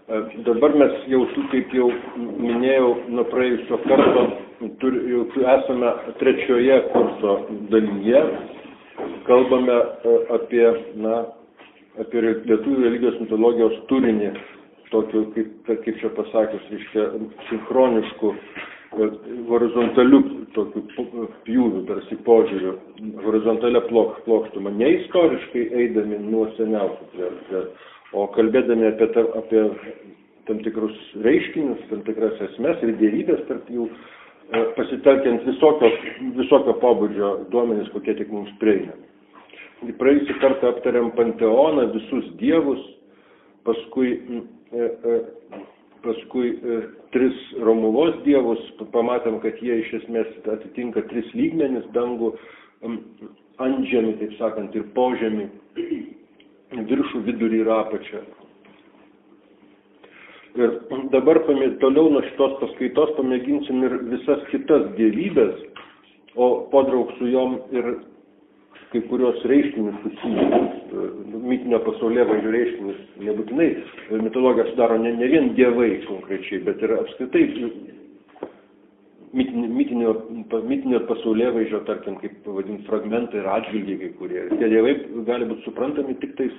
Dabar mes jau, kaip jau minėjau, nuo praėjusio karto jau esame trečioje kurso dalyje. Kalbame apie lietuvių religijos mitologijos turinį, tokiu, kaip čia pasakius, reiškia, sinchronišku, horizontaliu tokiu pjūviu, tarsi požiūriu, horizontalia plokštuma, ne istoriškai eidami nuo seniausių, o kalbėdami apie tam tikrus reiškinius, tam tikras esmes ir dievybės tarp jų, pasitelkiant visokio pobūdžio duomenis, kokie tik mums prieinami. Praėjusį kartą aptariam panteoną, visus dievus, paskui tris Romuvos dievus, pamatėm, kad jie iš esmės atitinka tris lygmenis, dangų, antžemį, taip sakant, ir požemį, viršų, vidurį ir apačią. Ir dabar toliau nuo šitos paskaitos pamėginsim ir visas kitas dievybės, o podraug su jom ir kai kurios reiškinius susijusius, mitinio pasaulėvaizdžio reiškinius, nebūtinai mitologija sudaro ne vien dievai konkrečiai, bet ir apskritai mitinio pasaulėvaizdžio, tarkim, kaip pavadinti, fragmentai ir atžvilgiai kai kurie. Tie dievai gali būti suprantami tik tais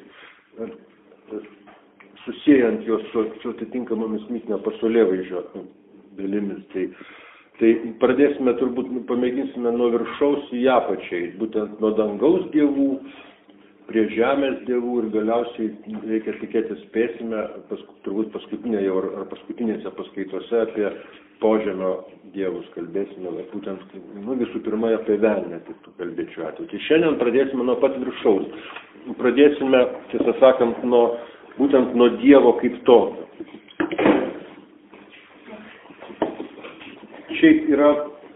susijant juos su atitinkamomis mitinio pasaulėvaizdžio dalimis. Tai pradėsime, turbūt pamėginsime nuo viršaus į apačią, būtent nuo dangaus dievų, prie žemės dievų ir galiausiai reikia tikėtis spėsime, turbūt paskutinėse paskaitose apie požemio dievus kalbėsime, būtent visų pirma apie velnią, tik kalbėčiau atveju. Tai šiandien pradėsime nuo pat viršaus. Pradėsime, tiesą sakant, būtent nuo Dievo kaip tokio. Šiaip yra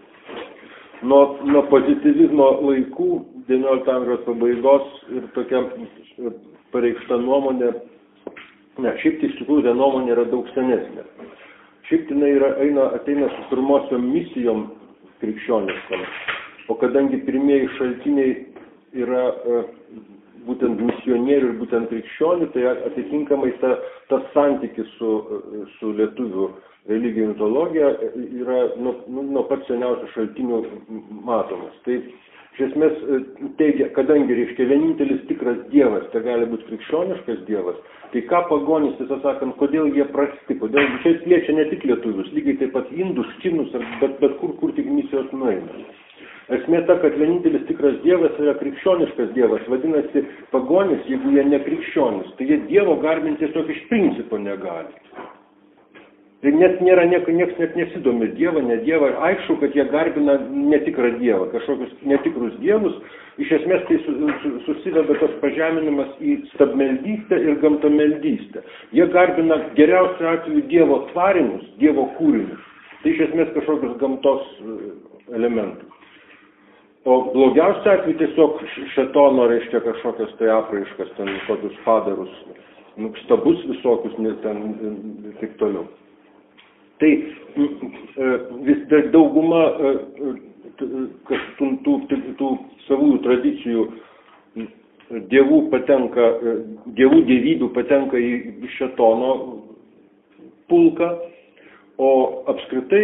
nuo pozityvizmo laikų, 19 amžiaus pabaigos ir tokia pareikšta nuomonė, šiaip iš tikrųjų ta nuomonė yra daug senesnė. Šiaip jinai ateina su pirmosiom misijom krikščioniškom, o kadangi pirmieji šaltiniai yra būtent misionierių ir būtent krikščionių, tai atitinkamai tas santykis su lietuvių religijų mitologija yra nuo pat seniausių šaltinių matomas. Tai iš esmės teigia, kadangi reiškia vienintelis tikras dievas, tai gali būti krikščioniškas dievas, tai ką pagonys, tiesą sakant, kodėl jie prasti, kodėl čia liečia ne tik lietuvius, lygiai taip pat indus, kinus, bet kur tik misijos nueina. Esmė ta, kad vienintelis tikras dievas yra krikščioniškas dievas, vadinasi, pagonys, jeigu jie ne krikščionis, tai jie Dievo garbinti tiesiog iš principo negali. Ir net nieks net nesidomi Dievą, ne Dievą. Aišku, kad jie garbina netikrą Dievą, kažkokius netikrus dievus. Iš esmės tai susideda tas pažeminimas į stabmeldystę ir gamtameldystę. Jie garbina geriausiu atveju Dievo tvarinius, Dievo kūrinius. Tai iš esmės kažkokius gamtos elementus. O blogiausiu atveju tiesiog šėtono reiškia kažkokios tai apraiškas, ten kokius padarus, stabus visokius, ten ir taip toliau. Tai vis dauguma tų savųjų tradicijų dievų dievybių patenka į šėtono pulką, o apskritai,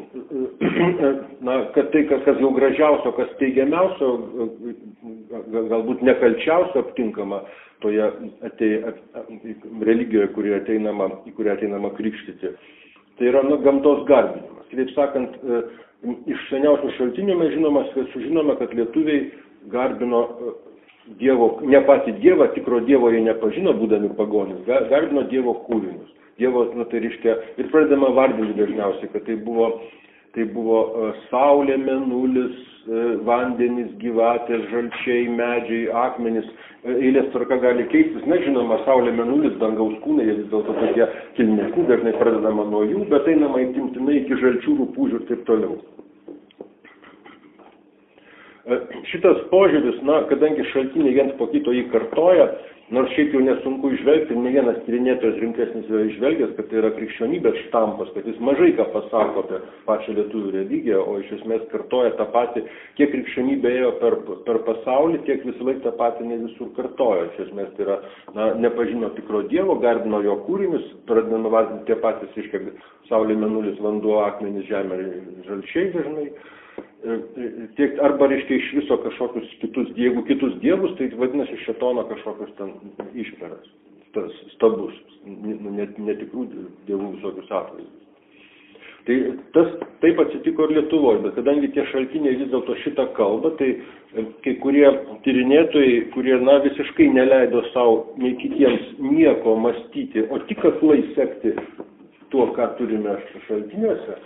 kad tai, kas jau gražiausio, kas teigiamiausio, galbūt nekalčiausio aptinkama toje religijoje, į kurią ateinama krikštyti. Tai yra gamtos garbinimas. Kitaip sakant, iš seniausių šaltinių mes sužinome, kad lietuviai garbino Dievo, ne patį Dievą, tikro Dievo jie nepažino, būdami pagonis, garbino Dievo kūrinius. Dievo, tai reiškia, ir pradedama vardinti dažniausiai, kad tai buvo saulė, mėnulis, vandenys, gyvatės, žalčiai, medžiai, akmenys. Eilės tvarka gali keistis, nežinoma, saulė, mėnulis, dangaus kūnai, jie vis dėlto tokie kilnesni, dažnai pradedama nuo jų, bet einama įtimtinai iki žalčių, rupūžių ir taip toliau. Šitas požiūris, kadangi šaltiniai viens po kito jį kartoja, nors šiaip jau nesunku išvelgti, ne vienas tyrinėtojas rimtesnis yra išvelgęs, kad tai yra krikščionybės štampas, kad jis mažai ką pasako apie pačią lietuvių religiją, o iš esmės kartoja tą patį, kiek krikščionybė ėjo per pasaulį, tiek visą laiką tą patį ne visur kartoja. Iš esmės tai yra, nepažino tikro Dievo, garbino jo kūrinius, pradeda nuvardinti tie patys, reiškia, saulė, mėnulis, vanduo, akmenys, žemė, žalčiai dažnai. Arba reiškia iš viso kažkokius kitus dievus, tai vadinasi šėtono kažkokius ten išperas, stabus, netikrų dievų visokius atvaizdus. Tai taip atsitiko ir Lietuvoje, bet kadangi tie šaltiniai vis dėlto šitą kalbą, tai kai kurie tyrinėtojai, kurie visiškai neleido savo nei kitiems nieko mąstyti, o tik aklai sekti tuo, ką turime šaltiniuose,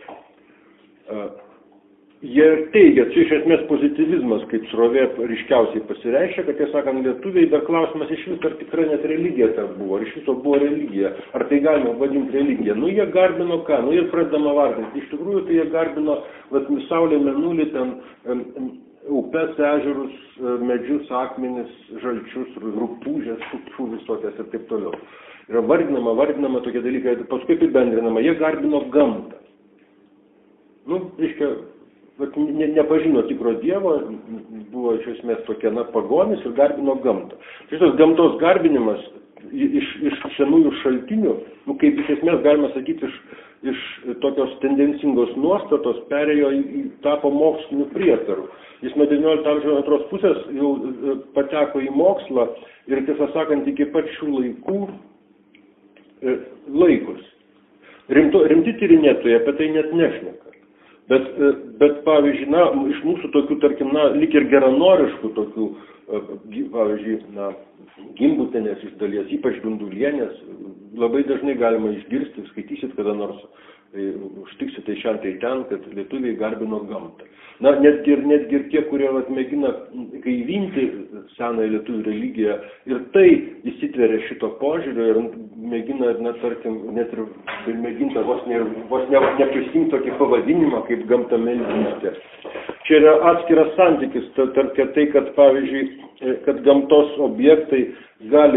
jie teigia, čia iš esmės pozityvizmas, kaip srovė ryškiausiai pasireiškia, kad, tiesą sakant, lietuviai, dar klausimas iš viso, ar tikrai net religija ta buvo, ar iš viso buvo religija, ar tai galima vadinti religija. Jie garbino ką? Jie pradedama vardinti. Iš tikrųjų, tai jie garbino saulė, mėnulį, ten upes, ežerus, medžius, akmenis, žalčius, rupūžės, šupšų visokias ir taip toliau. Yra vardinama tokie dalykai, paskui apibendrinama, jie garbino gamtą. Reiškia, nepažino tikro Dievo, buvo iš esmės tokie pagonis ir garbino gamtą. Šitas gamtos garbinimas iš senųjų šaltinių, kaip iš esmės galima sakyti, iš tokios tendencingos nuostatos perėjo tapo moksliniu prietaru. Jis nuo 19 amžiaus antros pusės jau pateko į mokslą ir, tiesą sakant, iki pat šių laikų laikus. Rimti tyrinėtojai apie tai net nešneka. Bet pavyzdžiui, iš mūsų tokių, tarkim, lyg ir geranoriškų tokių, pavyzdžiui, Gimbutienės iš dalies, ypač Gundulienės, labai dažnai galima išgirsti, skaitysit kada nors, užtiksite iš tai ten, kad lietuviai garbino gamtą. Netgi ir tie, kurie mėgina gaivinti senąją lietuvių religiją, ir tai įsitveria šito požiūrio ir mėgina, tarkim, net ir mėginta vos neprisimti tokį pavadinimą kaip gamtameldystė. Čia yra atskiras santykis, tarp tai, kad, pavyzdžiui, kad gamtos objektai gali,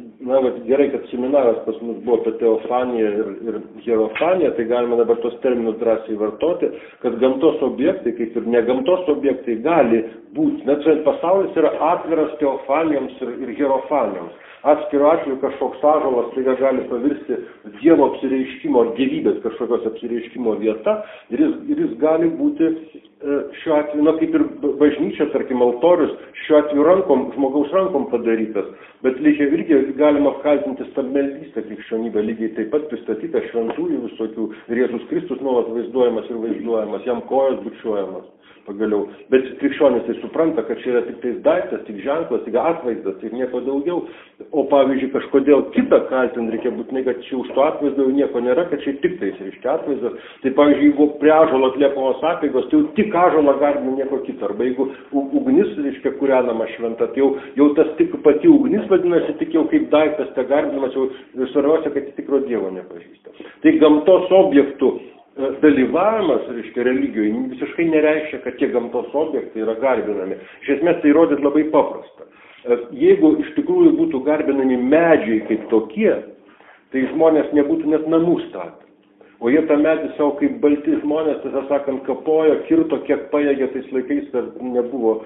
gerai, kad seminaras pas mus buvo apie teofaniją ir hierofaniją, tai galima dabar tos terminus drąsiai vartoti, kad gamtos objektai, kaip ir ne gamtos objektai, gali būti, net pasaulis yra atviras teofanijoms ir hierofanijoms. Atskiru atveju kažkoks ąžuolas tai gali pavirsti Dievo apsireiškimo ar gyvybės kažkokios apsireiškimo vieta ir jis gali būti šiuo atveju, kaip ir bažnyčia, tarkim, altorius, šiuo atveju žmogaus rankom padarytas, bet irgi galima apkaltinti stabmeldystę krikščionybę, lygiai taip pat pristatyta šventųjų visokių, ir Jėzus Kristus nuolat vaizduojamas, jam kojos bučiuojamas pagaliau. Bet krikščionis tai supranta, kad čia yra tik tais daiktas, tik ženklas, tik atvaizdas, tik nieko daugiau. O pavyzdžiui, kažkodėl kitą kaltinti reikia būtinai, kad čia už to atvaizdo jau nieko nėra, kad čia tik tais reiškia atvaizdas. Tai pavyzdžiui, jeigu prie ąžuolo atliekamos apeigos, tai jau tik ąžuolą garbina nieko kito. Arba jeigu ugnis, reiškia, kūrenama šventa, tai jau tas tik pati ugnis vadinasi, tik jau kaip daiktas te garbinamas, jau svarbiausia, kad tikro Dievo nepažįsta. Tai gamtos objektų dalyvavimas, reiškia, religijoje visiškai nereiškia, kad tie gamtos objektai yra garbinami. Iš esmės tai rodyti labai paprasta. Jeigu iš tikrųjų būtų garbinami medžiai kaip tokie, tai žmonės nebūtų net namų statę. O jie tą medį savo kaip balti žmonės, tiesą sakant, kapojo, kirto, kiek pajėgė tais laikais, kad nebuvo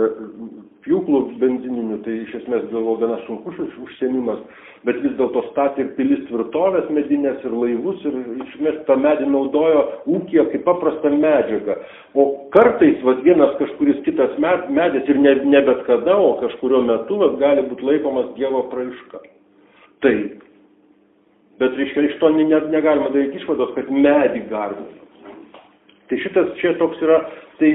pjūklų benzininių, tai iš esmės buvo gana sunkus užsiėmimas, bet vis dėlto statė ir pilis tvirtovės medinės ir laivus ir iš esmės tą medį naudojo ūkyje kaip paprastą medžiagą. O kartais vienas kažkuris kitas medis ir ne bet kada, o kažkurio metu gali būti laikomas Dievo apraiška. Taip. Bet, reiškia, iš to negalima daryti išvados, kad medį garbina. Tai šitas čia toks yra, tai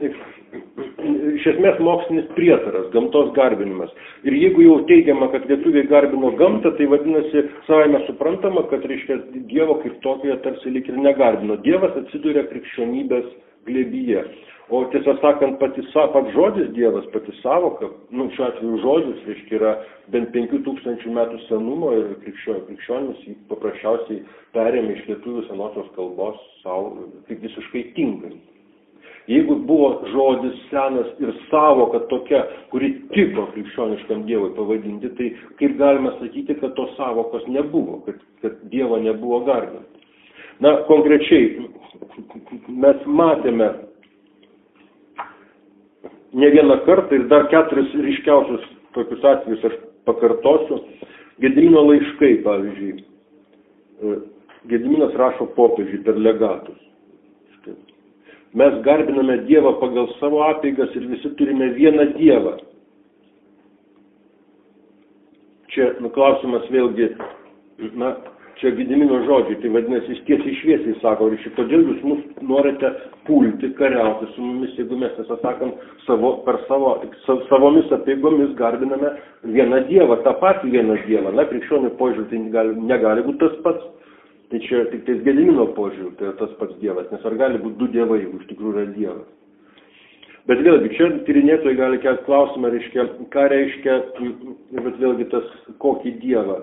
iš esmės mokslinis prietaras, gamtos garbinimas. Ir jeigu jau teigiama, kad lietuviai garbino gamtą, tai vadinasi, savaime suprantama, kad, reiškia, Dievo kaip tokioje tarsi lyg ir negarbino. Dievas atsiduria krikščionybės glėbyje. O tiesą sakant, pats žodis Dievas, pati savoka, šiuo atveju žodis, reiškia, yra bent 5000 metų senumo ir krikščionis jį paprasčiausiai perėmė iš lietuvių senosios kalbos savo kaip visiškai tinkant. Jeigu buvo žodis senas ir savoka tokia, kuri tiko krikščioniškam Dievui pavadinti, tai kaip galima sakyti, kad tos savokos nebuvo, kad Dievo nebuvo garbinti. Na, konkrečiai, mes matėme ne vieną kartą ir dar 4 ryškiausius tokius atvejus aš pakartosiu. Gedimino laiškai, pavyzdžiui. Gediminas rašo popiežiui per legatus. Mes garbiname Dievą pagal savo apeigas ir visi turime vieną Dievą. Čia klausimas vėlgi, čia Gedimino žodžiai, tai vadinasi, jis tiesiai šviesiai sako, ir kodėl jūs mus norite pulti, kariauti su mumis, jeigu mes, tiesą sakant, savomis apeigomis garbiname vieną Dievą, tą patį vieną Dievą. Na, krikščionių požiūrį tai negali būti tas pats. Tai čia tik tais Gedimino požiūriu, tai tas pats Dievas, nes ar gali būti 2 dievai, jeigu iš tikrųjų yra Dievas. Bet vėlgi, čia tyrinėtojai gali kelti klausimą, reiškia, ką reiškia, bet vėlgi tas kokį Dievą.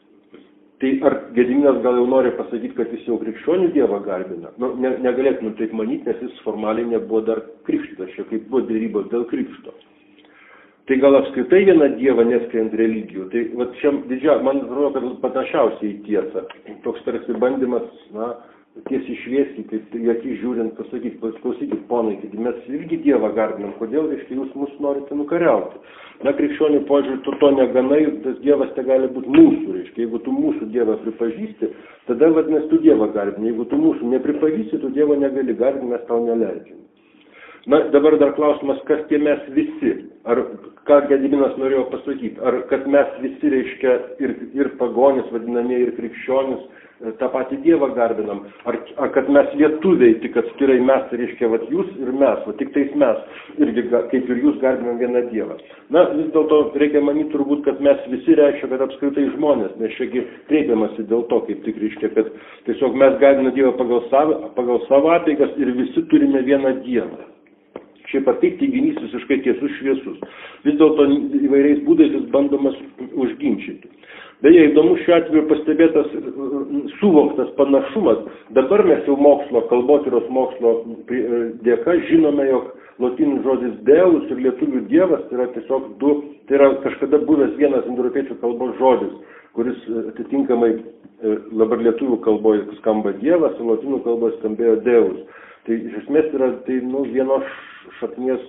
Tai ar Gediminas gal jau nori pasakyti, kad jis jau krikščionių Dievą garbina? Negalėtume taip manyti, nes jis formaliai nebuvo dar krikštytas, čia kaip buvo dėrybos dėl krikšto. Tai gal apskritai vieną Dievą neskiriant religijų. Tai vat čia man atrodo, kad panašiausiai tiesa. Toks tarsi bandymas, tiesiai šviesiai, kaip į akis žiūrint, pasakyti, klausykit, ponai, kad mes irgi Dievą garbinam, kodėl, reiškia, jūs mus norite nukariauti. Na, krikščionių požiūrį to negana, tas Dievas te gali būti mūsų, reiškia, jeigu tu mūsų Dievą pripažįsti, tada vadinasi, tu Dievą garbini, jeigu tu mūsų nepripažįsti, tu Dievo negali garbinti, mes tau neleidžiam. Na, dabar dar klausimas, kas tie mes visi, ar ką Gediminas norėjo pasakyti, ar kad mes visi, reiškia, ir pagonis, vadinamieji, ir krikščionis, tą patį Dievą garbinam, ar kad mes lietuviai, tik atskirai mes, reiškia, vat jūs ir mes, va tik tais mes, irgi kaip ir jūs garbinam vieną Dievą. Na, vis dėlto reikia manyti turbūt, kad mes visi reiškia, kad apskritai žmonės, nes šiagi kreipiamasi dėl to, kaip tik reiškia, kad tiesiog mes garbiname Dievą pagal savo apeigas ir visi turime vieną Dievą. Šiaip ar taip teiginys visiškai tiesus šviesus. Vis dėlto įvairiais būdais jis bandomas užginčyti. Beje, įdomu šiuo atveju pastebėtas suvoktas panašumas. Dabar mes jau mokslo, kalbotyros mokslo dėka žinome, jog lotynų žodis Deus ir lietuvių Dievas yra tiesiog tai yra kažkada buvęs vienas indoeuropiečių kalbos žodis, kuris atitinkamai dabar lietuvių kalboje skamba Dievas, o lotynų kalboje skambėjo Deus. Tai iš esmės yra vienos šaknies,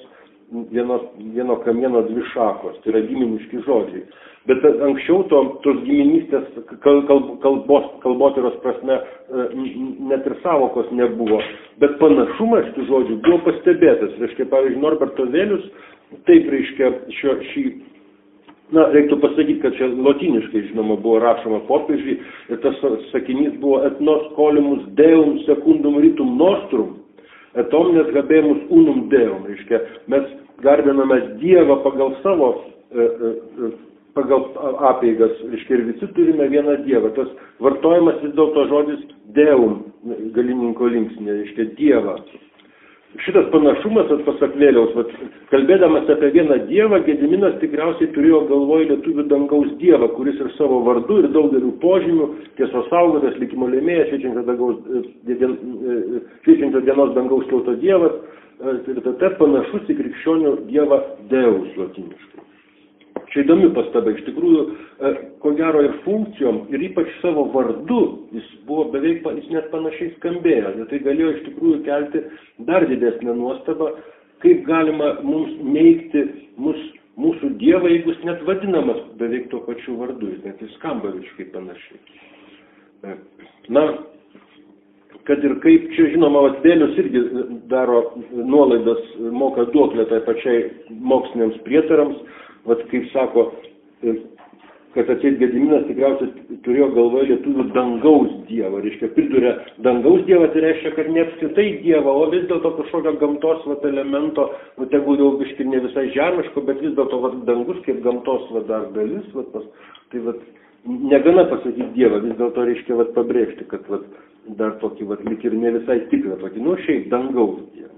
vieno kamieno 2 šakos, tai yra giminiški žodžiai. Bet anksčiau tos giminystės kalbotyros prasme net ir savokos nebuvo, bet panašumas šitų žodžių buvo pastebėtas. Reiškia, pavyzdžiui, Norberto Vėlius taip reiškia reiktų pasakyti, kad čia lotyniškai, žinoma, buvo rašoma popiežiui ir tas sakinys buvo et nos colimus Deum secundum ritum nostrum, et omnes habemus unum Deum. Reiškia, mes garbiname Dievą pagal savo pagal apeigas, reiškia, ir visi turime vieną Dievą. Tas vartojimas vis dėlto žodis Deum, galininko linksnė, reiškia, Dievą. Šitas panašumas, pasak Vėliaus, kalbėdamas apie vieną Dievą, Gediminas tikriausiai turėjo galvoje lietuvių dangaus Dievą, kuris ir savo vardu, ir daugeliu požymių, tiesos saugotas, likimo lėmėjas, šviečiančio dienos dangaus tauto Dievas, ir tada panašus į krikščionių Dievą Deus lotyniškai. Čia įdomi pastaba, iš tikrųjų, ko gero ir funkcijom, ir ypač savo vardu, jis buvo beveik, jis net panašiai skambėjo, ir tai galėjo iš tikrųjų kelti dar didesnę nuostabą, kaip galima mums neigti mūsų Dievą, jeigu jis net vadinamas beveik tuo pačiu vardu, jis net jis skamba visiškai panašiai. Na, kad ir kaip čia, žinoma, Vėlius irgi daro nuolaidas, moka duoklę tai pačiai moksliniams prietarams, kaip sako, kad atseit Gediminas tikriausiai turėjo galvoje lietuvių dangaus Dievą, reiškia, priduria dangaus Dievą, tai reiškia, kad ne apskritai Dievą, o vis dėlto kažkokio gamtos elemento, tegul jau biškai ne visai žemiško, bet vis dėlto dangus kaip gamtos dar dalis, tai negana pasakyti Dievą, vis dėlto reiškia pabrėžti, kad dar tokį lyg ir ne visai tikrą, tokį, šiaip dangaus Dievą.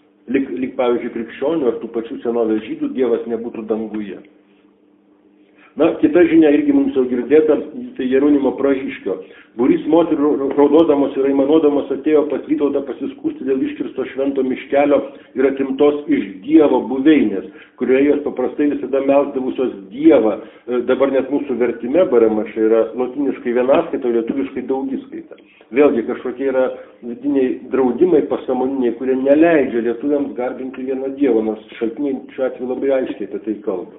Lyg pavyzdžiui, krikščionių ar tų pačių senovės žydų Dievas nebūtų danguje. Na, kita žinia irgi mums jau girdėta, tai Jeronimo Prahiškio. Būrys moterų raudodamos ir aimanuodamos atėjo pas Vytautą pasiskųsti dėl iškirsto švento miškelio ir atimtos iš Dievo buveinės, kurioje jos paprastai visada melsdavusios Dievą. Dabar net mūsų vertime baramašai yra lotiniškai vienaskaita, lietuviškai daugiskaita. Vėlgi kažkokie yra vidiniai draudimai pasąmoniniai, kurie neleidžia lietuviams garbinti vieną Dievą, nors šaltiniai šiuo atveju labai aiškiai apie tai kalba.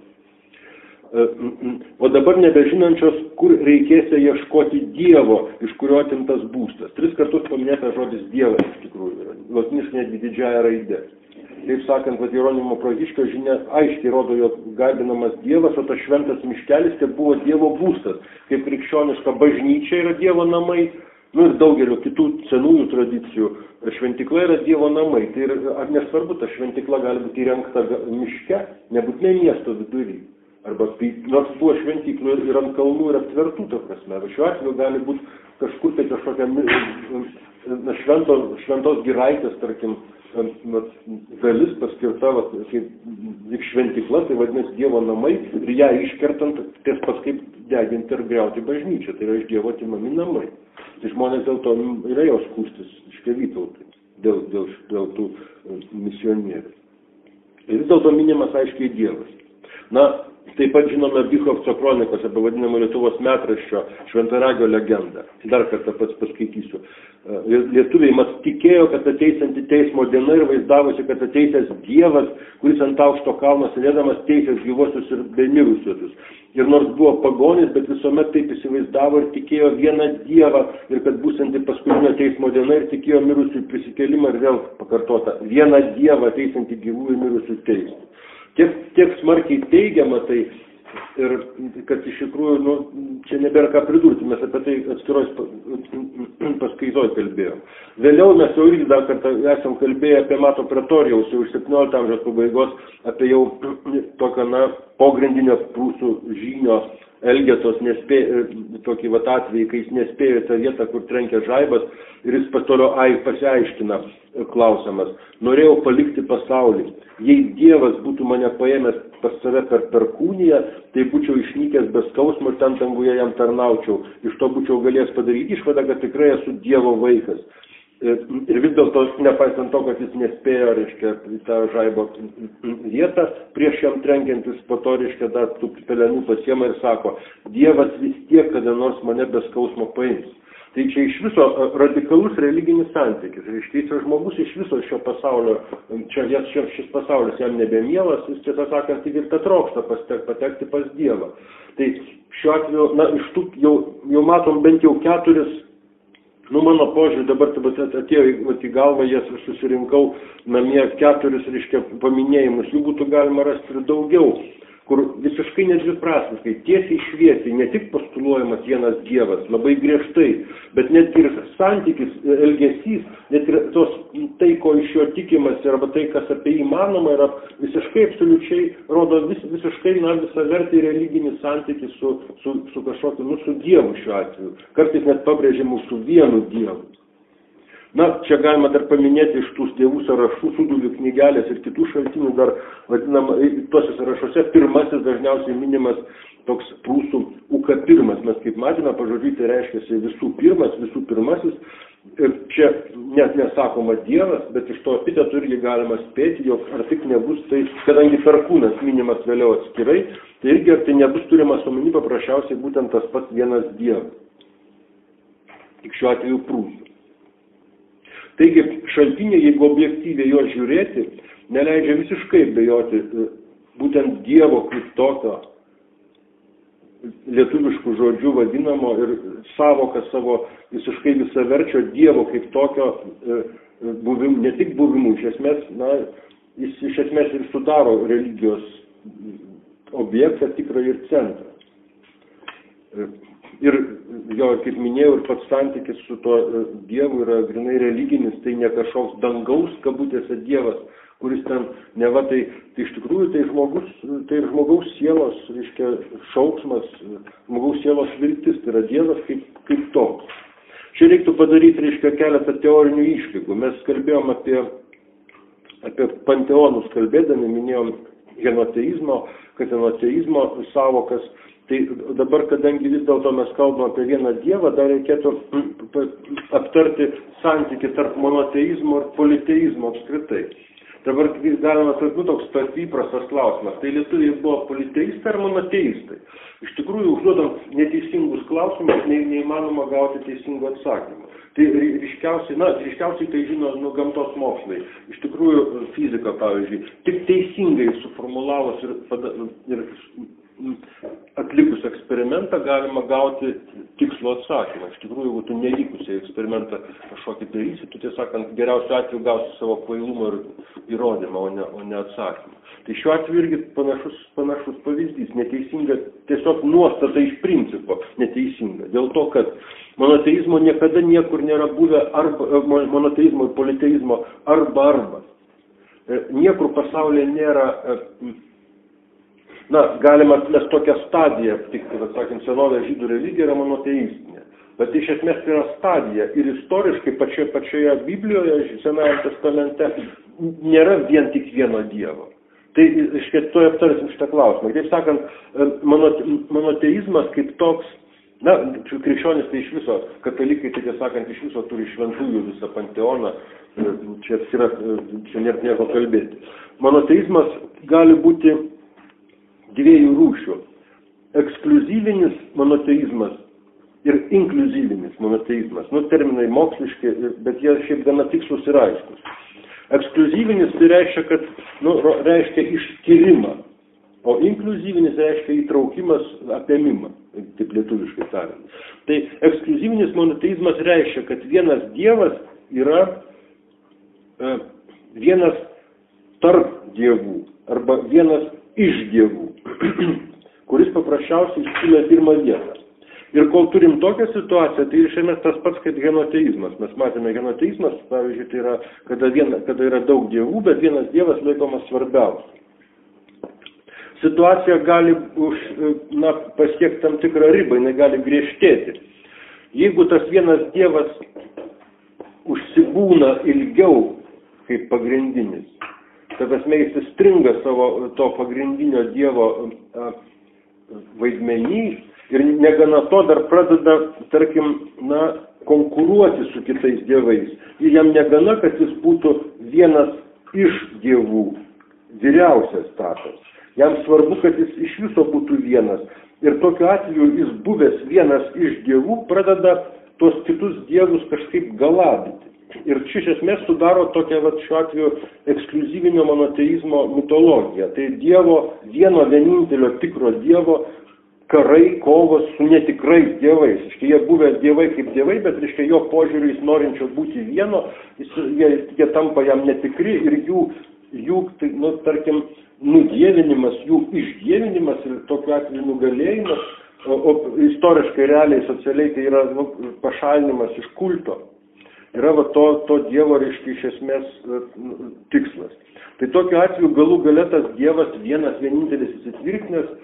O dabar nebežinančios, kur reikėsia ieškoti Dievo, iš kurio atimtas būstas. 3 kartus paminėtas žodis Dievas iš tikrųjų, lotiniškai netgi didžiąja raide. Taip sakant, kad Jeronimo Prahiškio žinia aiškiai rodo, jog garbinamas Dievas, o tas šventas miškelis tai buvo Dievo būstas. Kaip krikščioniška bažnyčia yra Dievo namai, nu ir daugelio kitų senųjų tradicijų. Šventikla yra Dievo namai. Tai ar nesvarbu, ta šventikla gali būti įrengta miške, nebūtinai miesto vidury. Arba nors buvo šventyklų ir ant kalnų ir aptvertų, ta prasme. Šiuo atveju gali būti kažkur tai kažkokia šventos giraitės, tarkim, dalis paskirta kaip šventikla, tai vadinasi Dievo namai, ir ją iškertant ties paskui deginti ir griauti bažnyčią. Tai yra iš Dievo atimami namai. Tai žmonės dėl to yra jos skųstis iš Vytautai, dėl tų misionierių. Ir vis dėlto minimas aiškiai Dievas. Na, taip pat žinome Bychovco kronikose, pavadinamo Lietuvos metraščio Šventaragio legendą. Dar kartą pats paskaitysiu. Lietuviai mat tikėjo, kad ateisanti teismo diena ir vaizdavosi, kad ateisęs Dievas, kuris ant aukšto kalno sėdėdamas teisės gyvosius ir bemirusiuosius. Ir nors buvo pagonis, bet visuomet taip įsivaizdavo ir tikėjo vieną Dievą ir kad būsianti paskutinio teismo diena ir tikėjo mirusių prisikelimą ir vėl pakartota vieną Dievą ateisantį gyvų ir mirusių teismų. Tiek smarkiai teigiama tai ir kad iš tikrųjų, čia nebėra ką pridurti, mes apie tai atskiroj paskaitoj kalbėjom. Vėliau mes jau irgi dar kartą esam kalbėję apie Mato Pretorijaus jau iš 17 amžiaus pabaigos, apie jau tokio, pogrindinio prūsų žynio Elgetos tokį atvejį, kai jis nespėjo į tą vietą, kur trenkia žaibas, ir jis toliau pasiaiškina klausimas. Norėjau palikti pasaulį. Jei Dievas būtų mane paėmęs pas save per perkūniją, tai būčiau išnykęs be skausmo ir ten danguje jam tarnaučiau. Iš to būčiau galėjęs padaryti išvadą, kad tikrai esu Dievo vaikas. Ir vis dėlto, nepaisant to, kad jis nespėjo, į tą žaibo vietą, prieš jam trenkiantis po to, dar tų pelenų pasiema ir sako, Dievas vis tiek kada nors mane be skausmo paims. Tai čia iš viso radikalus religinis santykis. Jis žmogus iš viso šio pasaulio, šis pasaulis jam nebemielas, jis tiesą sakant, ir tą trokšta patekti pas Dievą. Tai šiuo atveju, iš tų jau matom bent jau 4, mano požiūrį dabar atėjo į galvą, jas susirinkau namie 4 paminėjimus, jų būtų galima rasti ir daugiau, kur visiškai nedviprasmiškai, tiesiai šviesiai, ne tik postuluojamas vienas Dievas, labai griežtai, bet net ir santykis, elgesys, net ir tai, ko iš jo tikimas, arba tai, kas apie jį manoma, yra visiškai absoliučiai, rodo visiškai visavertį religinį santykį su kažkokiu, su Dievu šiuo atveju. Kartais net pabrėžiamu su vienu Dievu. Čia galima dar paminėti iš tų dievų sąrašų, Sūduvių knygelės ir kitų šaltinių, dar vadinama, tuose sąrašuose pirmasis dažniausiai minimas toks prūsų uka pirmas. Mes kaip matėme, pažodžiui, tai reiškia visų pirmasis. Ir čia net nesakoma Dievas, bet iš to epiteto irgi galima spėti, jog ar tik nebus tai, kadangi perkūnas minimas vėliau atskirai, tai irgi ar tai nebus turimas omeny paprasčiausiai būtent tas pats vienas Dievas. Tik šiuo atveju prūsų. Taigi šaltiniai, jeigu objektyviai jo žiūrėti, neleidžia visiškai bejoti būtent Dievo kaip tokio lietuviškų žodžių vadinamo ir savoką savo visiškai visaverčio Dievo kaip tokio buvimu, ne tik buvimu, jis iš esmės ir sudaro religijos objektą tikrą ir centrą. Ir jo, kaip minėjau, ir pats santykis su tuo Dievu yra grinai religinis, tai ne kažkoks dangaus kabutėse Dievas, kuris ten neva tai iš tikrųjų tai žmogaus sielos, šauksmas, žmogaus sielos viltis, tai yra Dievas kaip toks. Čia reiktų padaryti, keletą teorinių išlygų. Mes kalbėjom apie panteonus kalbėdami, minėjom henoteizmo, katenoteizmo savokas. Tai dabar, kadangi vis dėlto mes kalbame apie vieną Dievą, dar reikėtų aptarti santykį tarp monoteizmo ir politeizmo apskritai. Dabar galima toks įprastas klausimas. Tai lietuviai buvo politeistai ar monoteistai? Iš tikrųjų, užduodant neteisingus klausimus, neįmanoma gauti teisingų atsakymų. Tai ryškiausiai tai žino gamtos mokslai. Iš tikrųjų, fizika, pavyzdžiui, tik teisingai suformulavus ir atlikus eksperimentą galima gauti tikslų atsakymą. Iš tikrųjų, jeigu tu nevykusiai eksperimentą kažkokį darysi, tu tiesąkant geriausiu atveju gausi savo kvailumą ir įrodymą, o ne atsakymą. Tai šiuo atveju irgi panašus pavyzdys. Neteisinga tiesiog nuostata iš principo neteisinga. Dėl to, kad monoteizmo niekada niekur nėra buvę monoteizmo ir politeizmo arba. Niekur pasaulyje nėra galima mes tokią stadiją aptikti, bet sakėm, senovės žydų religija yra monoteistinė. Bet iš esmės tai yra stadija ir istoriškai pačioje Biblijoje, Senajame testamente, nėra vien tik vieno Dievo. Tai tuoj aptarsim šitą klausimą. Taip sakant, monoteizmas kaip toks, krikščionis tai iš viso, katalikai, tai sakant, iš viso turi šventųjų visą panteoną, čia nėra nieko kalbėti. Monoteizmas gali būti dviejų rūšių. Ekskliuzyvinis monoteizmas ir inkliuzyvinis monoteizmas. Terminai moksliški, bet jie šiaip gana tikslus ir aiškus. Ekskliuzyvinis tai reiškia, kad reiškia išskyrimą, o inkliuzyvinis reiškia įtraukimas, apėmimą, taip lietuviškai tariant. Tai ekskliuzyvinis monoteizmas reiškia, kad vienas Dievas yra vienas tarp dievų arba vienas iš dievų, kuris paprasčiausiai iškyla pirmą vietą. Ir kol turim tokią situaciją, tai iš esmės tas pats kaip henoteizmas. Mes matėme, henoteizmas, pavyzdžiui, tai yra, kada yra daug dievų, bet vienas dievas laikomas svarbiausiu. Situacija gali pasiekti tam tikrą ribą, jinai gali griežtėti. Jeigu tas vienas dievas užsibūna ilgiau kaip pagrindinis, kad jis įstringa savo to pagrindinio dievo vaidmenį ir negana to dar pradeda, tarkim, konkuruoti su kitais dievais. Ir jam negana, kad jis būtų vienas iš dievų, vyriausias statas. Jam svarbu, kad jis iš viso būtų vienas. Ir tokiu atveju jis buvęs vienas iš dievų pradeda tuos kitus dievus kažkaip galabyti. Ir čia iš esmės sudaro tokią šiuo atveju ekskliuzyvinio monoteizmo mitologiją. Tai vieno vienintelio tikro dievo karai, kovos su netikrais dievais. Jie buvę dievai kaip dievai, bet jo požiūriu jis norinčio būti vieno, jie tampa jam netikri ir jų tarkim, nudievinimas, jų išdievinimas ir tokiu atveju nugalėjimas, o istoriškai, realiai, socialiai tai yra pašalinimas iš kulto. Yra to dievo, reiškia, iš esmės tikslas. Tai tokiu atveju galų gale tas dievas vienas vienintelis įsitvirtinęs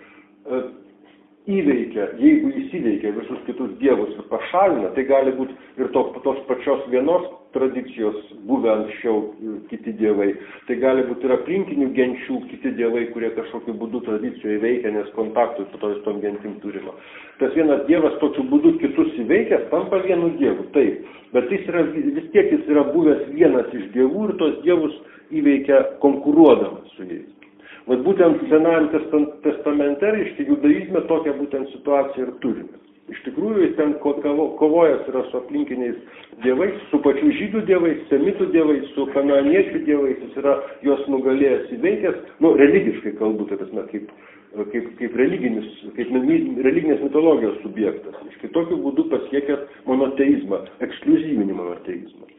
įveikia, jeigu jis įveikia visus kitus dievus ir pašalina, tai gali būti ir tos pačios vienos tradicijos buvę anksčiau kiti dievai. Tai gali būti ir aplinkinių genčių kiti dievai, kurie kažkokiu būdu tradicijoje veikia, nes kontaktų su tom gentim turima. Tas vienas dievas tokiu būdu kitus įveikęs tampa vienu dievu, taip. Bet vis tiek jis yra buvęs vienas iš dievų ir tos dievus įveikia konkuruodamas su jais. Vat būtent Senajame testamente, reiškia, judaizme tokią būtent situaciją ir turime. Iš tikrųjų, jis ten kovojas yra su aplinkiniais dievais, su pačių žydų dievais, semitų dievais, su kanaaniečių dievais, jis yra juos nugalėjęs įveikęs, religiškai kalbu, kaip religinės mitologijos subjektas. Iš tokiu būdu pasiekęs monoteizmą, ekskliuzyvinį monoteizmą.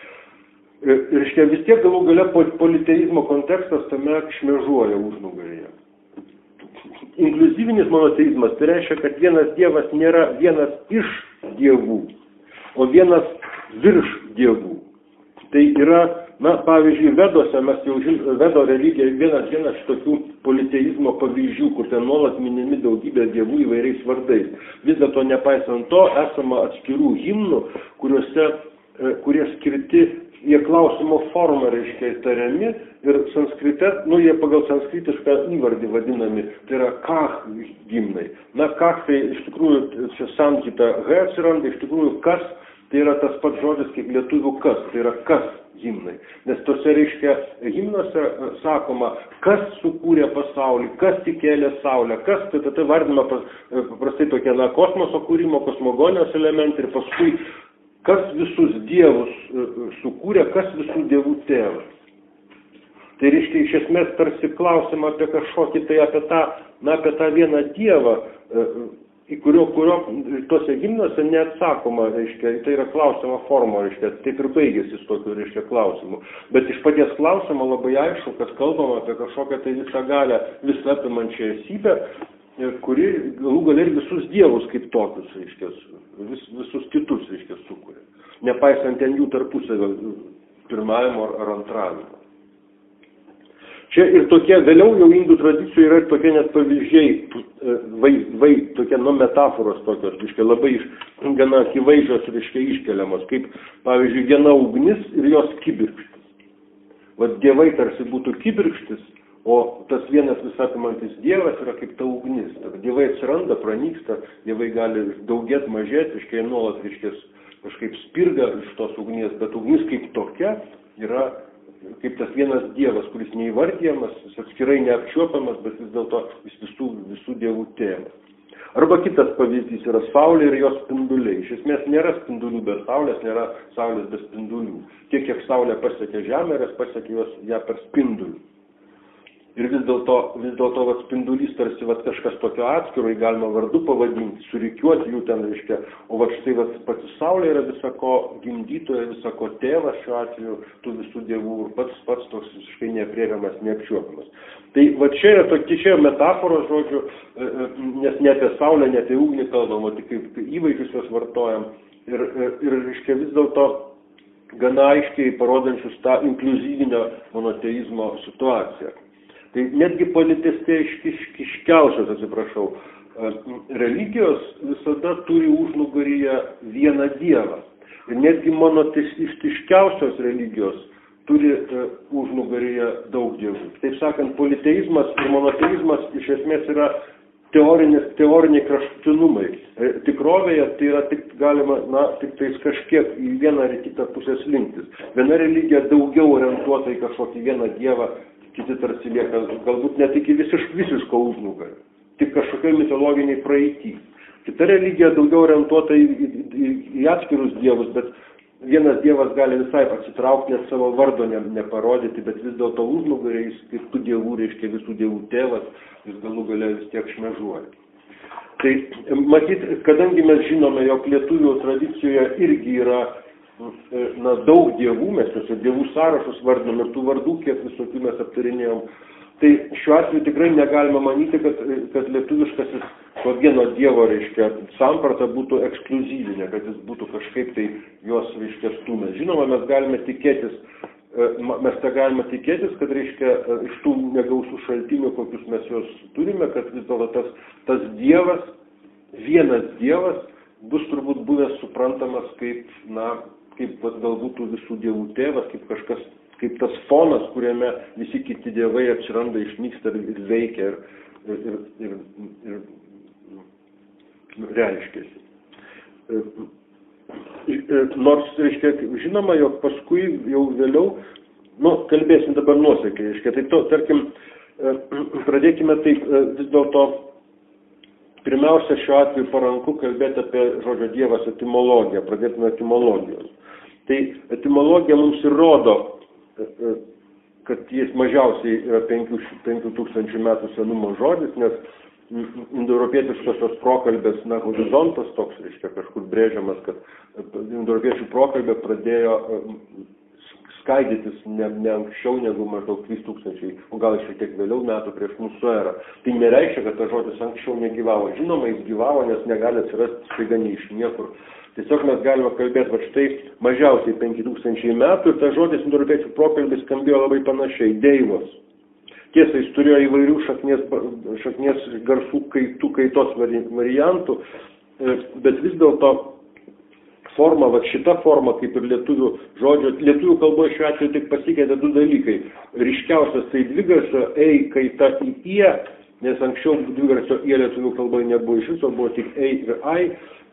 Ir vis tiek galų gale politeizmo kontekstas tame šmėžuoja užnugaryje. Inkliuzyvinis monoteizmas tai reiškia, kad vienas dievas nėra vienas iš dievų, o vienas virš dievų. Tai yra, pavyzdžiui, Vedose, mes jau žinome, Vedo religija vienas iš tokių politeizmo pavyzdžių, kur ten nuolat minimi daugybė dievų įvairiais vardais. Vis dėlto, nepaisant to, esama atskirų himnų, kurie skirti jie klausimo formą, reiškia, tariami ir sanskrite, jie pagal sanskritišką įvardį vadinami, tai yra kach gimnai. Na, kach tai iš tikrųjų, čia sankita G atsiranda, iš tikrųjų kas, tai yra tas pats žodis kaip lietuvių kas, tai yra kas himnai. Nes tose, reiškia, himnuose sakoma, kas sukūrė pasaulį, kas įkėlė saulę, kas, tai vardinama paprastai tokia, kosmoso kūrimo, kosmogonijos elementai ir paskui kas visus dievus sukūrė, kas visų dievų tėvas. Tai reiškia, iš esmės tarsi klausimą apie kažkokį, tai apie tą vieną dievą, į kurio tose himnuose neatsakoma, reiškia, tai yra klausimo forma, reiškia, taip ir baigėsi su tokiu, reiškia, klausimu. Bet iš paties klausimo labai aišku, kad kalbama apie kažkokią tai visagalę, visapimančią esybę, kuri galų galia ir visus dievus kaip tokius, reiškia, visus kitus, reiškia, sukuria. Nepaisant ten jų tarpusavio pirmavimo ar antravimo. Čia ir tokie, vėliau jau indų tradicijoje yra tokie net pavyzdžiai, tokie metaforos tokios, reiškia, labai gana akivaizdžios, reiškia, iškeliamos, kaip, pavyzdžiui, viena ugnis ir jos kibirkštis. Vat dievai tarsi būtų kibirkštis, o tas vienas visapimantis dievas yra kaip ta ugnis. Dievai atsiranda, pranyksta, dievai gali daugėt, mažėt, reiškia, nuolat, reiškia, kažkaip spirga iš tos ugnies, bet ugnis kaip tokia yra kaip tas vienas dievas, kuris neįvardyjamas, jis atskirai neapčiuopiamas, bet vis dėlto jis visų dievų tėvas. Arba kitas pavyzdys yra saulė ir jos spinduliai. Iš esmės nėra spindulių be saulės, nėra saulės be spindulių. Tiek, kiek saulė pasiekia žemę, ir jis pasiekia ją per spindulių. Ir vis dėlto spindulys tarsi kažkas tokio atskiro, galima vardu pavadinti, surikiuoti jų ten, reiškia, o štai pati saulė yra visako gimdytoja, visako tėvas šiuo atveju, tų visų dievų ir pats toks visiškai neprieinamas, neapčiuopiamas. Tai čia yra tokia metaforos, žodžiu, nes ne apie saulę, ne apie ugnį kalbam, o tik kaip įvaizdžius jos vartojam. Ir reiškia, vis dėlto gana aiškiai parodančius tą inkliuzyvinio monoteizmo situaciją. Tai netgi politeistiškiausios, religijos visada turi užnugaryje vieną dievą. Ir netgi monoteistiškiausios religijos turi užnugaryje daug dievų. Taip sakant, politeizmas ir monoteizmas iš esmės yra teoriniai kraštutinumai. Tikrovėje tai yra galima tik tais kažkiek į vieną ar kitą pusę slinktis. Viena religija daugiau orientuota į kažkokį vieną dievą, kiti tarsi lieka galbūt net iki visiško užnugario, tik kažkokiai mitologiniai praeity. Kita religija daugiau orientuota į atskirus dievus, bet vienas dievas gali visai atsitraukti, net savo vardo neparodyti, bet vis dėlto užnugarė jis kaip tų dievų, reiškia visų dievų tėvas, jis galų galia vis tiek šmežuoja. Tai matyt, kadangi mes žinome, jog lietuvių tradicijoje irgi yra daug dievų, mes tiesiog dievų sąrašus vardinam ir tų vardų, kiek visokių mes aptarinėjom. Tai šiuo atveju tikrai negalima manyti, kad lietuviškasis to vieno dievo, reiškia, samprata būtų ekskliuzyvinė, kad jis būtų kažkaip tai jos, reiškia, stūmęs. Žinoma, mes galime tikėtis, kad, reiškia, iš tų negausų šaltinių, kokius mes juos turime, kad vis dėlto tas dievas, vienas dievas, bus turbūt buvęs suprantamas kaip galbūt visų dievų tėvas, kaip kažkas, kaip tas fonas, kuriame visi kiti dievai atsiranda, išnyksta ir veikia ir reiškiasi. Nors, reiškia, žinoma, jog paskui jau vėliau, kalbėsim dabar nuosekliai, reiškia, tai tarkim, pradėkime taip vis dėlto. Pirmiausia, šiuo atveju paranku kalbėti apie žodžio dievas etimologiją, pradėtume etimologijos. Tai etimologija mums ir rodo, kad jis mažiausiai yra 5000 metų senumo žodis, nes indoeuropietiškosios prokalbės horizontas toks, reiškia, kažkur brėžiamas, kad indoeuropiečių prokalbė pradėjo skaidytis ne anksčiau negu maždaug 3000, o gal šiek tiek vėliau metų prieš mūsų erą. Tai nereiškia, kad tas žodis anksčiau negyvavo. Žinoma, jis gyvavo, nes negali atsirasti staiga iš niekur. Tiesiog mes galime kalbėti, štai mažiausiai 5000 metų ir tas žodis indoeuropiečių prokalbės skambėjo labai panašiai – deivos. Tiesa, jis turėjo įvairių šaknies garsų kaitos variantų, bet vis dėlto forma, va šita forma, kaip ir lietuvių žodžio, lietuvių kalboje šiuo atveju tik pasikeitė du dalykai. Ryškiausias tai dvigarsio ei kaita į ie, nes anksčiau dvigarsio ie lietuvių kalboje nebuvo iš viso, buvo tik ei ir ai.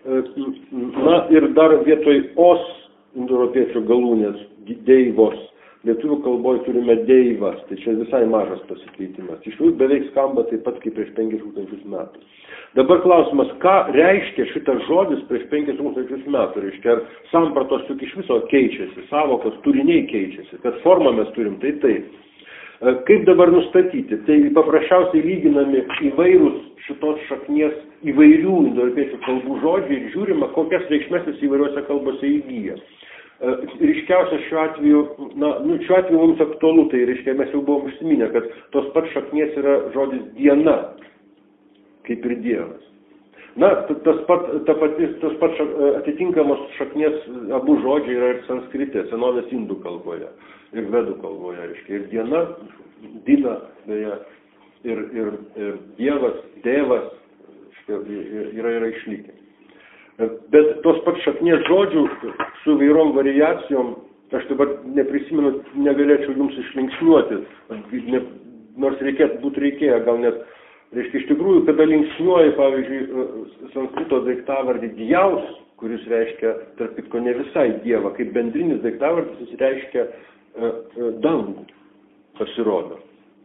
Na ir dar vietoj os indoeuropiečių galūnės, deivos. Lietuvių kalboje turime deivas, tai čia visai mažas pasikeitimas. Iš tikrųjų beveik skamba taip pat kaip prieš 5000 metų. Dabar klausimas, ką reiškia šitas žodis prieš 5000 metų? Reiškia, ar sampratos juk iš viso keičiasi, savokos turiniai keičiasi, kad formą mes turim, tai taip. Kaip dabar nustatyti? Tai paprasčiausiai lyginami įvairūs šitos šaknies įvairių indoeuropiečių kalbų žodžiai ir žiūrima, kokias reikšmes jis įvairiuose kalbose įgyja. Ryškiausias šiuo atveju, šiuo atveju mums aktualu, tai reiškia, mes jau buvom užsiminę, kad tos pat šaknies yra žodis diena, kaip ir dievas. Na, tas pat atitinkamos šaknies abu žodžiai yra ir sanskrite, senovės indų kalboje ir vedų kalboje, reiškia, ir diena, dina, beje, ir dievas, devas, yra išlikę. Bet tos pat šaknies žodžių su vairom variacijom, aš dabar neprisimenu, negalėčiau jums išlinksniuoti, nors būtų reikėję, gal net, reiškia, iš tikrųjų, kada linksniuoji, pavyzdžiui, sanskrito daiktavardį djaus, kuris reiškia, tarp kitko, ne visai dievą, kaip bendrinis daiktavardis, jis reiškia dangų, pasirodo.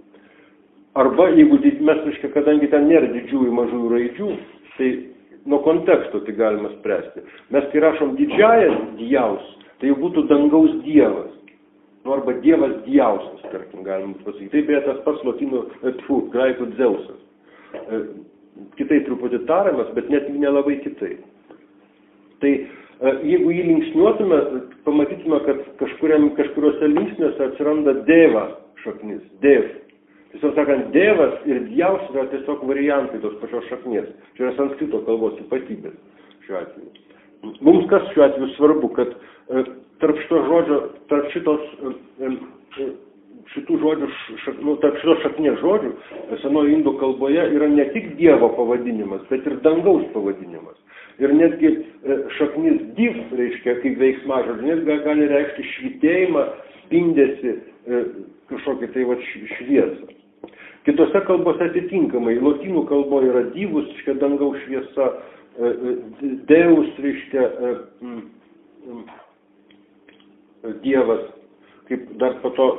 Arba, jeigu mes, reiškia, kadangi ten nėra didžiųjų mažųjų raidžių, tai nuo konteksto tai galima spręsti. Mes, kai rašom didžiąją djaus, tai jau būtų dangaus dievas. Arba dievas djausas, tarkim, galima pasakyti. Tai beje tas pats lotynų, graikų dzeusas. Kitai truputį tariamas, bet net nelabai kitai. Tai jeigu jį linksniuotume, pamatytume, kad kažkuriuose linksniuose atsiranda deva šaknis, dev. Tiesiog sakant, devas ir djaus yra tiesiog variantai tos pačios šaknies. Čia yra sanskrito kalbos ypatybės šiuo atveju. Mums kas šiuo atveju svarbu, kad tarp šitos šaknies žodžių senojo indų kalboje yra ne tik dievo pavadinimas, bet ir dangaus pavadinimas. Ir netgi šaknis div, reiškia, kaip veiksmažodis, gali reikšti švytėjimą, spindėsi, kažkokį tai šviesą. Kitose kalbose atitinkamai, lotynų kalboje yra divus, reiškia dangaus šviesa, deus, reiškia dievas, kaip dar po to,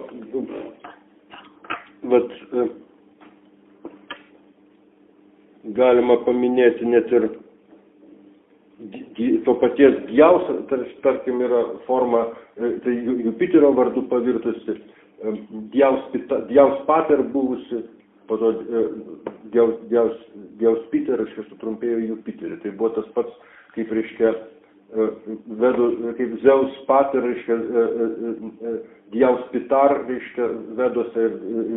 galima paminėti net ir to paties djaus, tarkim, yra forma, tai Jupiterio vardu pavirtusi, djaus pater buvusi, po to djaus Peter, reiškia, sutrumpėjo Jupiterį. Tai buvo tas pats, kaip, reiškia, kaip Zeus pater, reiškia, djaus Pitar, reiškia, veduose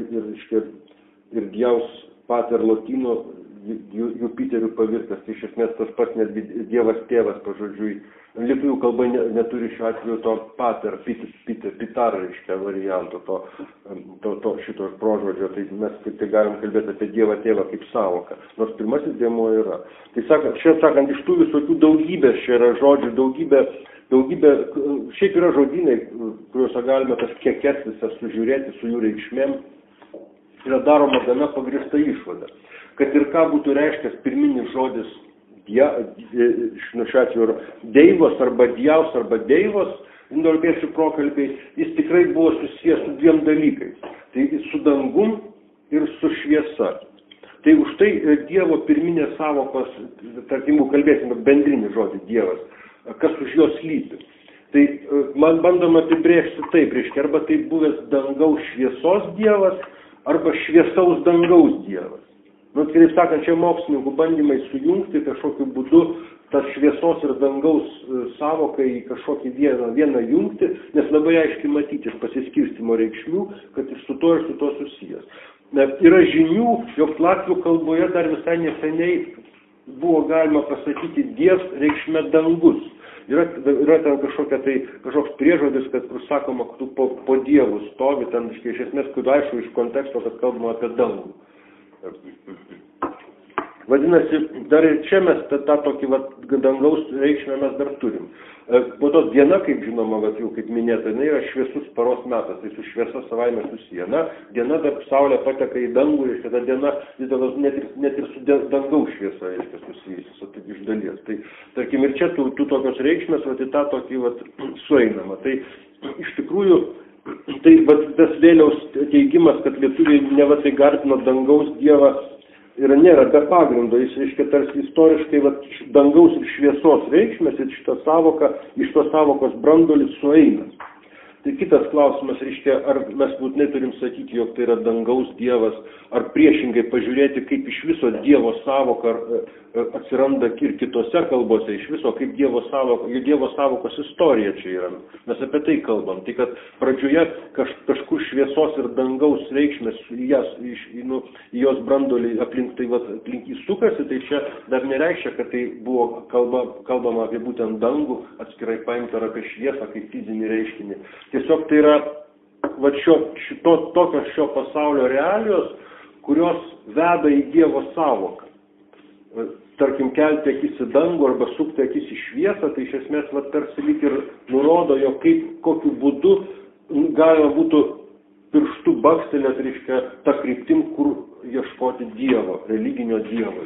ir djaus pater lotynų Jupiterių pavirtas. Tai iš esmės tas pats netgi dievas tėvas, pažodžiui. Lietuvių kalba neturi šiuo atveju to pater, pitar, reiškia, varianto, šito prožodžio. Tai mes tai galim kalbėti apie dievą tėvą kaip sąvoką. Nors pirmasis dėmuo yra. Tai sakant, iš tų visokių daugybės čia yra žodžių, daugybė, šiaip yra žodynai, kuriuose galime tas kekes visą sužiūrėti su jų reikšmėm, yra daroma gana pagrįsta išvada. Kad ir ką būtų reiškęs pirminis žodis šiuo atveju deivos arba djaus arba deivos, indoeuropiečių prokalbiai, jis tikrai buvo susijęs su dviem dalykais. Tai su dangum ir su šviesa. Tai už tai dievo pirminės savokos, tarkim, kalbėsime bendrinį žodį dievas, kas už jos slypi. Tai man bandoma apibrėžti taip, reiškia, arba tai buvęs dangaus šviesos dievas, arba šviesaus dangaus dievas. Kitaip sakant, čia mokslininkų bandymai sujungti kažkokiu būdu tas šviesos ir dangaus savokai į kažkokį vieną jungti, nes labai aiškiai matyti iš pasiskirstimo reikšmių, kad ir su to susijęs. Yra žinių, jog latvių kalboje dar visai neseniai buvo galima pasakyti dievs reikšme dangus. Yra ten kažkoks priežodis, kad sakoma, kad po dievų stovi, ten iš esmės, kad aišku iš konteksto, kad kalbama apie dangų. Vadinasi, dar ir čia mes tą tokį dangaus reikšmę mes dar turim. Po to diena, kaip žinoma, jau kaip minėta, jinai yra šviesus paros metas, tai su šviesa savaime susiję. Na, diena dar saulė pateka į dangų, reiškia, ta diena net ir su dangaus šviesa, reiškia, susijusi, iš dalies. Tai, tarkim, ir čia tų tokios reikšmės, į tą tokį, sueinama. Tai, iš tikrųjų, tai, tas vėliaus teigimas, kad lietuviai neva tai garbino dangaus dievą, nėra be pagrindo, jis, reiškia, tarsi istoriškai dangaus ir šviesos reikšmės ir iš tos savokos branduolis sueina. Tai kitas klausimas, reiškia, ar mes būtinai turim sakyti, jog tai yra dangaus dievas, ar priešingai pažiūrėti, kaip iš viso dievo savoka atsiranda ir kitose kalbose, iš viso, kaip dievo savokos istorija čia yra. Mes apie tai kalbam. Tai kad pradžioje kažkur šviesos ir dangaus reikšmės į jos branduolį aplink jį sukasi, tai čia dar nereiškia, kad tai buvo kalbama apie būtent dangų, atskirai paimta ar apie šviesą kaip fizinį reiškinį. Tiesiog tai yra tokios šio pasaulio realijos, kurios veda į Dievo savoką. Tarkim, kelti akis į dangų arba sukti akis į šviesą, tai iš esmės tarsi lyg ir nurodo, jog kokiu būdu galima būtų pirštų bakstelėt, reiškia, tą kryptim, kur ieškoti Dievo, religinio Dievo.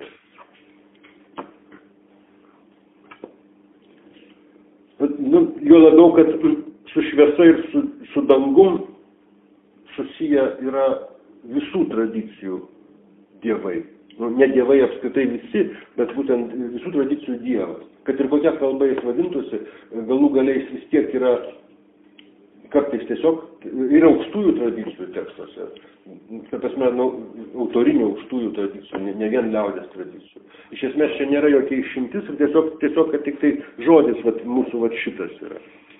Jo labiau, kad su šviesa ir su dangum susiję yra visų tradicijų dievai. Ne dievai apskritai visi, bet būtent visų tradicijų dievas. Kad ir kokia kalba jis vadintųsi, galų galiais vis tiek yra kartais tiesiog ir aukštųjų tradicijų tekstuose. Ta prasme, autorinių aukštųjų tradicijų, ne vien liaudės tradicijų. Iš esmės čia nėra jokia išimtis ir tiesiog kad tik tai žodis mūsų šitas yra.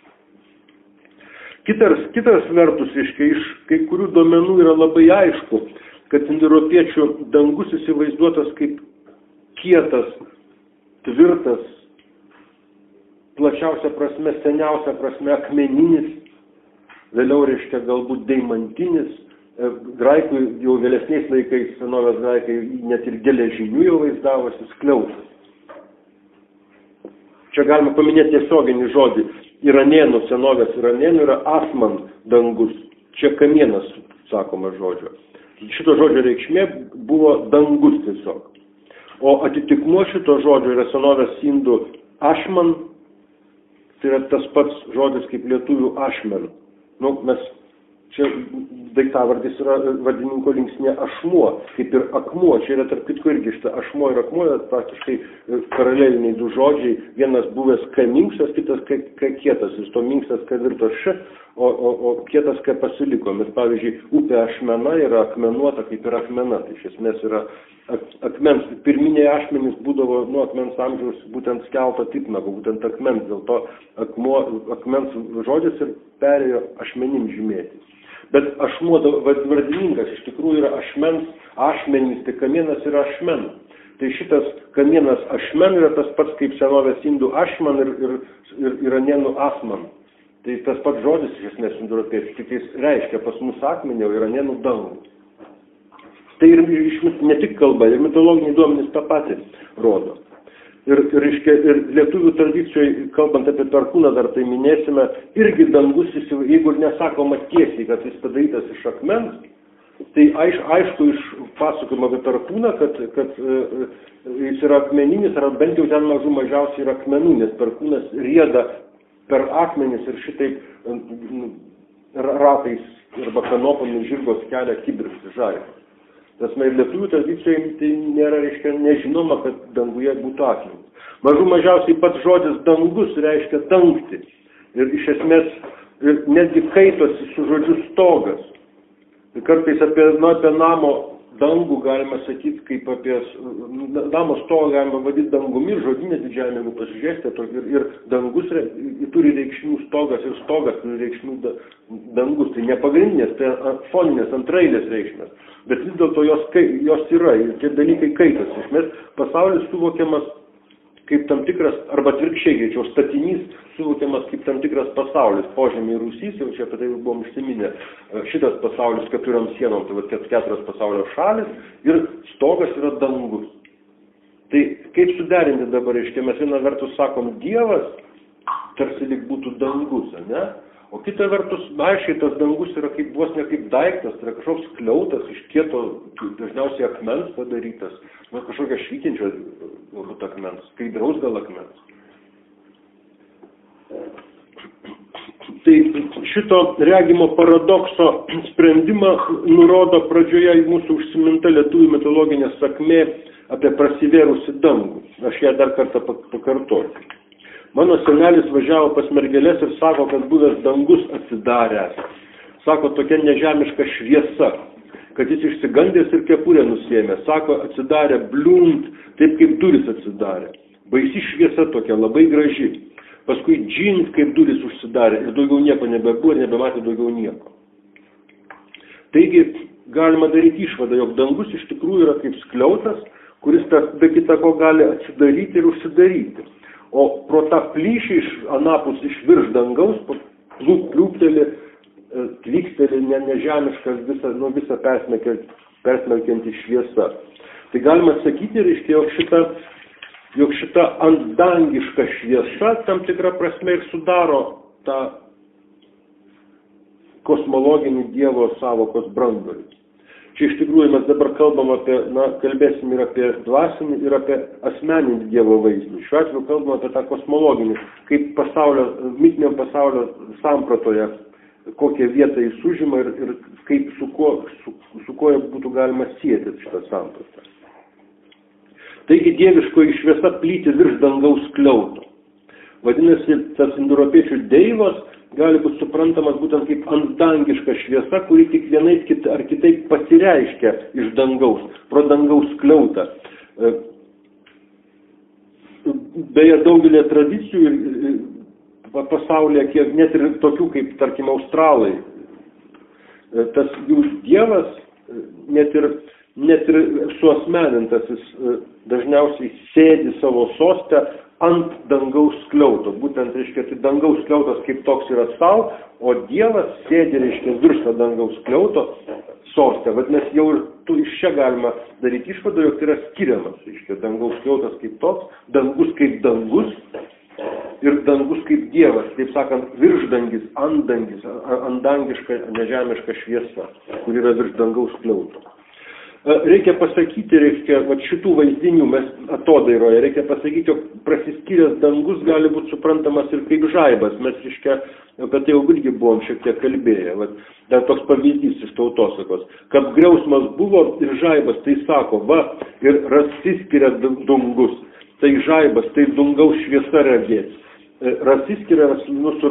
Kitas vertus, reiškia, iš kai kurių duomenų yra labai aišku, kad indoeuropiečių dangus įsivaizduotas kaip kietas, tvirtas, plačiausia prasme, seniausia prasme akmeninis, vėliau, reiškia, galbūt deimantinis, graikų jau vėlesniais laikais, senovės graikai net ir geležinių jau vaizdavosi skliaustas. Čia galima paminėti tiesioginį žodį. Iranėnų, senovės iranėnų yra asman dangus. Čia kamienas, sakoma žodžio. Šito žodžio reikšmė buvo dangus tiesiog. O atitikmuo šito žodžio yra senovės indų ašman, tai yra tas pats žodis kaip lietuvių ašmen. Mes čia daiktavardis yra vardininko linksnė ašmuo, kaip ir akmuo. Čia yra tarp kitko irgi šitą ašmuo ir akmuo yra praktiškai paraleliniai du žodžiai. Vienas buvęs K minkštas, kitas K kietas. Jis to minkštas K virto Š, o kietas K pasiliko. Bet pavyzdžiui, upė ašmena yra akmenuota kaip ir akmena. Tai iš esmės yra akmens. Pirminiai ašmenys būdavo nuo akmens amžiaus būtent skelto tipnago, būtent akmens. Dėl to akmens žodis ir perėjo ašmenim žymėti. Bet ašmuo vardininkas iš tikrųjų yra ašmenys, tai kamienas yra ašmen. Tai šitas kamienas ašmen yra tas pats kaip senovės indų ašman ir iranėnų asman. Tai tas pats žodis iš esmės indoeuropiečių, tik jis reiškia pas mus akmenį, o iranėnų dangų. Tai ir ne tik kalba, ir mitologiniai duomenys tą patį rodo. Ir lietuvių tradicijoje, kalbant apie perkūną, dar tai minėsime, irgi dangus, jeigu ir nesakoma tiesiai, kad jis padarytas iš akmens, tai aišku iš pasakojimo apie perkūną, kad jis yra akmeninis, ar bent jau ten mažiausiai yra akmenų, nes perkūnas rieda per akmenis ir šitaip ratais arba kanopomis žirgos kelia kibirkštį žarį. Tas ir lietuvių tradicijoje tai nėra, reiškia, nežinoma, kad danguje būtų akmenys. Mažiausiai pats žodis dangus reiškia dangti. Ir iš esmės netgi kaitosi su žodžiu stogas. Ir kartais apie namo dangų galima sakyti, kaip apie namo stogą galima vadyti dangumi, žodinė didžiajame, jeigu pasižiūrėsite, ir dangus turi reikšmių stogas ir stogas turi reikšmių dangus. Tai ne pagrindinės, tai foninės, antrailės reikšmės. Bet vis dėlto jos yra ir tie dalykai kaitosi. Iš pasaulis suvokiamas kaip tam tikras, arba atvirkščiai greičiau, statinys suvokiamas kaip tam tikras pasaulis. Požemį Rusys, jau čia apie tai buvom užsiminę, šitas pasaulis 4 sienom, tai 4 pasaulio šalis ir stogas yra dangus. Tai kaip suderinti dabar, reiškia, mes viena vertus sakom Dievas, tarsi lyg būtų dangus, ne? O kita vertus, aiškiai, tas dangus yra kaip vos ne kaip daiktas, tai yra kažkoks skliautas iš kieto, dažniausiai akmens padarytas, kažkokia švytinčio galbūt akmens, skaidraus gal akmens. Tai šito regimo paradokso sprendimą nurodo pradžioje į mūsų užsiminta lietuvių mitologinė sakmė apie prasivėrusi dangų. Aš ją dar kartą pakartosiu. Mano senelis važiavo pas mergeles ir sako, kad buvęs dangus atsidaręs. Sako, tokia nežemiška šviesa, kad jis išsigandęs ir kepurę nusiėmė. Sako, atsidarė bliunt, taip kaip duris atsidarė. Baisi šviesa tokia, labai graži. Paskui džins, kaip duris užsidarė ir daugiau nieko nebebuvo ir nebematė daugiau nieko. Taigi, galima daryti išvadą, jog dangus iš tikrųjų yra kaip skliautas, kuris be kita ko gali atsidaryti ir užsidaryti. O pro tą plyšį iš anapus iš virš dangaus kliūpteli, tvyksteli nežemiškas visą persmelkianti šviesa. Tai galima sakyti, reiškia, jog šita antdangiška šviesa tam tikrą prasme ir sudaro tą kosmologinį Dievo sąvokos branduolį. Čia iš tikrųjų mes dabar kalbam kalbėsim ir apie dvasinį, ir apie asmeninį Dievo vaizdinį. Šiuo atveju kalbam apie tą kosmologinį, kaip mitinio pasaulio sampratoje, kokią vietą jis užima ir kaip su kuo būtų galima sieti šitą sampratą. Taigi dieviškoji šviesa plyti virš dangaus skliauto. Vadinasi, tas indoeuropiečių deivas gali būti suprantamas būtent kaip antdangiška šviesa, kuri tik vienaip ar kitaip pasireiškia iš dangaus, pro dangaus skliautą. Beje, daugelį tradicijų pasaulyje, kiek net ir tokių kaip, tarkim, australai, tas jų dievas, net ir suasmenintasis dažniausiai sėdi savo soste ant dangaus skliauto. Būtent, reiškia, tai dangaus skliautas kaip toks yra savo, o Dievas sėdi, reiškia, virš to dangaus skliauto soste. Vadinasi, jau ir iš čia galima daryti išvadą, jog tai yra skiriamas, reiškia, dangaus skliautas kaip toks, dangus kaip dangus ir dangus kaip Dievas, taip sakant, viršdangis, antdangiška, nežemiška šviesa, kur yra virš dangaus skliauto. Reikia pasakyti, šitų vaizdinių mes atodairoje, reikia pasakyti, jog prasiskyręs dangus gali būti suprantamas ir kaip žaibas. Mes, apie tai jau irgi buvom šiek tiek kalbėję. Dar toks pavyzdys iš tautosakos. Kad griausmas buvo ir žaibas, tai sako, ir rasiskiria dangus. Tai žaibas, tai dangaus šviesa regės. Rasiskiria su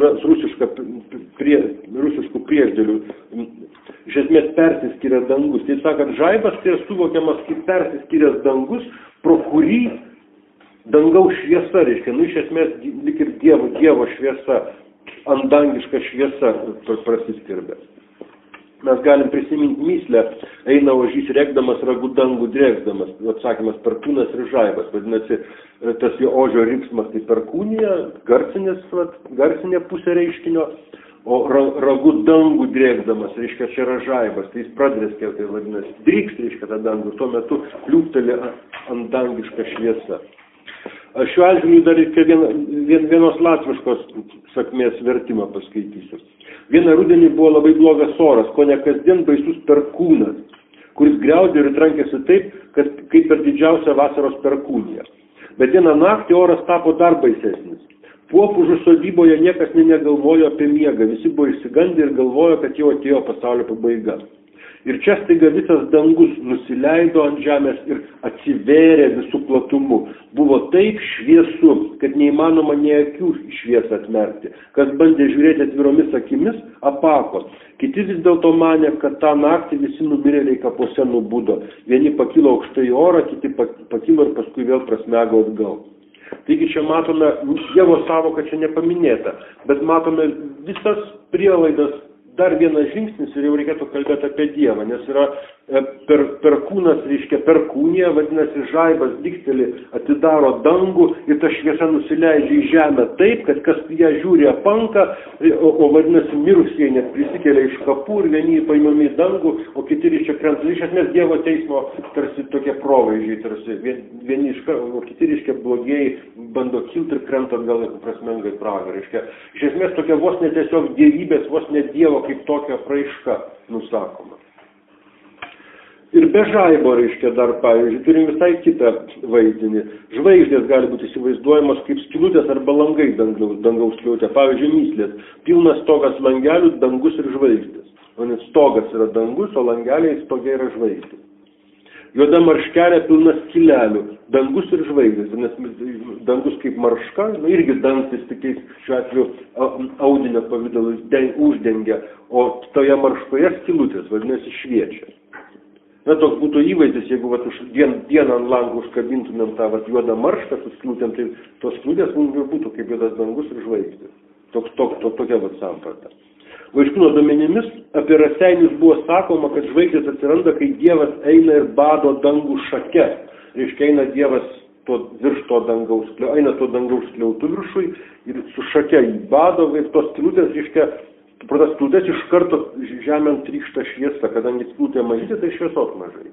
rusišku priešdėliu. Iš esmės persiskiria dangus. Tai sakant, žaibas tai suvokiamas kaip persiskiręs dangus, pro kurį dangaus šviesa, reiškia, iš esmės lyg ir Dievo šviesa, antdangiška šviesa prasiskirbė. Mes galim prisiminti myslę, eina ožys rėkdamas, ragų dangų drėksdamas, atsakymas perkūnas ir žaibas. Vadinasi, tas jo ožio riksmas tai perkūnija, garsinė pusė reiškinio, o ragų dangų drėkdamas, reiškia, čia yra žaibas, tai jis pradrėskė, tai vadinasi, drykst, reiškia, tą dangų, tuo metu kliūpteli antdangiška šviesa. Šiuo atveju dar reikia vienos latviškos sakmės vertimą paskaitysiu. Vieną rudenį buvo labai blogas oras, ko ne kasdien baisus perkūnas, kuris griaudė ir trankėsi taip, kaip per didžiausią vasaros perkūniją. Bet vieną naktį oras tapo dar baisesnis. Puopužų sodyboje niekas negalvojo apie miegą, visi buvo išsigandę ir galvojo, kad jau atėjo pasaulio pabaiga. Ir čia staiga visas dangus nusileido ant žemės ir atsivėrė visų platumu. Buvo taip šviesu, kad neįmanoma nei akių šviesą atmerkti. Kas bandė žiūrėti atviromis akimis, apako. Kiti vis dėlto manė, kad tą naktį visi numirėliai kapuose nubudo. Vieni pakilo aukštai į orą, kiti pakilo ir paskui vėl prasmego atgal. Taigi čia matome, Dievo sąvoka čia nepaminėta, bet matome visas prielaidas. Dar vienas žingsnis ir jau reikėtų kalbėti apie Dievą, nes yra perkūnas, reiškia perkūnija, vadinasi, žaibas dikteli, atidaro dangų ir ta šviesa nusileidžia į žemę taip, kad kas ją žiūri apanka, o vadinasi, mirusieji net prisikelia iš kapų ir vieni paimami į dangų, o kiti reiškia krenta. Iš esmės Dievo teismo tarsi tokie provaizdžiai, tarsi vieni o kiti reiškia blogieji bando kilti ir krenta atgal prasmengai pragarą. Iš esmės tokia vos ne tiesiog dievybės, vos ne Dievo kaip tokia apraiška nusakoma. Ir be žaibo, reiškia, dar, pavyzdžiui, turim visai kitą vaizdinį. Žvaigždės gali būti įsivaizduojamos kaip skylutės arba langai dangaus skliaute. Pavyzdžiui, myslės. Pilnas stogas langelių, dangus ir žvaigždės. O net stogas yra dangus, o langeliai stoge yra žvaigždės. Juoda marškelė pilna skylelių, dangus ir žvaigždės. Nes dangus kaip marška, irgi dangtis tikiais šiuo atveju audinio pavidalus uždengia, o toje marškoje skylutės, vadinasi, šviečia. Na, toks būtų įvaizdis, jeigu dieną ant langų užkabintumėm tą juodą maršką su skylutėm, tai tos skylutės mums būtų kaip juodas dangus ir žvaigždės. Tokia samprata. Vaiškūno duomenimis apie raseinius buvo sakoma, kad žvaigždės atsiranda, kai Dievas eina ir bado dangų šake. Reiškia, eina Dievas virš to dangaus, eina to dangaus skliautų viršui ir su šake jį bado, ir tos skylutės, reiškia, pro tas skylutes iš karto žemėn trykšta šviesa, kadangi skylutė mažytė, tai šviesos mažai.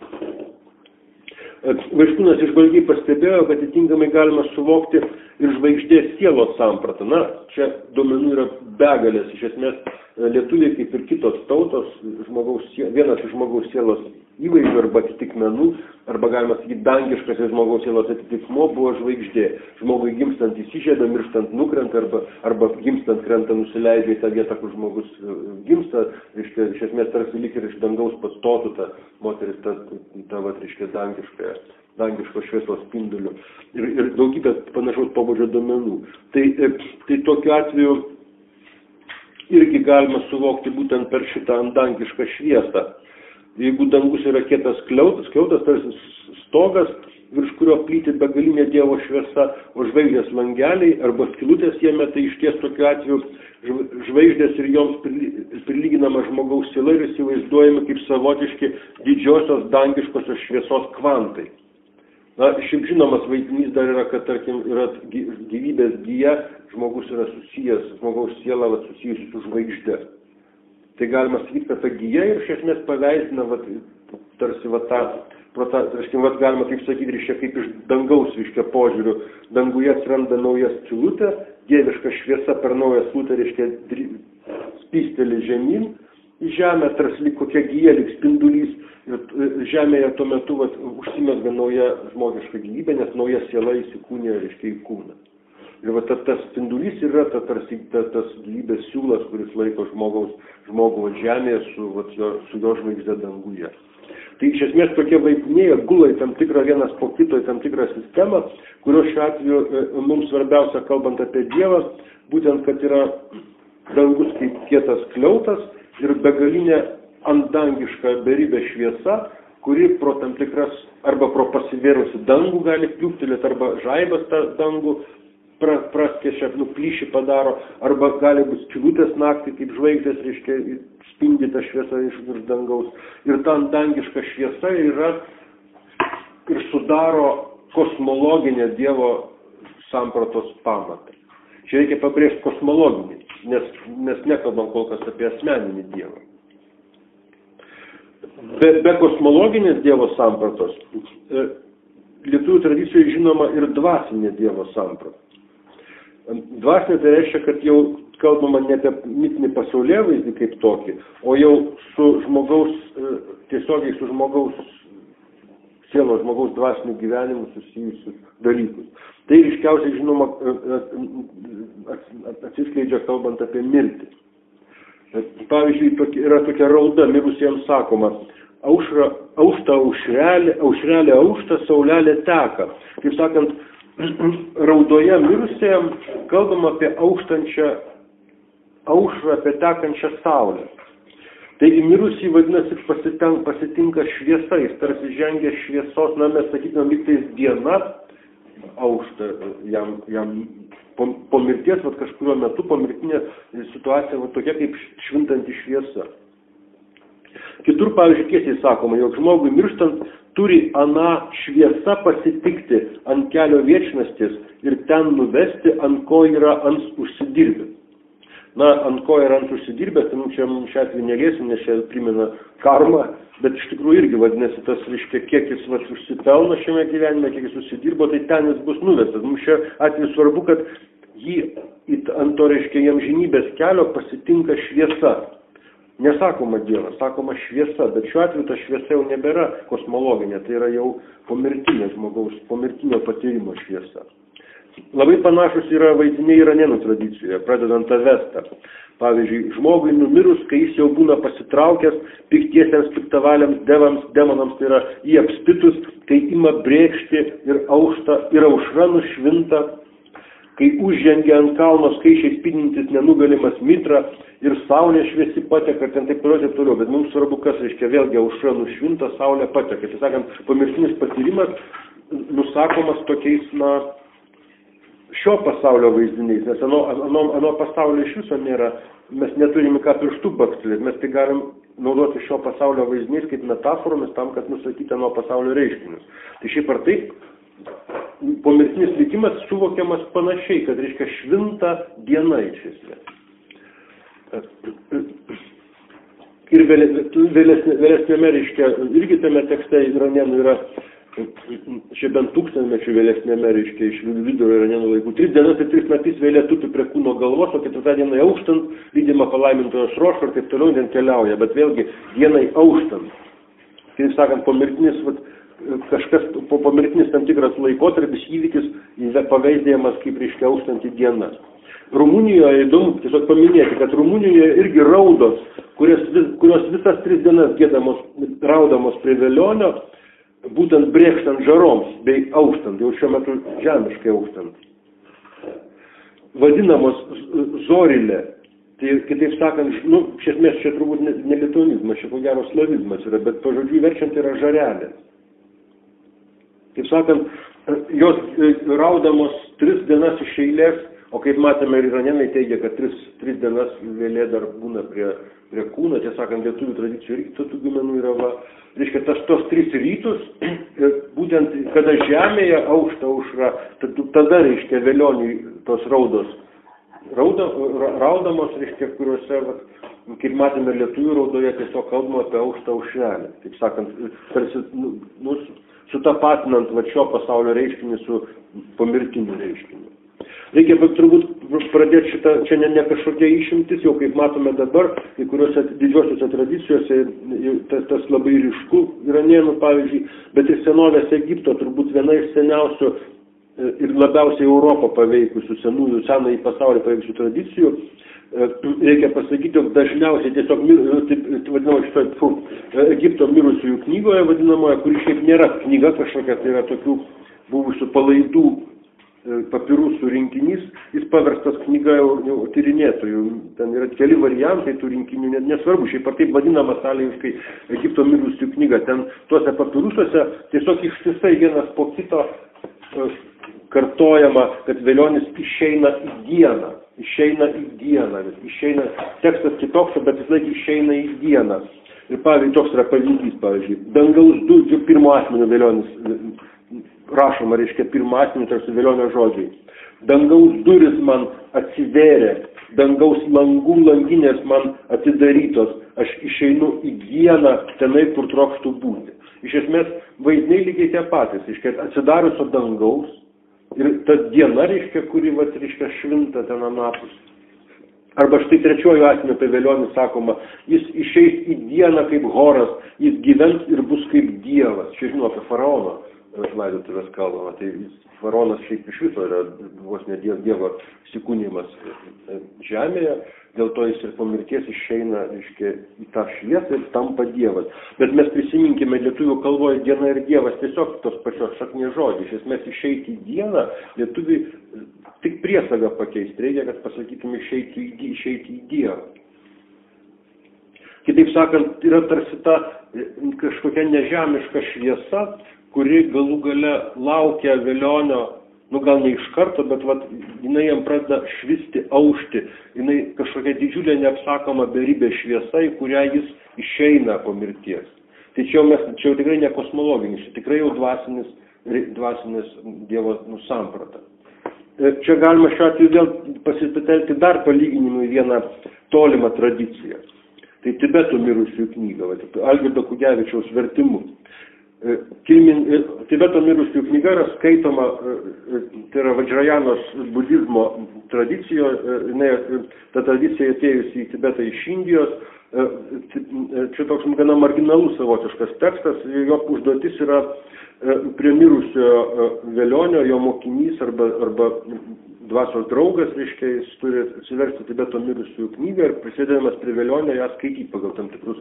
Vaiškūnas išvalgiai pastebėjo, kad atitinkamai galima suvokti ir žvaigždės sielos sampratą. Na, čia duomenų yra begalės. Iš esmės, lietuviai, kaip ir kitos tautos, vienas iš žmogaus sielos įvaizdžių arba atitikmenų, arba galima sakyti, dangiškas žmogaus sielos atitikmuo buvo žvaigždė. Žmogui gimstant įsižėda, mirštant nukrenta, arba gimstant krenta nusileidžia į tą vietą, kur žmogus gimsta. Iš esmės, tarsi lyg ir iš dangaus pastotų ta moteris, reiškia, dangiškos šviesos spindulių. Ir daugybė panašaus pobūdžio duomenų. Tai tokiu atveju irgi galima suvokti būtent per šitą dangišką šviesą. Jeigu dangus yra kietas skliautas tarsi stogas, virš kurio plyti begalinė Dievo šviesa, o žvaigždės langeliai arba skylutės jame, tai išties tokiu atveju žvaigždės ir joms prilyginama žmogaus siela ir įsivaizduojami kaip savotiški didžiosios dangiškosios šviesos kvantai. Na, šiaip žinomas vaizdinys dar yra, kad, tarkim, yra gyvybės gija, žmogus yra susijęs, žmogaus siela susijusi su žvaigžde. Tai galima sakyti, kad ta gija ir iš esmės paveizdina, tarsi galima taip sakyti, reiškia, kaip iš dangaus, reiškia, požiūrių. Danguje atsiranda nauja skylutė, dieviška šviesa per naują skylutę, reiškia, spysteli žemyn į žemę, tarsi lyg kokia gija, lyg spindulys. Ir žemėje tuo metu užsimezga nauja žmogiška gyvybė, nes nauja siela įsikūnija, reiškia, į kūną. Ir tas spindulys yra tas gyvybės siūlas, kuris laiko žmogų žemėje su jo žvaigžde danguje. Tai iš esmės tokie vaizdiniai gula į tam tikrą vienas po kito, į tam tikrą sistemą, kurio šiuo atveju mums svarbiausia, kalbant apie Dievą, būtent, kad yra dangus kaip kietas skliautas ir begalinė antdangiška beribė šviesa, kuri pro tam tikras, arba pro pasivėrusi dangų gali kliūptelėti, arba žaibas tą dangų praskėšia, plyšį padaro, arba gali būti skylutės naktį, kaip žvaigždės, reiškia, spindi tą šviesą iš virš dangaus. Ir ta dangiška šviesa yra ir sudaro kosmologinę Dievo sampratos pamatą. Čia reikia pabrėžti kosmologinį, nes nekalbam kol kas apie asmeninį Dievą. Be kosmologinės Dievo sampratos, lietuvių tradicijoje žinoma ir dvasinė Dievo samprata. Dvasinė tai reiškia, kad jau kalbama ne apie mitinį pasaulėvaizdį kaip tokį, o jau tiesiogiai su žmogaus sielos, žmogaus dvasiniu gyvenimu susijusius dalykus. Tai ryškiausiai žinoma atsiskleidžia kalbant apie mirtį. Pavyzdžiui, yra tokia rauda, mirusiems sakoma, aušta aušrelė, aušta, saulelė teka. Kaip sakant, raudoje mirusiem kalbama apie auštančią aušrą, apie tekančią saulę. Taigi mirusį, vadinasi, pasitinka šviesa, jis tarsi žengia šviesos, mes sakytume, lyg tais diena aušta jam po mirties, kažkurio metu pomirtinė situacija tokia kaip švintanti šviesa. Kitur, pavyzdžiui, tiesiai sakoma, jog žmogui mirštant turi ana šviesa pasitikti ant kelio viečnastis ir ten nuvesti, ant ko yra ant užsidirbęs. Na, ant ko yra ant užsidirbęs, tai čia šiuo atveju neliesim, nes čia primena karmą, bet iš tikrųjų irgi vadinasi tas, reiškia, kiek jis užsipelno šiame gyvenime, kiek jis užsidirbo, tai ten jis bus nuvestas. Mums šiuo atveju svarbu, kad jį ant to, reiškia, jam žinybės kelio pasitinka šviesa. Nesakoma Dievas, sakoma šviesa, bet šiuo atveju ta šviesa jau nebėra kosmologinė, tai yra jau pomirtinė žmogaus, pomirtinio patyrimo šviesa. Labai panašus yra vaizdiniai iranėnų tradicijoje, pradedant Avestą. Pavyzdžiui, žmogui numirus, kai jis jau būna pasitraukęs, piktiesiems, piktavaliams, demonams, tai yra jį apspitus, kai ima brėkšti ir aušra nušvinta, kai užžengia ant kalno skaičiai spindintis nenugalimas mitra ir saulė šviesi pateka, ten taip toliau. Bet mums svarbu, kas reiškia, vėlgi aušra nušvinta, saulė pateka. Tai sakant, pomirtinis patyrimas nusakomas tokiais, šio pasaulio vaizdiniais, nes ano pasaulio iš viso nėra, mes neturime ką pirštų bakstelėti, mes tai galim naudoti šio pasaulio vaizdiniais kaip metaforomis tam, kad nusakyti ano pasaulio reiškinius. Tai šiaip ar taip, pomirtinis likimas suvokiamas panašiai, kad reiškia švinta diena iš esmės. Ir vėlesnėme reiškia, irgi tame tekste iranėnų yra čia bent 1000 mečių vėlesnėme, reiškia, iš vidurio iranėnų laikų. 3 dienas ir 3 naktis vėlė tupi prie kūno galvos, o 4 dienai auštant, lydima palaimintojo šrošo ir taip toliau ten keliauja, bet vėlgi dienai auštant. Kaip sakant, pomirtinis, kažkas, pomirtinis tam tikras laikotarpis įvykis paveizdėjamas kaip, reiškia, auštanti diena. Rumunijoje įdomu tiesiog paminėti, kad Rumunijoje irgi raudos, kurios visas 3 dienas gėdamos, raudamos prie velionio, būtent brėkstant žaroms bei auštant, jau šiuo metu žemiškai auštant. Vadinamos zorilė, tai kitaip sakant, iš esmės čia turbūt ne lietuonizmas, čia ko gero slavizmas yra, bet pažodžiui verčiant yra žarelė. Taip sakant, jos raudamos 3 dienas iš eilės, o kaip matėme ir iranėnai teigia, kad 3 dienas vėlė dar būna prie kūno, tiesą sakant, lietuvių tradicijų irgi tokių gumenų yra, reiškia, tos 3 rytus, būtent kada žemėje aušta aušra, tada, reiškia, vėlioniui tos raudamos, reiškia, kuriuose, kaip matėme lietuvių raudoje, tiesiog kalbama apie auštą aušrelę. Taip sakant, tarsi, sutapatinant šio pasaulio reiškinį su pomirtiniu reiškiniu. Reikia turbūt pradėti šitą, čia ne kažkokia išimtis, jau kaip matome dabar, kai kuriuose didžiosiuose tradicijose tas labai ryšku iranėnų, pavyzdžiui, bet ir senovės Egipto turbūt viena iš seniausių ir labiausiai Europą paveikusių senąjį pasaulį paveikusių tradicijų. Reikia pasakyti, jog dažniausiai tiesiog Egipto mirusiųjų knygoje vadinamoje, kuri šiaip nėra knyga kažkokia, tai yra tokių buvusių palaidų papirusų rinkinys, jis paverstas knyga jau tyrinėtojų. Ten yra keli variantai tų rinkinių, nesvarbu, šiaip ar taip vadinama sąlygiškai Egipto mirusių knyga. Ten tuose papirusuose tiesiog ištisai vienas po kito kartojama, kad velionis išeina į dieną. Tekstas kitoks, bet vis laik išeina į dieną. Ir pavyzdžiui, toks yra pavyzdys, pavyzdžiui, dangaus durų pirmo asmenio velionis rašoma, reiškia, pirmą asmenį tarsi velionio žodžiai. Dangaus duris man atsivėrė, dangaus langų langinės man atidarytos, aš išeinu į dieną tenai, kur trokštų būti. Iš esmės, vaizdiniai lygiai tie patys, reiškia, atsidariusio dangaus ir ta diena, reiškia, kuri, reiškia, švinta ten anapus. Arba štai trečiuoju asmeniu apie velionį sakoma, jis išeis į dieną kaip horas, jis gyvens ir bus kaip dievas. Čia žinau apie faraono laidotuvės kalbama, tai faraonas šiaip iš viso yra vos ne dievo įsikūnijimas žemėje, dėl to jis ir po mirties išeina, reiškia, į tą šviesą ir tampa dievas. Bet mes prisiminkime, lietuvių kalboje diena ir dievas tiesiog tos pačios šaknės žodžiai. Iš esmės išeiti į dieną, lietuviai tik priesagą pakeisti, reikia, kad pasakytume išeiti į dievą. Kitaip sakant, yra tarsi ta kažkokia nežemiška šviesa, kuri galų gale laukia velionio nu gal ne iš karto, bet vat, jinai jam pradeda švisti, aušti, jinai kažkokia didžiulė neapsakoma beribė šviesa, į kurią jis išeina po mirties. Tai čia jau tikrai ne kosmologinis, čia tikrai jau dvasinis Dievo samprata. Čia galima šiuo atveju vėl pasitelkti dar palyginimui vieną tolimą tradiciją. Tai Tibeto mirusiųjų knyga, Algirdo Kugevičiaus vertimu. Tibeto mirusiųjų knyga yra skaitoma, tai yra Vadžrajanos budizmo tradicijoje, ta tradicija atėjusi į Tibetą iš Indijos. Čia toks gana marginalus savotiškas tekstas, jo užduotis yra prie mirusiojo velionio, jo mokinys arba dvasios draugas, reiškia, jis turi atsiversti Tibeto mirusiųjų knygą ir prisidėdamas prie velionio ją skaityti pagal tam tikrus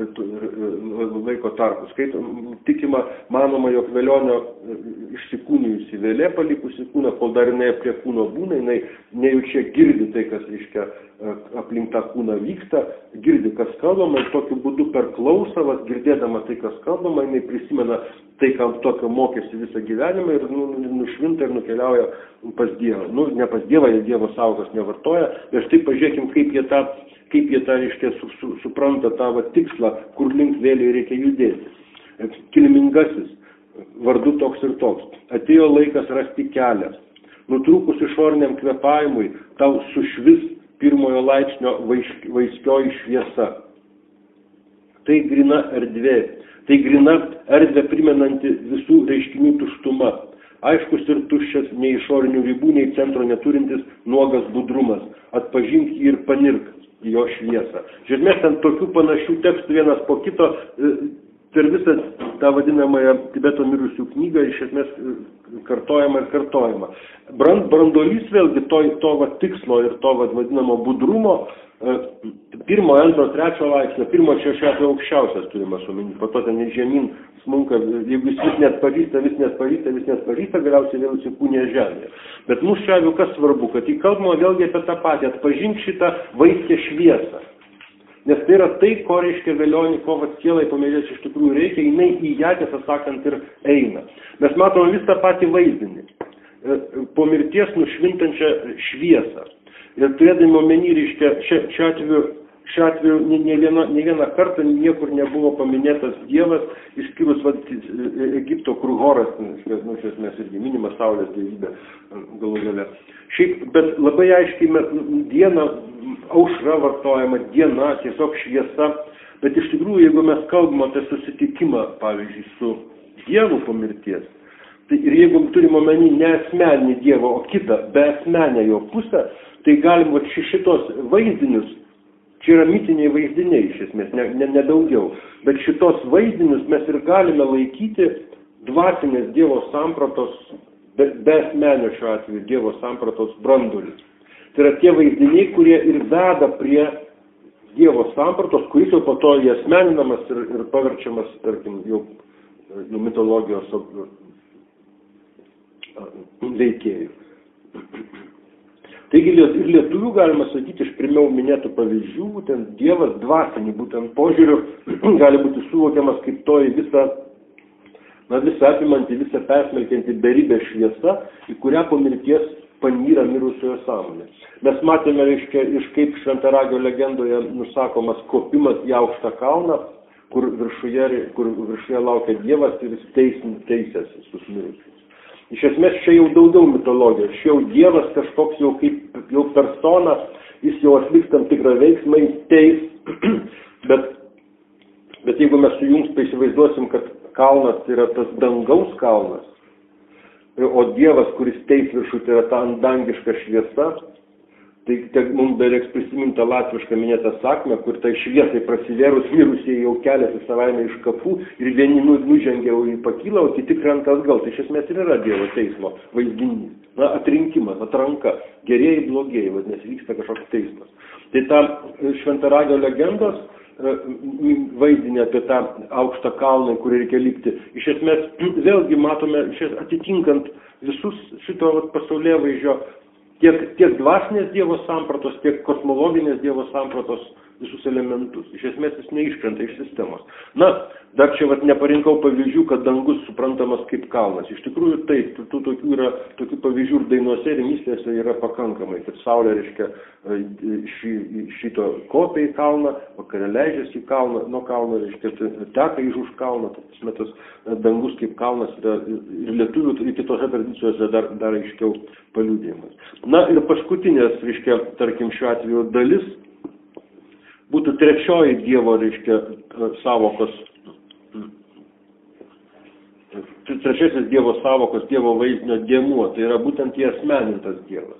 laiko tarpus. Tikima, manoma, jog velionio išsikūnijusi vėlė palikusi kūną, kol dar jinai prie kūno būna, jinai nejučia girdi tai, kas, reiškia, aplink tą kūną vyksta, girdi, kas kalbama, ir tokiu būdu per klausą, girdėdama tai, kas kalbama, jinai prisimena tai, kam tokio mokėsi visą gyvenimą ir nušvinta ir nukeliauja pas Dievą. Ne pas Dievą, jie Dievo sąvokos nevartoja, bet štai pažiūrėkim, kaip jie tą reiškia, supranta tą tikslą, kur link vėliai reikia judėti. Kilmingasis, vardu toks ir toks. Atėjo laikas rasti kelią. Nutrūkus išoriniam kvėpavimui, tau sušvis pirmojo laipsnio vaiskioji šviesa. Tai grina erdvė. Tai grina erdvė primenanti visų reiškinių tuštuma. Aiškus ir tuščias, nei išorinių ribų, nei centro neturintis nuogas budrumas. Atpažink jį ir panirk į jo šviesą. Žiūrėk, ten tokių panašių tekstų vienas po kito per visą tą vadinamąją Tibeto mirusių knygą iš esmės kartojama. Brandolys vėlgi to tikslo ir to vadinamo budrumo, pirmo, antro, trečio laipsnio, pirmo čia šiuo atveju aukščiausias turimas omeny, po to ten žemyn smunka, jeigu jis vis neatpažįsta, galiausiai vėl įsikūnė žemėje. Bet mūsų šiuo atveju kas svarbu, kad įkalbama vėlgi apie tą patį, atpažink šitą vaiskę šviesą. Nes tai yra tai, ko reiškia velionį, ko sielai pamėlės iš tikrųjų reikia, jinai į ją, tiesą sakant, ir eina. Mes matome vis tą patį vaizdinį, po mirties nušvintančią šviesą. Ir turėdami omeny, reiškia, šiuo atveju ne vieną kartą niekur nebuvo paminėtas Dievas, išskyrus Egipto Kruhoras, iš esmės irgi minimas Saulės dievybė galų gale. Šiaip, bet labai aiškiai diena, aušra vartojama, diena, tiesiog šviesa, bet iš tikrųjų, jeigu mes kalbame apie susitikimą, pavyzdžiui, su Dievu po mirties, tai ir jeigu turime omeny ne asmeninį Dievą, o kitą, be asmenę jo pusę, tai galim šitos vaizdinius, čia yra mitiniai vaizdiniai iš esmės, ne daugiau, bet šitos vaizdinius mes ir galime laikyti dvasinės Dievo sampratos, be asmenio šiuo atveju Dievo sampratos branduolis. Tai yra tie vaizdiniai, kurie ir veda prie Dievo sampratos, kuris jau po to įasmeninamas ir paverčiamas, tarkim, jau mitologijos veikėjų. Taigi ir lietuvių galima sakyti iš pirmiau minėtų pavyzdžių, būtent Dievas dvasinį, būtent požiūriu, gali būti suvokiamas kaip toji visą apimanti, visą persmelkianti beribė šviesa, į kurią po mirties panyra mirusiojo sąmonė. Mes matėme, reiškia, iš kaip Šventaragio legendoje nusakomas kopimas į aukštą kalną, kur viršuje laukia Dievas ir jis teisėsi sus mirusius. Iš esmės čia jau daugiau mitologijos, čia jau Dievas kažkoks jau persona, jis jau atliks tam tikrą veiksmą, jis teis, bet jeigu mes sujungs, tai įsivaizduosim, kad kalnas yra tas dangaus kalnas, o Dievas, kuris teis viršų, tai yra ta dangiška šviesa, tai mums bereiks prisiminti latvišką minėtą sakmę, kur tai šviesai prasivėrus mirusieji jau keliasi savaime iš kapų ir vieni nužengia į pakylą, o kiti krenta atgal. Tai iš esmės ir yra Dievo teismo vaizdinys. Atrinkimas, atranka, gerieji, blogieji, vadinasi, vyksta kažkoks teismas. Tai ta Šventaragio legendos vaizdinė apie tą aukštą kalną, kur reikia lipti. Iš esmės vėlgi matome, atitinkant visus šito pasaulėvaizdžio tiek dvasinės Dievo sampratos, tiek kosmologinės Dievo sampratos visus elementus. Iš esmės jis neiškrenta iš sistemos. Na, dar čia neparinkau pavyzdžių, kad dangus suprantamas kaip kalnas. Iš tikrųjų taip, tokių pavyzdžių ir dainuose, ir myslėse yra pakankamai, kad saulė, reiškia, šito kopia į kalną, vakare leidžiasi į kalną, nuo kalno, reiškia, teka už kalną, tas dangus kaip kalnas yra ir lietuvių, ir kitose tradicijose dar aiškiau paliudijimas. Na ir paskutinės, reiškia, tarkim, šiuo atveju dalis būtų trečioji Dievo, reiškia, savokos, trečiasis Dievo savokos, Dievo vaizdinio dėmuo, tai yra būtent įasmenintas Dievas.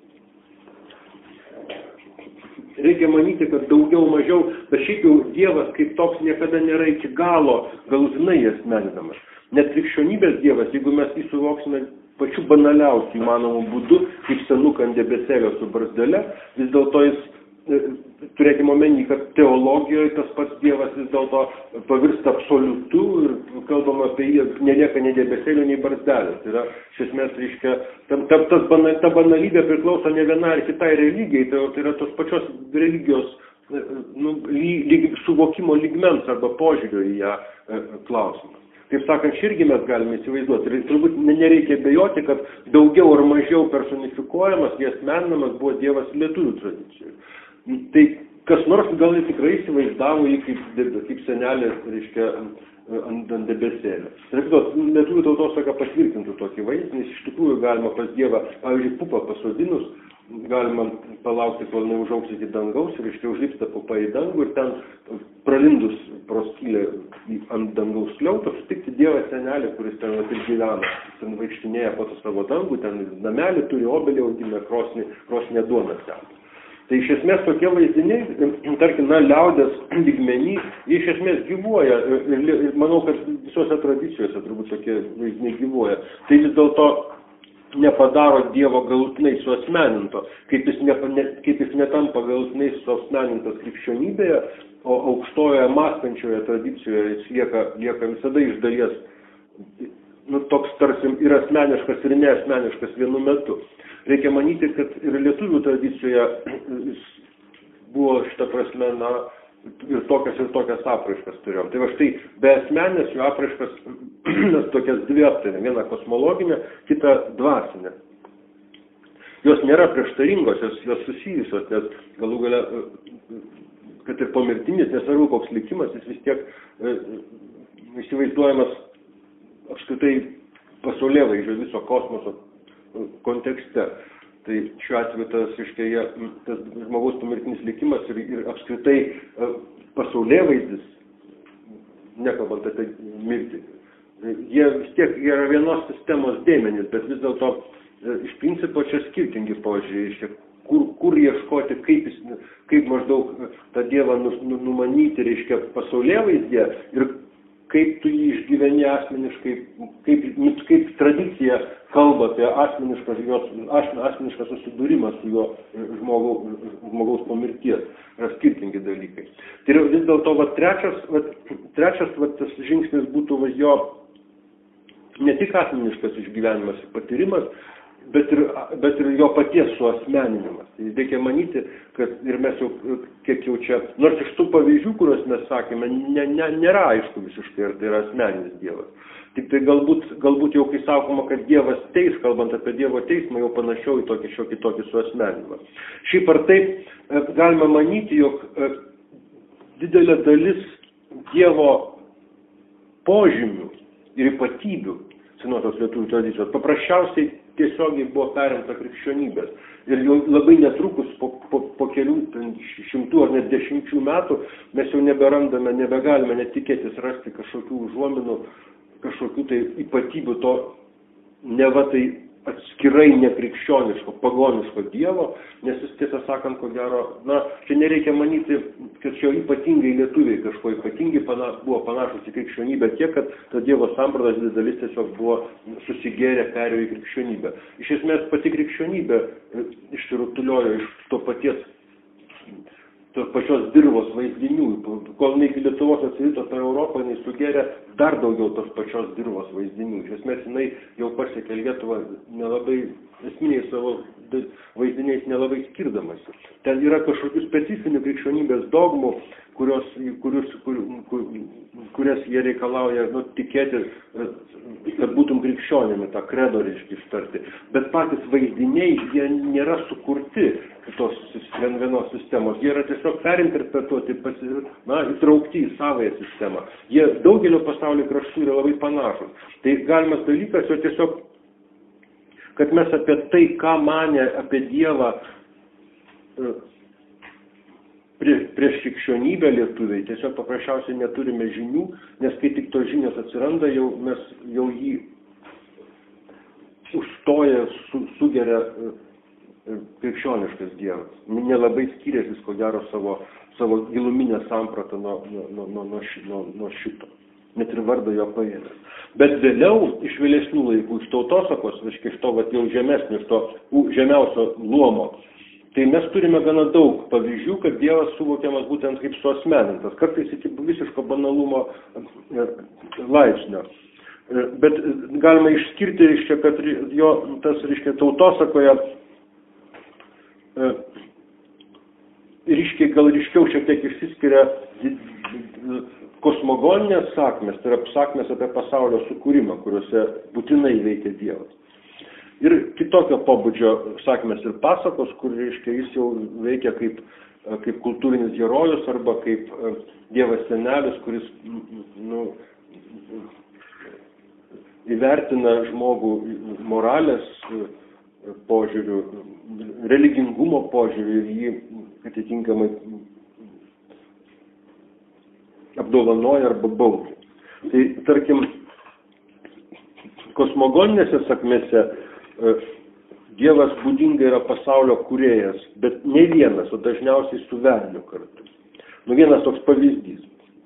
Reikia manyti, kad daugiau mažiau, bet šiaip jau Dievas kaip toks niekada nėra iki galo galutinai asmeninamas. Net krikščionybės Dievas, jeigu mes jį suvoksime pačiu banaliausiu įmanomu būdu, kaip senuką ant debesėlio su barzdele, vis dėlto jis, turėkime omeny, kad teologijoje tas pats Dievas vis dėlto pavirsta absoliutu ir kalbama apie jį, nelieka nei debesėlio, nei barzdelės. Tai yra, iš esmės, reiškia, ta banalybė priklauso ne viena ar kitai religijai, tai yra tos pačios religijos suvokimo lygmens arba požiūrio į ją klausimas. Taip sakant, irgi mes galime įsivaizduoti. Ir turbūt nereikia bejoti, kad daugiau ar mažiau personifikuojamas, asmeninamas buvo Dievas lietuvių tradicijų. Tai kas nors gal tikrai įsivaizdavo jį kaip senelė, reiškia, ant debesėlio. Lietuvių tautosaka patvirtintų tokį vaizdinį, iš tikrųjų galima pas Dievą, pavyzdžiui, pupą pasodinus, galima palaukti, kol neužaugs iki dangaus ir iš čia užlipsta pupa į dangų ir ten pralindus pro skylę ant dangaus skliauto sutikti Dievą senelį, kuris ten ir gyvena, ten vaikštinėja po savo dangų, ten namelį turi, obelį augina, krosnė duoną ten. Tai iš esmės tokie vaizdiniai, tarkim, liaudės lygmenį, jie iš esmės gyvuoja ir manau, kad visose tradicijose turbūt tokie vaizdiniai gyvuoja. Tai vis dėlto nepadaro Dievo galutinai suasmeninto, kaip jis netampa galutinai suasmenintas krikščionybėje, o aukštojoje mąstančioje tradicijoje jis lieka visada iš dalies, toks tarsi ir asmeniškas, ir neasmeniškas vienu metu. Reikia manyti, kad ir lietuvių tradicijoje buvo šitą prasme, ir tokias apraiškas turėjom. Tai va štai, be asmenės jų apraiškas tokias dvi aptarė. Viena kosmologinė, kita dvasinė. Jos nėra prieštaringos, jos susijusios, nes galų gale, kad ir pomirtinis, nesvarbu koks likimas, jis vis tiek įsivaizduojamas apskritai pasaulėvaizdžio viso kosmoso kontekste. Tai šiuo atveju tas žmogaus pomirtinis likimas ir apskritai pasaulėvaizdis, nekalbant apie mirtį, jie vis tiek yra vienos sistemos dėmenys, bet vis dėlto iš principo čia skirtingi požiūriai, kur ieškoti, kaip maždaug tą Dievą numanyti, reiškia pasaulėvaizdyje ir kaip tu jį išgyveni asmeniškai, kaip tradicija kalba apie asmenišką susidūrimą su jo žmogaus po mirties. Yra skirtingi dalykai. Tai vis dėlto trečias tas žingsnis būtų jo ne tik asmeniškas išgyvenimas ir patyrimas, bet ir jo paties suasmeninimas. Tai reikia manyti, kad ir mes jau, kiek jau čia, nors iš tų pavyzdžių, kuriuos mes sakėme, nėra aišku visiškai, ar tai yra asmeninis Dievas. Tik tai galbūt jau kai sakoma, kad Dievas teis, kalbant apie Dievo teismą, jau panašiau į tokį suasmeninimą. Šiaip ar taip galima manyti, jog didelė dalis Dievo požymių ir ypatybių senosios lietuvių tradicijos paprasčiausiai tiesiogiai buvo perimta krikščionybės. Ir jau labai netrukus po kelių šimtų ar net 10 metų mes jau nebegalime netikėtis rasti kažkokių užuominų, kažkokių tai ypatybių to neva tai atskirai nekrikščioniško, pagoniško Dievo, nes jis tiesą sakant, ko gero, čia nereikia manyti, kad čia ypatingai lietuviai kažko ypatingai buvo panašus į krikščionybę tiek, kad ta Dievo sampratos dalis tiesiog buvo susigėrę, perėjo į krikščionybę. Iš esmės pati krikščionybė išsirutuliojo iš tos pačios dirvos vaizdinių, kol nei Lietuvos atsirito per Europą, jinai sugeria dar daugiau tos pačios dirvos vaizdinių. Iš esmės jinai jau pasiekė Lietuvą nelabai esminiais savo vaizdiniais nelabai skirdamas. Ten yra kažkokių specifinių krikščionybės dogmų, kurias jie reikalauja tikėti, kad būtum krikščionimi, tą kredo reiškia ištarti. Bet patys vaizdiniai, jie nėra sukurti tos vienos sistemos. Jie yra tiesiog perinterpretuoti, įtraukti į savąją sistemą. Jie daugelio pasaulio kraštų yra labai panašus. Tai galimas dalykas, jo tiesiog, kad mes apie tai, ką manė apie Dievą prieš krikščionybę lietuviai, tiesiog paprasčiausiai neturime žinių, nes kai tik tos žinios atsiranda, mes jau jį užstoja, sugeria krikščioniškas Dievas. Nelabai skiriasi, ko gero, savo giluminę sampratą nuo šito. Net ir vardą jo paėmė. Bet vėliau, iš vėlesnių laikų, iš tautosakos, iš to jau žemesnio, iš to žemiausio luomo, tai mes turime gana daug pavyzdžių, kad Dievas suvokiamas būtent kaip suasmenintas, kartais iki visiško banalumo laipsnio. Bet galima išskirti, reiškia, kad jo tas, reiškia, tautosakoje gal ryškiau šiek tiek išsiskiria kosmogoninės sakmės, tai yra sakmės apie pasaulio sukūrimą, kuriuose būtinai veikia Dievas. Ir kitokio pobūdžio sakmės ir pasakos, kur, reiškia, jis jau veikia kaip kultūrinis herojus arba kaip Dievas senelis, kuris įvertina žmogų moralės požiūrių, religingumo požiūrių ir jį atitinkamai apdovanoja arba baudžia. Tai, tarkim, kosmogoninėse sakmėse Dievas būdingai yra pasaulio kūrėjas, bet ne vienas, o dažniausiai su velniu kartu. Vienas toks pavyzdys.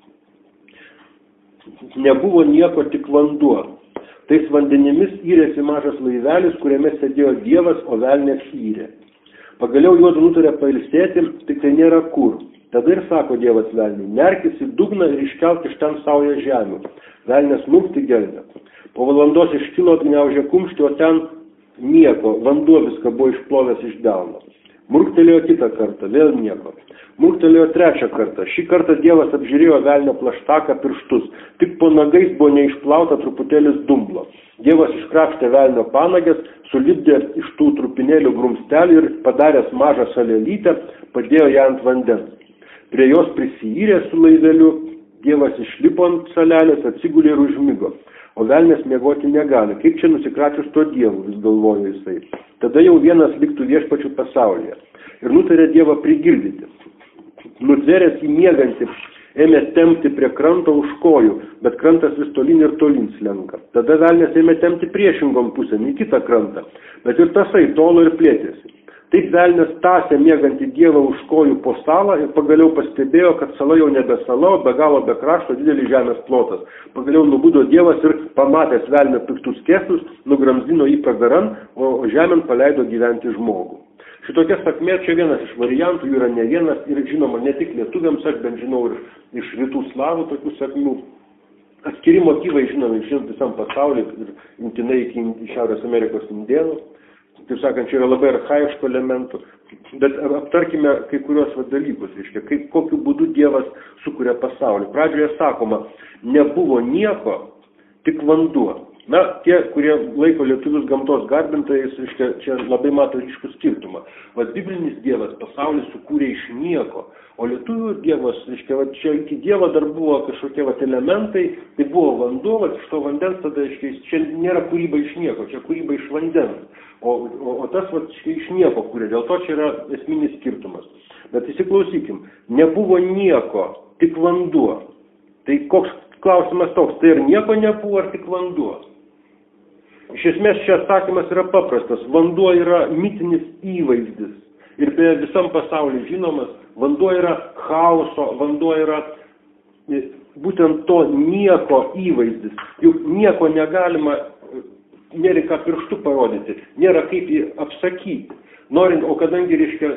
Nebuvo nieko, tik vanduo. Tais vandenimis įrėsi mažas laivelis, kuriame sėdėjo Dievas, o velnės įrė. Pagaliau juodu nutarė pailsėti, tik tai nėra kur. Tada ir sako Dievas velniui, nerkis į dugną ir iškelk iš ten saują žemių. Velnės murkti gelbė. Po valandos iškilo, gniaužė kumštį, o ten nieko, vanduo viską buvo išplovęs iš delno. Murktelėjo kitą kartą, vėl nieko. Murktelėjo trečią kartą. Šį kartą Dievas apžiūrėjo velnio plaštaką pirštus. Tik po nagais buvo neišplauta truputėlis dumblo. Dievas iškrapštė velnio panagės, sulipdė iš tų trupinėlių grumstelį ir padaręs mažą salelytę, padėjo ją ant vandens. Prie jos prisijyrė su laiveliu, Dievas išlipo ant salelės, atsigulė ir užmigo. O velnės miegoti negali. Kaip čia nusikračius to Dievu, vis galvojo jisai. Tada jau vienas liktų viešpačių pasaulyje. Ir nutarė Dievą prigirdyti. Nutvėręs į miegantį, ėmė tempti prie kranto už kojų, bet krantas vis tolyn ir tolyn slenka. Tada velnės ėmė tempti priešingom pusėm į kitą krantą, bet ir tasai tolo ir plėtėsi. Taip velnės tąsė miegantį Dievą už kojų po salą ir pagaliau pastebėjo, kad sala jau nebe sala, o be galo be krašto didelis žemės plotas. Pagaliau nubudo Dievas ir pamatęs velnio piktus kėslus, nugramzdino jį pragaran, o žemėn paleido gyventi žmogų. Šitokia sakmė, čia vienas iš variantų, jų yra ne vienas ir žinoma ne tik lietuviams, aš bent žinau ir iš rytų slavų tokių sakmių. Atskiri motyvai žinomi visam pasauliu ir imtinai iki Šiaurės Amerikos indėnų. Taip sakant, čia yra labai archaiškų elementų, bet aptarkime kai kurios dalykus, reiškia, kokiu būdu Dievas sukuria pasaulį. Pradžioje sakoma, nebuvo nieko, tik vanduo. Tie, kurie laiko lietuvius gamtos garbintojais, reiškia, čia labai mato ryškų skirtumą. Biblinis Dievas pasaulį sukūrė iš nieko, o lietuvių Dievas, reiškia, čia iki Dievo dar buvo kažkokie elementai, tai buvo vanduo, iš to vandens tada, reiškia, čia nėra kūryba iš nieko, čia kūryba iš vandens. O tas iš nieko kūrė, dėl to čia yra esminis skirtumas. Bet įsiklausykim, nebuvo nieko, tik vanduo. Tai koks klausimas toks, tai ir nieko nebuvo, ar tik vanduo? Iš esmės čia atsakymas yra paprastas. Vanduo yra mitinis įvaizdis. Ir beje visam pasauliu žinomas, vanduo yra chaoso, vanduo yra būtent to nieko įvaizdis. Juk nieko negalima, nėra ką pirštu parodyti, nėra kaip jį apsakyti. O kadangi, reiškia,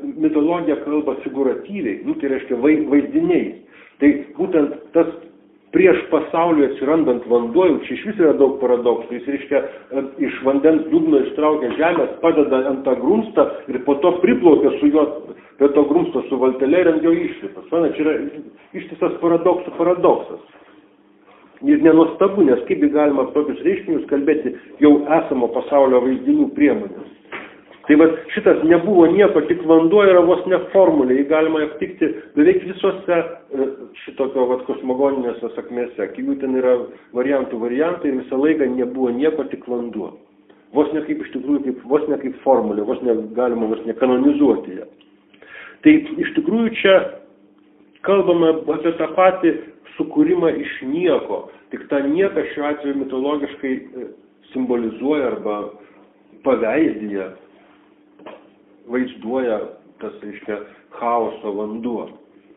mitologija kalba figuratyviai, tai reiškia vaizdiniais, tai būtent tas prieš pasaulį atsirandant vanduo, jau čia iš vis yra daug paradoksų, jis reiškia iš vandens dugno ištraukia žemės, padeda ant tą grumstą ir po to priplaukia su juo prie to grumsto su valtelė ir ant jo išlipa. Čia yra ištisas paradoksas. Ir nenuostabu, nes kaipgi galima tokius reiškinius kalbėti jau esamo pasaulio vaizdinių priemonės. Tai va, šitas nebuvo nieko, tik vanduo yra vos ne formulė, jį galima aptikti beveik visose šitokio kosmogoninėse sakmėse. Jų ten yra variantai ir visą laiką nebuvo nieko, tik vanduo. Vos ne kaip iš tikrųjų, vos ne kaip formulė, galima vos ne kanonizuoti ją. Tai iš tikrųjų čia kalbame apie tą patį sukūrimą iš nieko, tik tą nieką šiuo atveju mitologiškai simbolizuoja arba paveidyje, vaizduoja tas, reiškia, chaoso vanduo.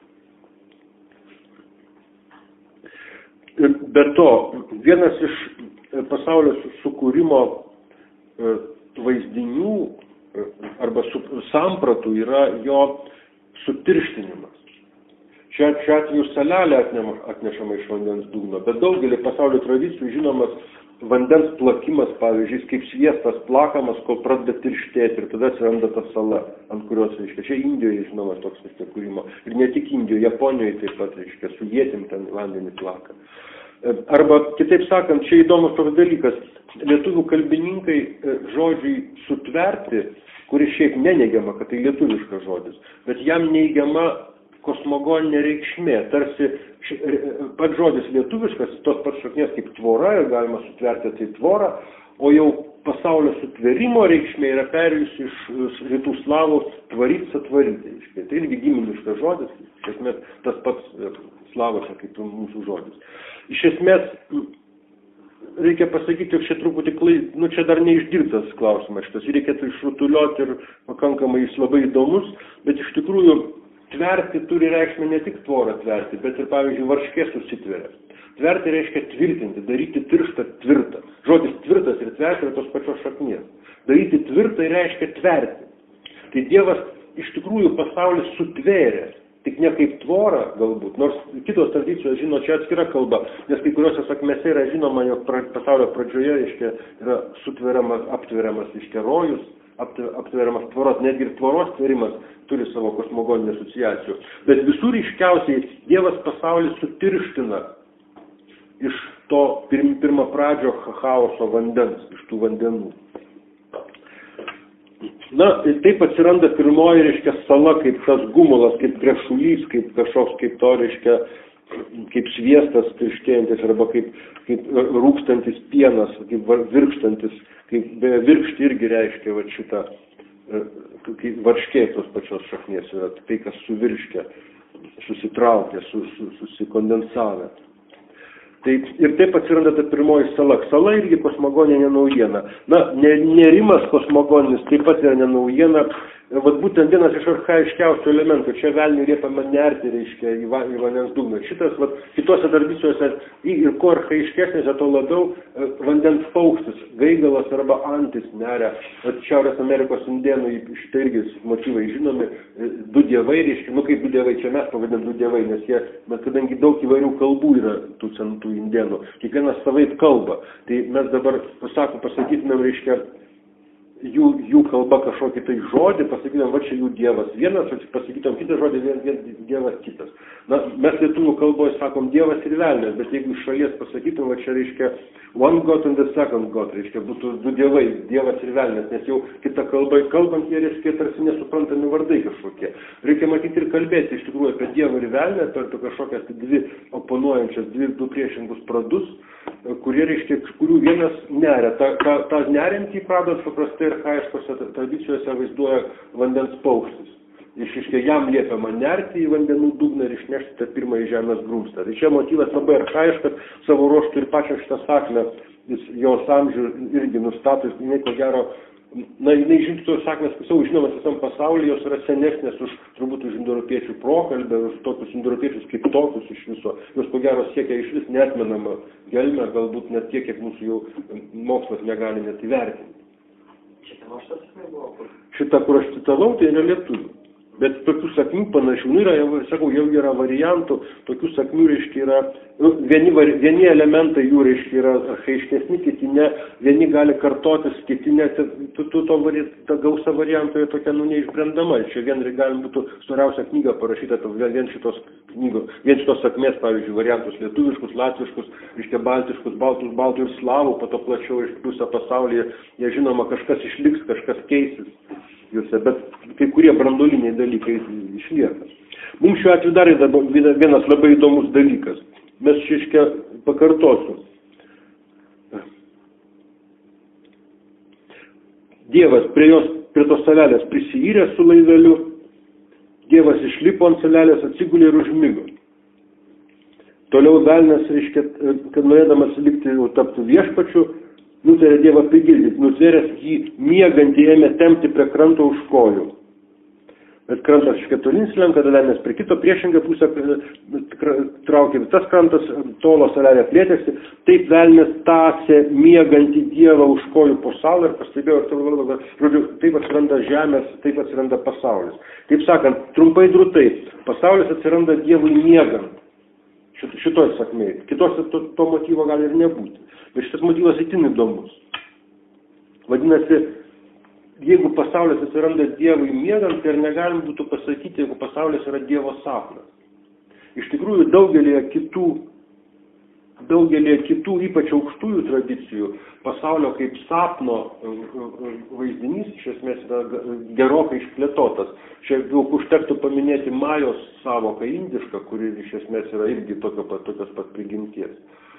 Be to, vienas iš pasaulio sukūrimo vaizdinių arba sampratų yra jo sutirštinimas. Šiuo atveju salelė atnešama iš vandens dugno, bet daugelį pasaulio tradicijų žinomas vandens plakimas, pavyzdžiui, kaip sviestas plakamas, kol pradeda tirštėti ir tada atsiranda ta sala, ant kurios, reiškia, čia Indijoje žinomas toks kūrimo. Ir ne tik Indijoje, Japonijoje taip pat, reiškia, su ietim ten vandenį plaka. Arba, kitaip sakant, čia įdomus toks dalykas, lietuvių kalbininkai žodžiai sutverti, kuris šiaip neneigiama, kad tai lietuviškas žodis, bet jam neigiama kosmogoninė reikšmė, tarsi pats žodis lietuviškas, tos pats šaknies kaip tvora ir galima sutverti tai tvorą, o jau pasaulio sutvėrimo reikšmė yra perėjusi iš rytų slavų tvaryt, satvaryti. Tai irgi giminiškas žodis, iš esmės tas pats slavose kaip mūsų žodis. Iš esmės reikia pasakyti, jog čia truputį čia dar neišdirbtas klausimas šitas, reikėtų išrutuliuoti ir pakankamai jis labai įdomus, bet iš tikrųjų tverti turi reikšmę ne tik tvorą tverti, bet ir, pavyzdžiui, varškė susitveria. Tverti reiškia tvirtinti, daryti tirštą tvirtą. Žodis tvirtas ir tverti yra tos pačios šaknies. Daryti tvirtą reiškia tverti. Tai Dievas iš tikrųjų pasaulį sutvėrė, tik ne kaip tvorą galbūt, nors kitos tradicijos žino, čia atskira kalba, nes kai kuriuose sakmėse yra žinoma, jog pasaulio pradžioje reiškia, yra aptveriamas reiškia, rojus, aptveriamas tvoros, netgi ir tvoros tverimas turi savo kosmogoninį asociacijų. Bet visur ryškiausiai Dievas pasaulį sutirština iš to pirmo pradžio chaoso vandens, iš tų vandenų. Na, taip atsiranda pirmoji, reiškia, sala, kaip tas gumulas, kaip krešulys, kaip kažkoks, kaip to, reiškia, kaip sviestas tirštėjantis arba kaip rūkstantis pienas, kaip virkštantis, kaip virkšti irgi reiškia šitą, kaip varškė tos pačios šaknies yra, tai kas suvirškia, susitraukia, susikondensavę. Ir taip atsiranda ta pirmoji sala. Sala irgi kosmogoninė naujiena. Na, nerimas kosmogoninis taip pat yra nenaujiena. Vat būtent vienas iš archaiškiausių elementų. Čia velniui liepama nerti, reiškia, į vandens dugną. Šitas, vat, kitose tradicijose ir kuo archaiškesnėse, to labiau vandens paukštis, gaigalas arba antis neria. Vat Šiaurės Amerikos indėnų šitai irgi motyvai žinomi. Du dievai, reiškia, kaip du dievai, čia mes pavadinam du dievai, nes kadangi daug įvairių kalbų yra tų senų indėnų, kiekvienas savaip kalba. Tai mes dabar pasakytumėm, reiškia, jų kalba kažkokį tai žodį, pasakytum, va čia jų dievas vienas, pasakytum kitą žodį, dievas kitas. Na, mes lietuvių kalboje sakom dievas ir velnias, bet jeigu iš šalies pasakytum, va čia reiškia one god and the second god, reiškia būtų du dievai, dievas ir velnias, nes jau kitą kalbą kalbant, jie reiškia tarsi nesuprantami vardai kažkokie. Reikia matyti ir kalbėti iš tikrųjų apie dievą ir velnę, apie kažkokias dvi oponuojančias, du priešingus pradus, kurie reiškia, kurių vienas neria. Ta neriantį pradas paprastai archaiškose tradicijose vaizduoja vandens paukštis. Išreiškia, jam liepiama nerti į vandenų dugną ir išnešti tą pirmąjį žemės grumstą. Tai čia motyvas labai archaiškas, savo ruožtų ir pačią šitą sakmę, jos amžių irgi nustatus, nieko gero. Na, jinai žintos sakmės, savo žinomas visam pasaulyje, jos yra senesnės turbūt už indoeuropiečių prokalbę, už tokius indoeuropiečius kaip tokius iš viso. Jos ko gero siekia iš vis neatmenamą gelmę, galbūt net tiek, kiek mūsų jau mokslas negali net įvertinti. Šitą, kur aš citavau, tai yra lietuvių. Bet tokių sakmių panašių, nu, yra, sakau, jau yra variantų, tokių sakmių, reiškia, yra, nu, vieni elementai jų, reiškia, yra archaiškesni, kiti ne, vieni gali kartotis, kiti ne, ta gausa variantų yra tokia, nu, neišbrendama. Čia vien galim būtų storiausią knygą parašyta, vien šitos sakmės, pavyzdžiui, variantus lietuviškus, latviškus, reiškia, baltiškus, baltų ir slavų, po to plačiau išpliusą pasaulyje, jie žinoma, kažkas išliks, kažkas keisis juose, bet kai kurie branduoliniai dalykai išlieka. Mums šiuo atveju dar yra vienas labai įdomus dalykas. Mes šiškia pakartosiu. Dievas prie tos salelės prisijyrė su laiveliu, Dievas išlipo ant salelės, atsigulė ir užmigo. Toliau velnias, reiškia, kad norėdamas likti jau taptų viešpačiu, nutarė Dievą prigildyti, nutvėręs jį miegantį ėmė tempti prie kranto už kojų. Bet krantas tolyn slenka, velnias prie kito priešingą pusę traukė, tas krantas tolo salelė plėtėsi, taip velnias tąsė miegantį Dievą už kojų po salą ir pastebėjo, žodžiu, taip atsiranda žemės, taip atsiranda pasaulis. Taip sakant, trumpai drūtai, pasaulis atsiranda Dievui miegant. Šitoj sakmėje. Kitose to motyvo gali ir nebūti. Bet šitas motyvas itin įdomus. Vadinasi, jeigu pasaulis atsiranda Dievui miegant, tai ir negalim būtų pasakyti, jeigu pasaulis yra Dievo sapnas. Iš tikrųjų, daugelėje kitų, ypač aukštųjų tradicijų, pasaulio kaip sapno vaizdinys iš esmės yra gerokai išplėtotas. Čia jau užtektų paminėti Majos savoką indišką, kuri iš esmės yra irgi tokios pat prigimties.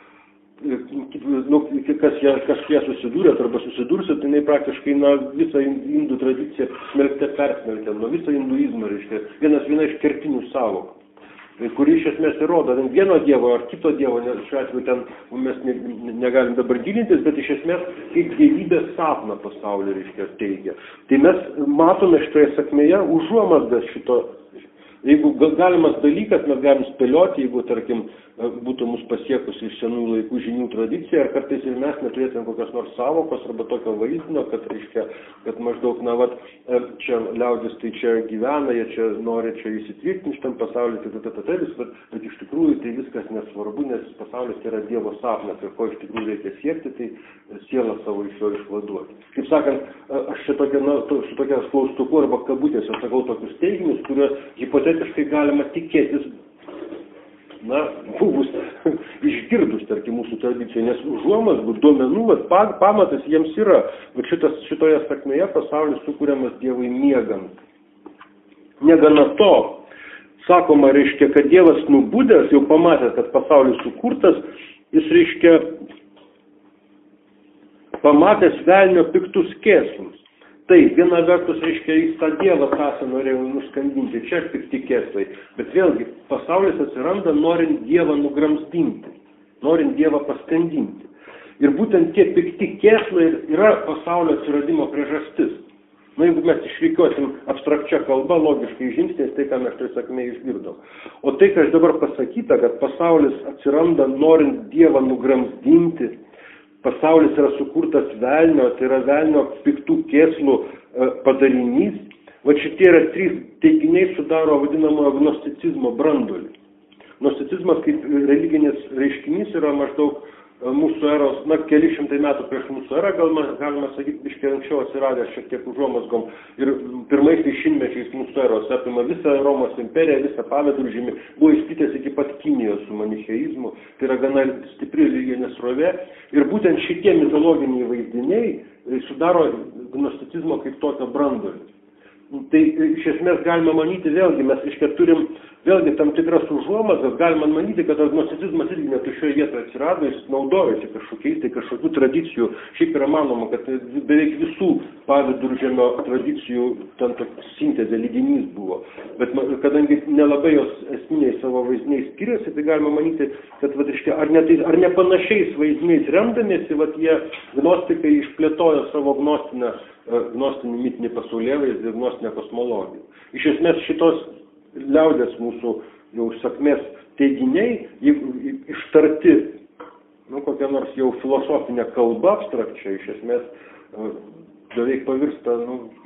Nu, kas jie susidūrėt arba susidursit, tai praktiškai visą indų tradiciją persmelkė, nuo visą hinduizmą, reiškia, viena iš kertinių savokų, kuri iš esmės įrodo vieno dievo ar kito dievo, nes šiuo atveju ten mes negalim dabar gilintis, bet iš esmės kaip dievybės sapną pasaulį, reiškia, teigia. Tai mes matome šitoje sakmėje užuomazgas šito. Jeigu galimas dalykas, mes galim spėlioti, jeigu, tarkim, būtų mus pasiekusi iš senų laikų žinių tradicija, ar kartais ir mes neturėtume kokios nors savokos arba tokio vaizdinio, kad, reiškia, kad maždaug, čia liaudis tai čia gyvena, jie čia nori čia įsitvirtinti šitam pasauliu, bet iš tikrųjų tai viskas nesvarbu, nes pasaulis tai yra Dievo sapnas ir ko iš tikrųjų reikia siekti, tai sielą savo iš jo išvaduoti. Kaip sakant, aš čia su tokia klaustuku arba kabutėse sakau tokius teiginius, kuriuos hipotetiškai galima tikėtis, buvus išgirdus, tarkim, mūsų tradicijoje, nes užuomazgų, duomenų, pamatas jiems yra. Bet šitoje sakmėje pasaulis sukūriamas Dievui miegant. Negana to, sakoma, reiškia, kad Dievas nubudęs, jau pamatęs, kad pasaulis sukurtas, jis, reiškia, pamatęs velnio piktus kėslus. Taip, viena vertus, reiškia, jis tą Dievą tasą norėjo nuskandinti, čia pikti kėslai, bet vėlgi pasaulis atsiranda norint Dievą nugramzdinti, norint Dievą paskandinti. Ir būtent tie pikti kėslai yra pasaulio atsiradimo priežastis. Jeigu mes išvykiuosim abstrakčia kalba, logiškai žingsniais, tai ką mes tai sakmėje išgirdom. O tai, kas dabar pasakyta, kad pasaulis atsiranda norint Dievą nugramzdinti, pasaulis yra sukurtas velnio, tai yra velnio piktų kėslų padarinys. Va šitie yra trys teiginiai sudaro vadinamojo gnosticizmo branduolį. Gnosticizmas kaip religinis reiškinys yra maždaug mūsų eros, keli šimtai metų prieš mūsų erą, galima sakyti, biškai anksčiau atsiradęs šiek tiek užuomazgom ir pirmaisiais šimtmečiais mūsų eros apima visą Romos imperiją, visą pavedružymį, buvo išplitęs iki pat Kinijos su manicheizmu, tai yra gana stipri religinė srovė ir būtent šitie mitologiniai vaizdiniai sudaro gnosticizmo kaip tokio branduolį. Tai iš esmės galima manyti, vėlgi mes turim vėlgi tam tikras užuomazgas, galima manyti, kad agnosticizmas irgi netušioje vietoje atsirado, jis naudojasi kažkokių tradicijų. Šiaip yra manoma, kad beveik visų paviduržemio tradicijų ten sintezė lydinys buvo. Bet kadangi nelabai jos esminiai savo vaizdiniais skiriasi, tai galima manyti, kad ar ne panašiais vaizdiniais remdamiesi, jie gnostikai išplėtojo savo gnostinį mitinį pasaulėvaizdį ir gnostinę kosmologiją. Iš esmės šitos liaudės mūsų jau sakmės teiginiai, jeigu ištarti, kokia nors jau filosofinė kalba abstrakčia, iš esmės beveik pavirsta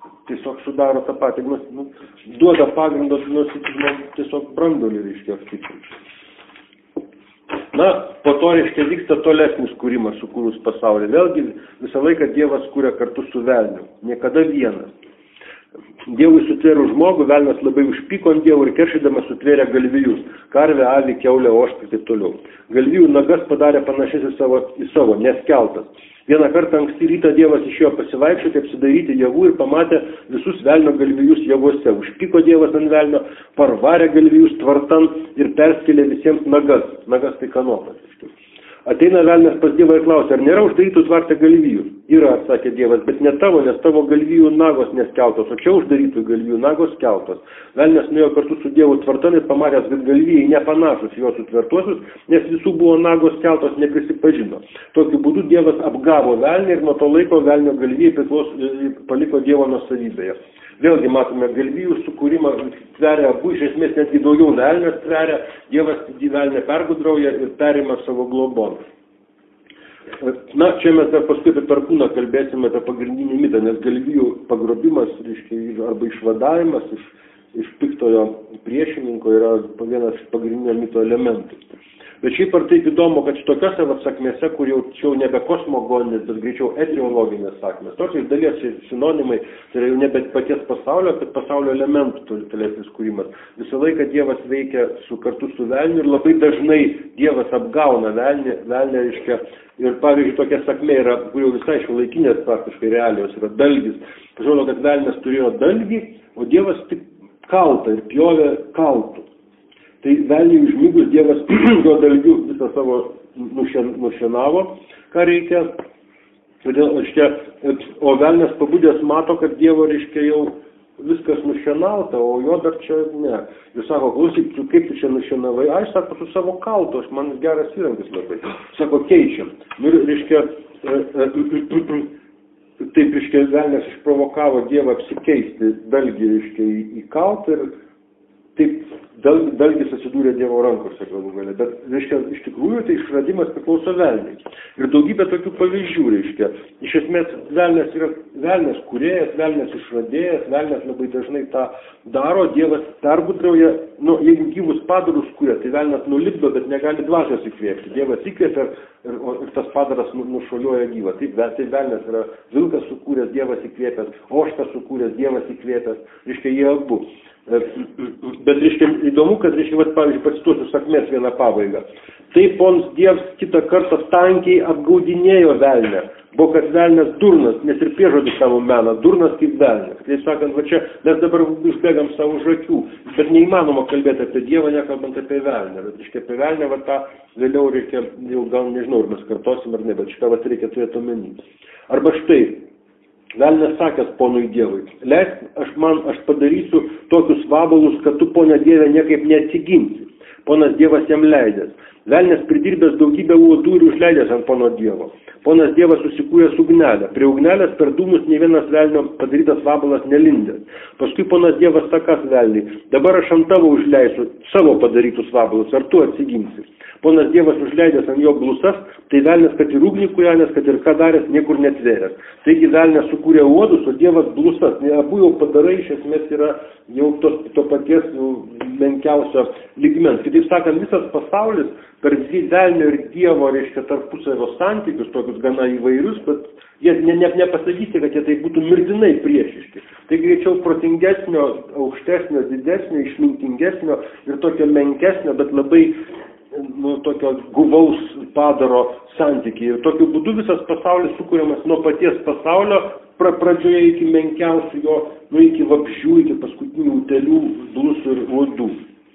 tiesiog sudaro tą patį, duoda pagrindą tiesiog branduolį, reiškia, aptikrinti. Na, po to, reiškia, vyksta tolesnis kūrimas, sukūrus pasaulį. Vėlgi, visą laiką Dievas kūrė kartu su velniu, niekada vienas. Dievui sutvėrus žmogų, velnias labai užpyko ant Dievo ir keršydamas sutvėrė galvijus, karvę, avį, kiaulę, ožką ir taip toliau. Galvijų nagas padarė panašias į savo, neskeltas. Vieną kartą anksti rytą Dievas išėjo pasivaikščioti, apsidairyti javų ir pamatė visus velnio galvijus javuose. Užpyko Dievas ant velnio, parvarė galvijus tvartan ir perskėlė visiems nagas. Nagas tai kanopas. Ateina velnias pas Dievą ir klausia, ar nėra uždarytų tvarte galvijų? Yra, atsakė Dievas, bet ne tavo, nes tavo galvijų nagos neskeltos, o čia uždarytų galvijų nagos skeltos. Velnias nuėjo kartu su Dievu tvartan ir pamatęs, kad galvijai nepanašus juos sutvertuosius, nes visų buvo nagos skeltos, neprisipažino. Tokiu būdu Dievas apgavo velnį ir nuo to laiko velnio galvijai paliko Dievo nuosavybėje. Vėlgi matome, galvijų sukūrimą tveria abu, iš esmės netgi daugiau velnias tveria, Dievas velnę pergudrauja ir perima savo globon. Na, čia mes dar paskui apie perkūną kalbėsime apie pagrindinį mitą, nes galvijų pagrobimas, reiškia, arba išvadavimas iš piktojo priešininko yra vienas iš pagrindinio mito elementų. Bet šiaip ar taip įdomu, kad šitokiose sakmėse, kur jau nebe kosmogoninės, bet greičiau etiologinės sakmės, tos iš dalies sinonimai, tai yra jau nebe paties pasaulio, bet pasaulio elementų tolesnis kūrimas. Visą laiką Dievas veikia kartu su velniu ir labai dažnai Dievas apgauna velnį, reiškia, ir pavyzdžiui tokia sakmė yra, kur jau visai šiuolaikinės praktiškai realijos yra dalgis. Pažiūrėjau, kad velnias turėjo dalgį, o Dievas tik kaltą ir pjovė kaltų. Tai velniui užmygus Dievas jo dalgių visą savo nušienavo, ką reikia. O velnias pabudęs mato, kad Dievo, reiškia, jau viskas nušienauta, o jo dar čia ne. Jis sako, klausyk, kaip tu čia nušienavai? Aš sako, su savo kaltu, man geras įrankis labai. Sako, keičiam. Ir, reiškia, taip, reiškia, velnias išprovokavo Dievą apsikeisti dalgį, reiškia, į kaltą ir taip dalgis atsidūrė Dievo rankose galų gale. Bet, reiškia, iš tikrųjų, tai išradimas priklauso velniui. Ir daugybė tokių pavyzdžių, reiškia. Iš esmės, velnias yra velnias kūrėjas, velnias išradėjas, velnias labai dažnai tą daro, Dievas pergudrauja, jeigu gyvus padarus kūrė, tai velnias nulipdo, bet negali dvasios įkvėpti. Dievas įkvėpia ir tas padaras nušuoliuoja gyvą. Taip, tai velnias yra vilkas sukūręs, Dievas įkvėpęs, ožkas sukūręs, Dievas įkvėpęs, reiškia, jie abu. Bet, reiškia, įdomu, kad, reiškia, pavyzdžiui, pacituosiu sakmės vieną pabaigą. Taip pons Dievs kitą kartą tankiai apgaudinėjo velnę, buvo, kad velnės durnas, nes ir priežodis savo mena, durnas kaip velnės. Tai sakant, va čia mes dabar užbėgam savo už akių, bet neįmanoma kalbėti apie Dievą, nekalbant apie velnę. Bet, reiškia, apie velnę, va tą vėliau reikia, jau gal nežinau, ar mes kartosim ar ne, bet šitą va reikia turėti omeny. Arba štai, velnias sakęs ponui Dievui, leisk, aš padarysiu tokius vabalus, kad tu, pone Dieve, niekaip neatsiginsi. Ponas Dievas jam leidęs. Velnias pridirbęs daugybę uodų ir užleidęs ant pono Dievo. Ponas Dievas susikūrė ugnelę. Prie ugnelės per dūmus nei vienas velnio padarytas vabalas nelindęs. Paskui ponas Dievas sakas velniui, dabar aš ant tavo užleisiu savo padarytus vabalus, ar tu atsiginsi. Ponas Dievas užleidęs ant jo blusas, tai velnias, kad ir ugnį kūrenęs, kad ir ką daręs, niekur netvėręs. Taigi velnias sukūrė uodus, o Dievas blusas. Abu jau padarai iš esmės yra jau to paties menkiausio lygmens. Kitaip sakant, visas pasaulis per velnio ir Dievo, reiškia, tarpusavio santykius, tokius gana įvairius, bet jie nepasakysi, kad jie tai būtų mirtinai priešiški. Tai greičiau protingesnio, aukštesnio, didesnio, išmintingesnio ir tokio menkesnio, bet labai tokio guvaus padaro santykiai. Ir tokiu būdu visas pasaulis sukūriamas nuo paties pasaulio, pradžioje iki menkiausių jo, iki vabzdžių, iki paskutinių utėlių, blusų ir uodų.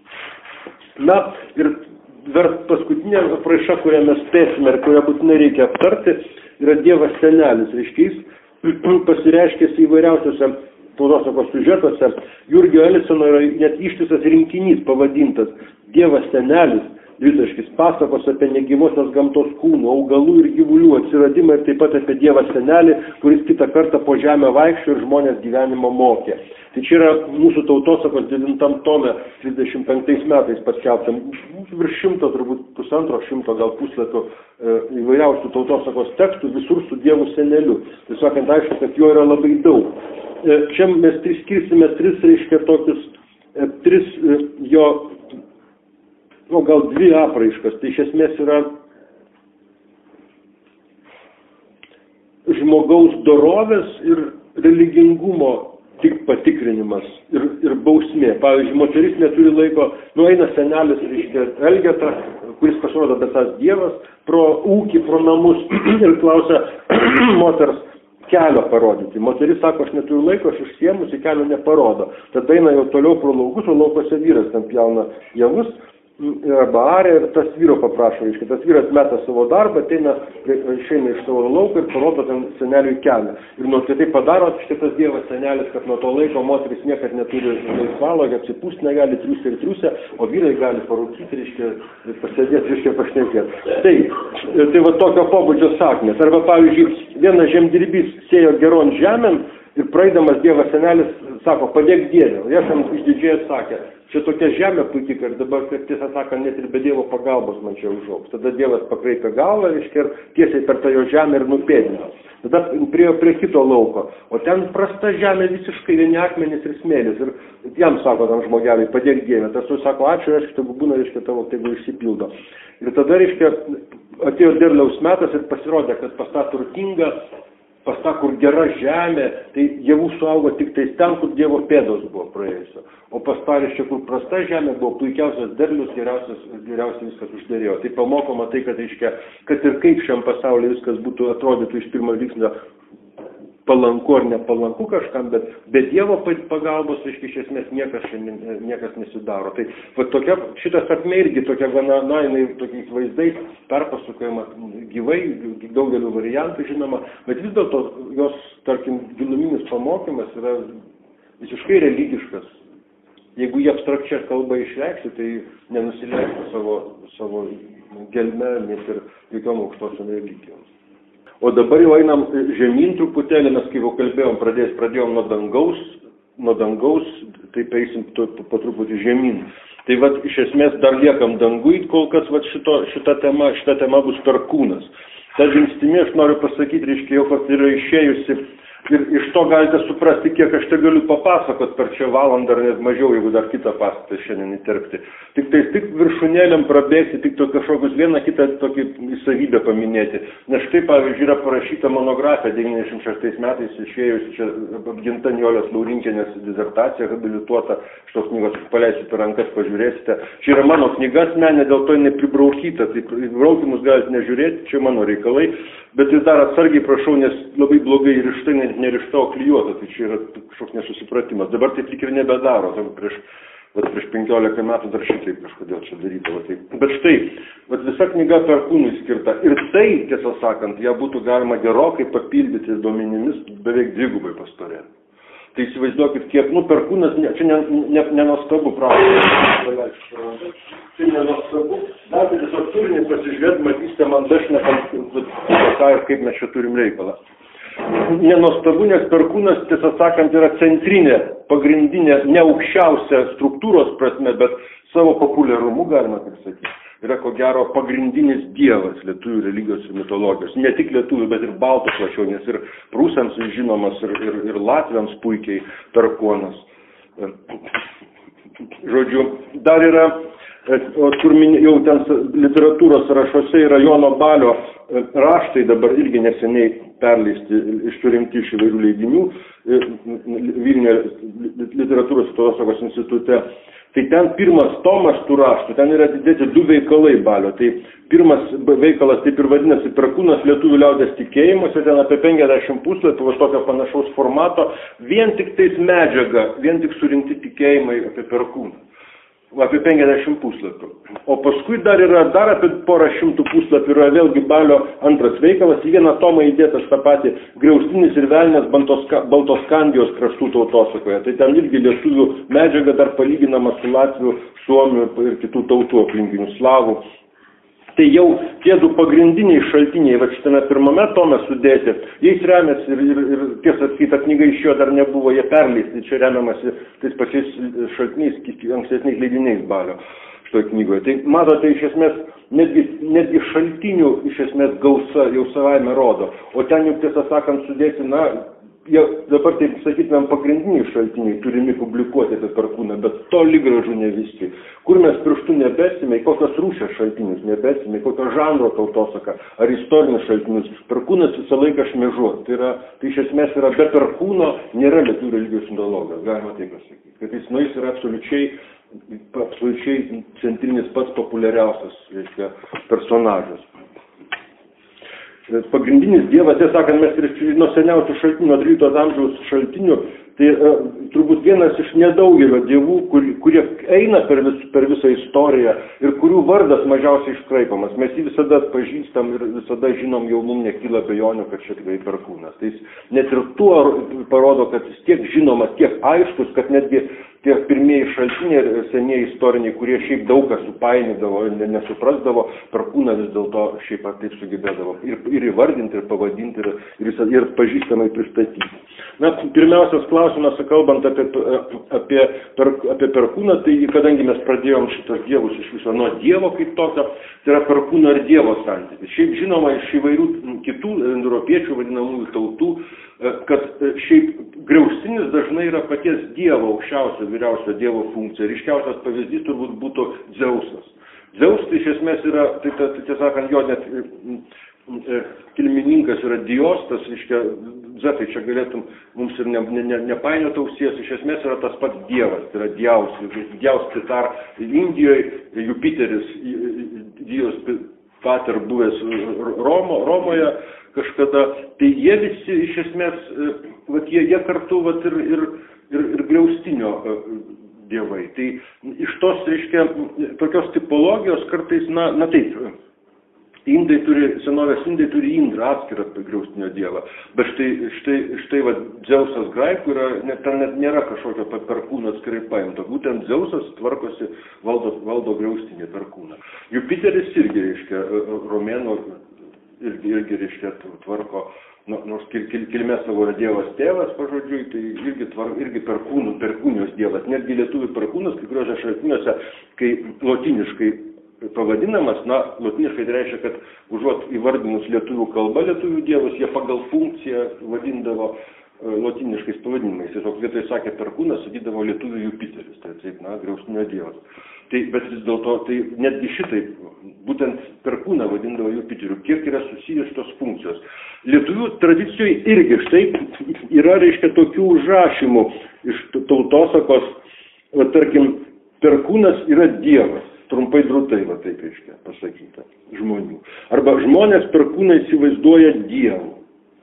Na, ir paskutinė apraiška, kurią mes spėsime ir kurią būtinai reikia aptarti, yra Dievas senelis. Reiškia, jis pasireiškęs įvairiausiose tautosakos siužetuose. Jurgio Elisono yra net ištisas rinkinys pavadintas Dievas senelis. Dvitaškis pasakos apie negyvosios gamtos kūnų, augalų ir gyvulių atsiradimą ir taip pat apie Dievą senelį, kuris kitą kartą po žemę vaikščiojo ir žmonės gyvenimo mokė. Tai čia yra mūsų tautosakos 9 tome 35 metais paskelbtam, virš 100, turbūt 150 gal puslapių įvairiausių tautosakos tekstų, visur su Dievu seneliu. Tai sakant, aišku, kad jo yra labai daug. Čia mes skirsime 3, reiškia, tokius 3 jo, gal 2 apraiškas. Tai iš esmės yra žmogaus dorovės ir religingumo tik patikrinimas ir bausmė. Pavyzdžiui, moteris neturi laiko, eina senelis, reiškia, Elgeta, kuris pasirodo besas Dievas, pro ūkį, pro namus ir klausia moters kelio parodyti. Moteris sako, aš neturiu laiko, aš užsiemusi, kelio neparodo. Tada eina jau toliau pro laukus, o laukose vyras ten pjauna javus arba arė ir tas vyro paprašo, reiškia, tas vyras meta savo darbą, išeina iš savo lauko ir parodo ten seneliui kelią. Ir nuo tai padaro šitas Dievas senelis, kad nuo to laiko moteris niekad neturi laisvalogio, apsipūsti negali, triusė, o vyrai gali parūkyti, reiškia, pasėdėti, reiškia, pašnekėti. Tai va tokio pobūdžio sakmės. Arba, pavyzdžiui, vienas žemdirbys sėjo geron žemėn ir praeidamas Dievas senelis sako, padėk Dievę. Jie jam išdidžiai atsakė, čia tokia žemė puikiai, kad dabar, tiesą sakant, net ir be Dievo pagalbos man čia užaugs. Tada Dievas pakreipė galvą, reiškia, ir tiesiai per tą jo žemę ir nupėdino. Tada priėjo prie kito lauko, o ten prasta žemė visiškai, vieni akmenys ir smėlis. Ir jam sako tam žmogeliui, padėk Dievę. Tas sako, ačiū, reiškia, tegu būna, reiškia, tavo tegu išsipildo. Ir tada, reiškia, atėjo derliaus metas ir pasirodė, kad pas tą turtingą, pas tą, kur gera žemė, tai javų suaugo tik tais ten, kur Dievo pėdos buvo praėjusio. O pas tą, reiškia, kur prasta žemė buvo puikiausias derlius, geriausiai viskas užderėjo. Tai pamokoma tai, kad, reiškia, kad ir kaip šiam pasaulyje viskas būtų atrodytų iš pirmo žvilgsnio palanku ar nepalanku kažkam, bet be Dievo pagalbos, reiškia, iš esmės niekas nesidaro. Tai va, tokia, šita sakmė irgi tokia gana, jinai tokiais vaizdais perpasakojama gyvai, daugeliu variantų žinoma, bet vis dėlto jos, tarkim, giluminis pamokymas yra visiškai religiškas. Jeigu jie abstrakčia kalba išreikšti, tai nenusileistų savo gelme, net ir jokiom aukštosiom religijoms. O dabar jau einam žemyn truputėlį, mes kaip jau kalbėjom, pradėjom nuo dangaus, tai eisim po truputį žemyn. Tai vat, iš esmės dar liekam dangui, kol kas vat, šita tema bus perkūnas. Ta žingstimė, aš noriu pasakyti, reiškia, jau kad yra išėjusi ir iš to galite suprasti, kiek aš te galiu papasakot per čia valandą ar net mažiau, jeigu dar kitą pastatą šiandien įterpti. Tik viršūnėlėm prabėgti, tik to kažkokius vieną kitą tokį savybę paminėti. Nes štai, pavyzdžiui, yra parašyta monografija 96 metais išėjusi, čia apginta Nijolės Laurinkienės disertacija, habilituota, šitos knygos paleisiu per rankas, pažiūrėsite. Čia yra mano knyga asmenė, dėl to nepribraukyta, tai braukimus galite nežiūrėti, čia mano reikalai, bet jūs dar atsargiai prašau, nes labai blogai rištai, nerišta, o klijuota, tai čia yra kažkoks nesusipratimas. Dabar taip lyg ir nebedaro, prieš 15 metų dar šitaip kažkodėl čia darydavo. Bet štai, visa knyga perkūnui skirta. Ir tai, tiesą sakant, ją būtų galima gerokai papildyti duomenimis beveik dvigubai pastorėti. Tai įsivaizduokit, kiek, perkūnas, čia nenuostabu, pravda. Čia nenuostabu. Dar tai tiesiog turinį pasižiūrėti, matysite man dažnai, kaip mes čia turim reikalą. Nenuostabu, nes perkūnas, tiesą sakant, yra centrinė, pagrindinė, ne aukščiausia struktūros prasme, bet savo populiarumu, galima taip sakyti, yra ko gero pagrindinis dievas lietuvių religijos ir mitologijos. Ne tik lietuvių, bet ir baltų plačiau, nes ir prūsams žinomas, ir latviams puikiai perkūnas. Žodžiu, dar yra, kur jau ten literatūros sąrašuose yra Jono Balio raštai, dabar irgi neseniai perleisti, surinkti iš įvairių leidinių Vilniuje literatūros tautosakos institute. Tai ten pirmas tomas tų raštų, ten yra didėti 2 veikalai Balio. Tai pirmas veikalas taip ir vadinasi Perkūnas lietuvių liaudės tikėjimuose, ten apie 50 puslapių, tokio panašaus formato, vien tik tais medžiaga, vien tik surinkti tikėjimai apie Perkūną. Apie 50 puslapių. O paskui dar yra apie porą šimtų puslapių yra vėlgi Balio antras veikalas, į vieną tomą įdėtas tą patį Griaustinis ir Velnias Baltoskandijos kraštų tautosakoje. Tai ten irgi lietuvių medžiaga dar palyginama su latvių, suomių ir kitų tautų aplinkinių slavų. Tai jau tie du pagrindiniai šaltiniai, va šitame pirmame tome sudėti, jais remiasi ir tiesą sakyti, ta knyga iš jo dar nebuvo, jie perleisti, čia remiamasi tais pačiais šaltiniais, ankstesniais leidiniais Balio šitoje knygoje. Tai matote, iš esmės, netgi šaltinių iš esmės gausa jau savaime rodo, o ten jau tiesą sakant sudėti, jau dabar taip sakytumėm pagrindiniai šaltiniai turimi publikuoti apie Perkūną, bet toli gražu ne visi. Kur mes pirštų nebesime, į kokios rūšės šaltinius nebesime, į kokio žanro tautosaką ar istorinius šaltinius. Perkūnas visą laiką šmėžuos. Tai iš esmės yra be Perkūno nėra lietuvių religijos indologijos, galima taip pasakyti. Kad jis yra absoliučiai centrinis pats populiariausias, reiškia, personažas. Pagrindinis dievas, tiesą sakant, mes ir nuo seniausių šaltinių, nuo 13 amžiaus šaltinių, tai turbūt vienas iš nedaugelio dievų, kurie eina per visą istoriją ir kurių vardas mažiausiai iškraipamas. Mes jį visada pažįstam ir visada žinom, jau mums nekyla abejonių, kad čia tikrai Perkūnas. Tai net ir tuo parodo, kad jis tiek žinomas, tiek aiškus, kad netgi tie pirmieji šaltiniai ir senieji istoriniai, kurie šiaip daug ką supainydavo ir nesuprasdavo, Perkūną vis dėlto šiaip taip sugebėdavo ir įvardinti, ir pavadinti, ir pažįstamai pristatyti. Pirmiausias klausimas, kalbant apie Perkūną, tai kadangi mes pradėjom šitos dievus iš viso nuo dievo kaip tokio, tai yra Perkūno ir dievo santykis. Šiaip žinoma iš įvairių kitų europiečių vadinamųjų tautų, kad šiaip griaustinis dažnai yra paties dievo, aukščiausio, vyriausio dievo funkcija. Ryškiausias pavyzdys turbūt būtų Dzeusas. Dzeusas tai iš esmės yra, tai tiesą sakant, jo net kilmininkas yra Diostas, reiškia, tai čia galėtum mums ir nepainioti ausies, iš esmės yra tas pats dievas, tai yra Dievas Pitar Indijoje, Jupiteris, Dievas Pater buvęs Romoje kažkada, tai jie visi iš esmės, jie kartu ir griaustinio dievai. Tai iš tos, reiškia, tokios tipologijos kartais, taip, senovės indai turi Indrą, atskirą griaustinio dievą, bet štai Dzeusas graikų ten net nėra kažkokio Perkūno atskirai paimto, būtent Dzeusas tvarkosi, valdo griaustinį Perkūną. Jupiteris irgi, reiškia, romėnų irgi reiškia, tvarko, nors kilmė savo yra dievas tėvas, pažodžiui, tai irgi Perkūnijos dievas. Netgi lietuvių Perkūnas, kai kuriuose šaltiniuose, kai lotiniškai pavadinamas, lotiniškai tai reiškia, kad užuot įvardinus lietuvių kalbą lietuvių dievus, jie pagal funkciją vadindavo lotiniškais pavadinimais. Tiesiog vietoj sakė Perkūnas, sakydavo lietuvių Jupiteris, tai griaustinio dievas. Bet vis dėlto, tai netgi šitaip, būtent Perkūną vadindavo Jupiteriu, kiek yra susijęs tos funkcijos. Lietuvių tradicijoje irgi štai yra, reiškia, tokių užrašymų iš tautosakos, tarkim, Perkūnas yra dievas, trumpai drūtai, taip reiškia, pasakyta, žmonių. Arba žmonės Perkūną įsivaizduoja dievu.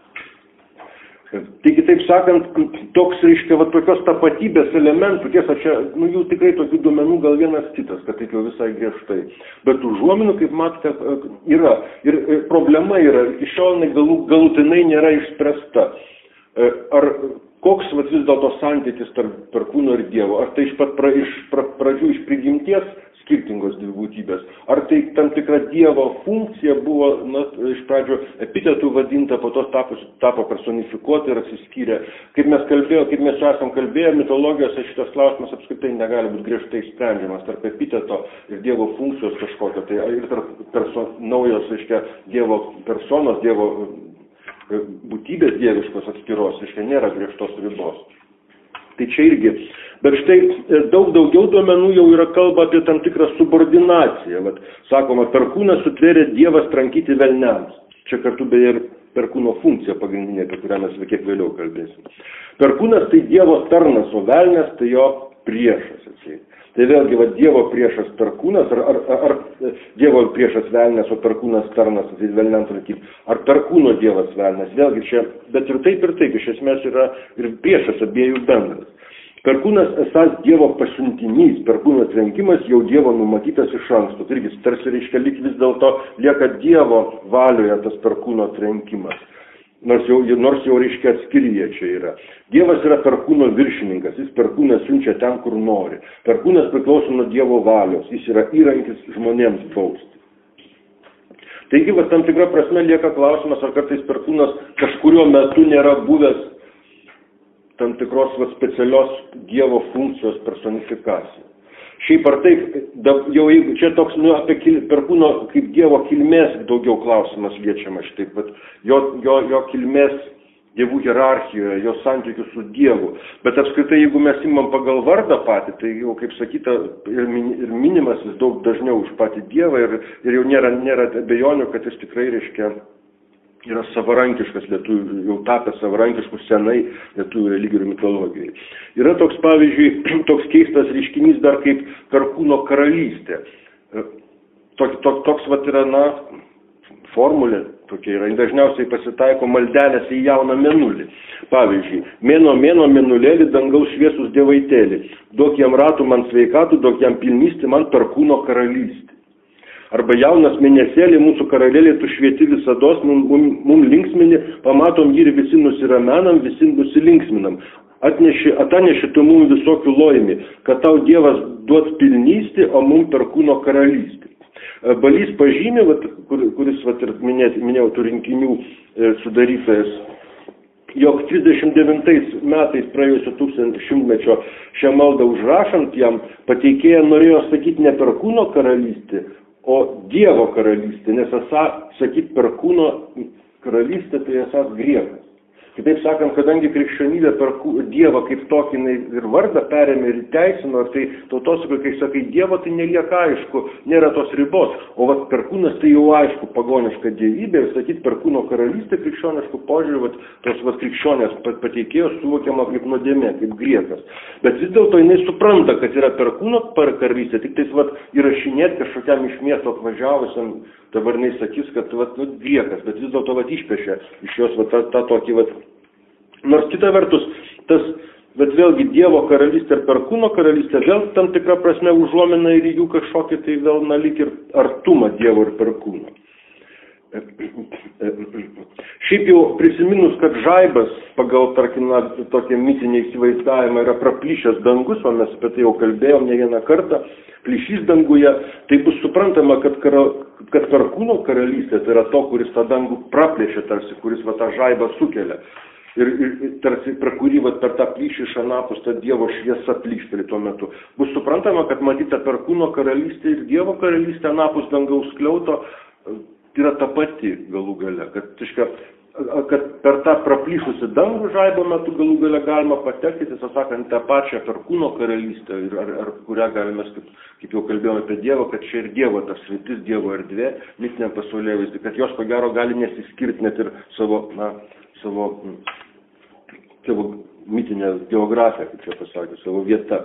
Tai kitaip sakant, toks, reiškia, tokios tapatybės elementų, tiesa, čia, jų tikrai tokių duomenų gal vienas kitas, kad taip jau visai griežtai. Bet užuominų, kaip matote, yra. Ir problema yra, iki šiol galutinai nėra išspręsta. Ar koks vis dėlto santykis tarp Perkūno ir dievo? Ar tai iš pradžių iš prigimties skirtingos dvi būtybės? Ar tai tam tikra dievo funkcija buvo iš pradžio epitetų vadinta, po to tapo personifikuota ir atsiskyrė? Kaip mes esam kalbėję, mitologijose šitas klausimas apskritai negali būti griežtai sprendžiamas tarp epiteto ir dievo funkcijos kažkokio, tai ir tarp naujos, reiškia, dievo personos, dievo būtybės dieviškos atskiros, reiškia, nėra griežtos ribos. Tai čia irgi. Bet štai daug daugiau duomenų jau yra kalba apie tam tikrą subordinaciją. Sakoma, Perkūnas sutvėrė dievas trankyti velniams. Čia kartu beje ir Perkūno funkcija pagrindinė, apie kurią mes kiek vėliau kalbėsim. Perkūnas tai dievo tarnas, o velnias tai jo priešas. Tai vėlgi, dievo priešas Perkūnas, ar dievo priešas velnias, o Perkūnas tarnas, tai velniam trankyti. Ar Perkūno dievas velnias, vėlgi čia, bet ir taip, iš esmės yra ir priešas abiejų bendras. Perkūnas esas dievo pasiuntinys, Perkūno trenkimas jau dievo numatytas iš anksto. Tai irgi tarsi reiškia vis dėlto lieka dievo valioje tas Perkūno trenkimas. Nors jau reiškia atskiryje čia yra. Dievas yra Perkūno viršininkas, jis Perkūną siunčia ten, kur nori. Perkūnas priklauso nuo dievo valios, jis yra įrankis žmonėms bausti. Taigi, va, tam tikra prasme lieka klausimas, ar kartais perkūnas kažkurio metu nėra buvęs tam tikros va, specialios Dievo funkcijos personifikacija. Šiaip ar taip, jau jeigu čia toks, nu, apie perkūno kaip Dievo kilmės daugiau klausimas liečiama šitaip, bet jo kilmės dievų hierarchijoje, jo santykių su Dievu. Bet apskritai, jeigu mes imam pagal vardą patį, tai jau, kaip sakyta, ir minimas jis daug dažniau už patį Dievą ir jau nėra abejonių, kad jis tikrai, reiškia, yra savarankiškas lietuvių, jau tapęs savarankiškus senai lietuvių religijų ir mitologijai. Yra toks, pavyzdžiui, toks keistas reiškinys dar kaip perkūno karalystė. Toks vat yra, na, formulė tokia yra. Dažniausiai pasitaiko maldelėse į jauną mėnulį. Pavyzdžiui, mėno mėnulėlį, dangaus šviesus dievaitėlį. Duok jam ratų man sveikatų, duok jam pilnystį man perkūno karalystė. Arba jaunas mėnesėlį, mūsų karalėlė, tu švieti visados, mum linksmini, pamatom jį ir visi nusiramenam, visi nusilinksminam. Atneši tu mum visokių loimį, kad tau Dievas duot pilnystį, o mum perkūno karalystį. Balys pažymė, kuris ir minėjau tų rinkinių sudarytojas, jog 39 metais praėjusio 1000-mečio šią maldą užrašant jam, pateikėja norėjo sakyti ne perkūno karalystį, o Dievo karalystė, nes sakyti perkūno karalystė, tai esas griekas. Kitaip sakant, kadangi krikščionybė Dievą kaip tokį ir vardą perėmė ir teisino, tai tautosakai, kai sakai Dievo, tai nelieka aišku, nėra tos ribos. O vat perkūnas tai jau aišku pagoniška dievybė ir sakyti perkūno karalystė krikščioniškų požiūrių, tos krikščionės pateikėjos suvokiama kaip nuodėmė, kaip griekas. Bet vis dėlto jinai supranta, kad yra perkūno karalystė, tik tais įrašinėti kažkokiam iš miesto atvažiavusiam, dabar jinai sakys, kad griekas, bet vis dėlto išpešė iš jos tą tokį Nors kita vertus, bet vėlgi Dievo karalystė ir perkūno karalystė vėl tam tikrą prasme užuomina ir jų kažkokį tai vėl lyg ir artumą Dievo ir perkūno. Šiaip jau prisiminus, kad žaibas pagal, tarkim, tokie mitiniai įsivaizdavimai yra praplyšęs dangus, o mes apie tai jau kalbėjom ne vieną kartą, plyšys danguje, tai bus suprantama, kad perkūno karalystė tai yra to, kuris tą dangų praplėšė tarsi, kuris tą žaibą sukelia. Ir tarsi per kurį per tą plyšį iš anapus ta Dievo šviesa plyštelį tuo metu. Bus suprantama, kad matyta perkūno karalystė ir Dievo karalystė anapus dangaus skliauto yra ta pati galų gale. Kad per tą praplyšusi dangų žaibo metu galų gale galima patekti, tiesą sakant, tą pačią perkūno karalystę, ar kurią galime, kaip jau kalbėjome apie Dievą, kad čia ir Dievo tas sritis, Dievo erdvė, mitiniam pasaulėvaizdį, kad jos ko gero gali nesiskirti net ir savo mitinę geografiją, kaip čia pasakė, savo vietą.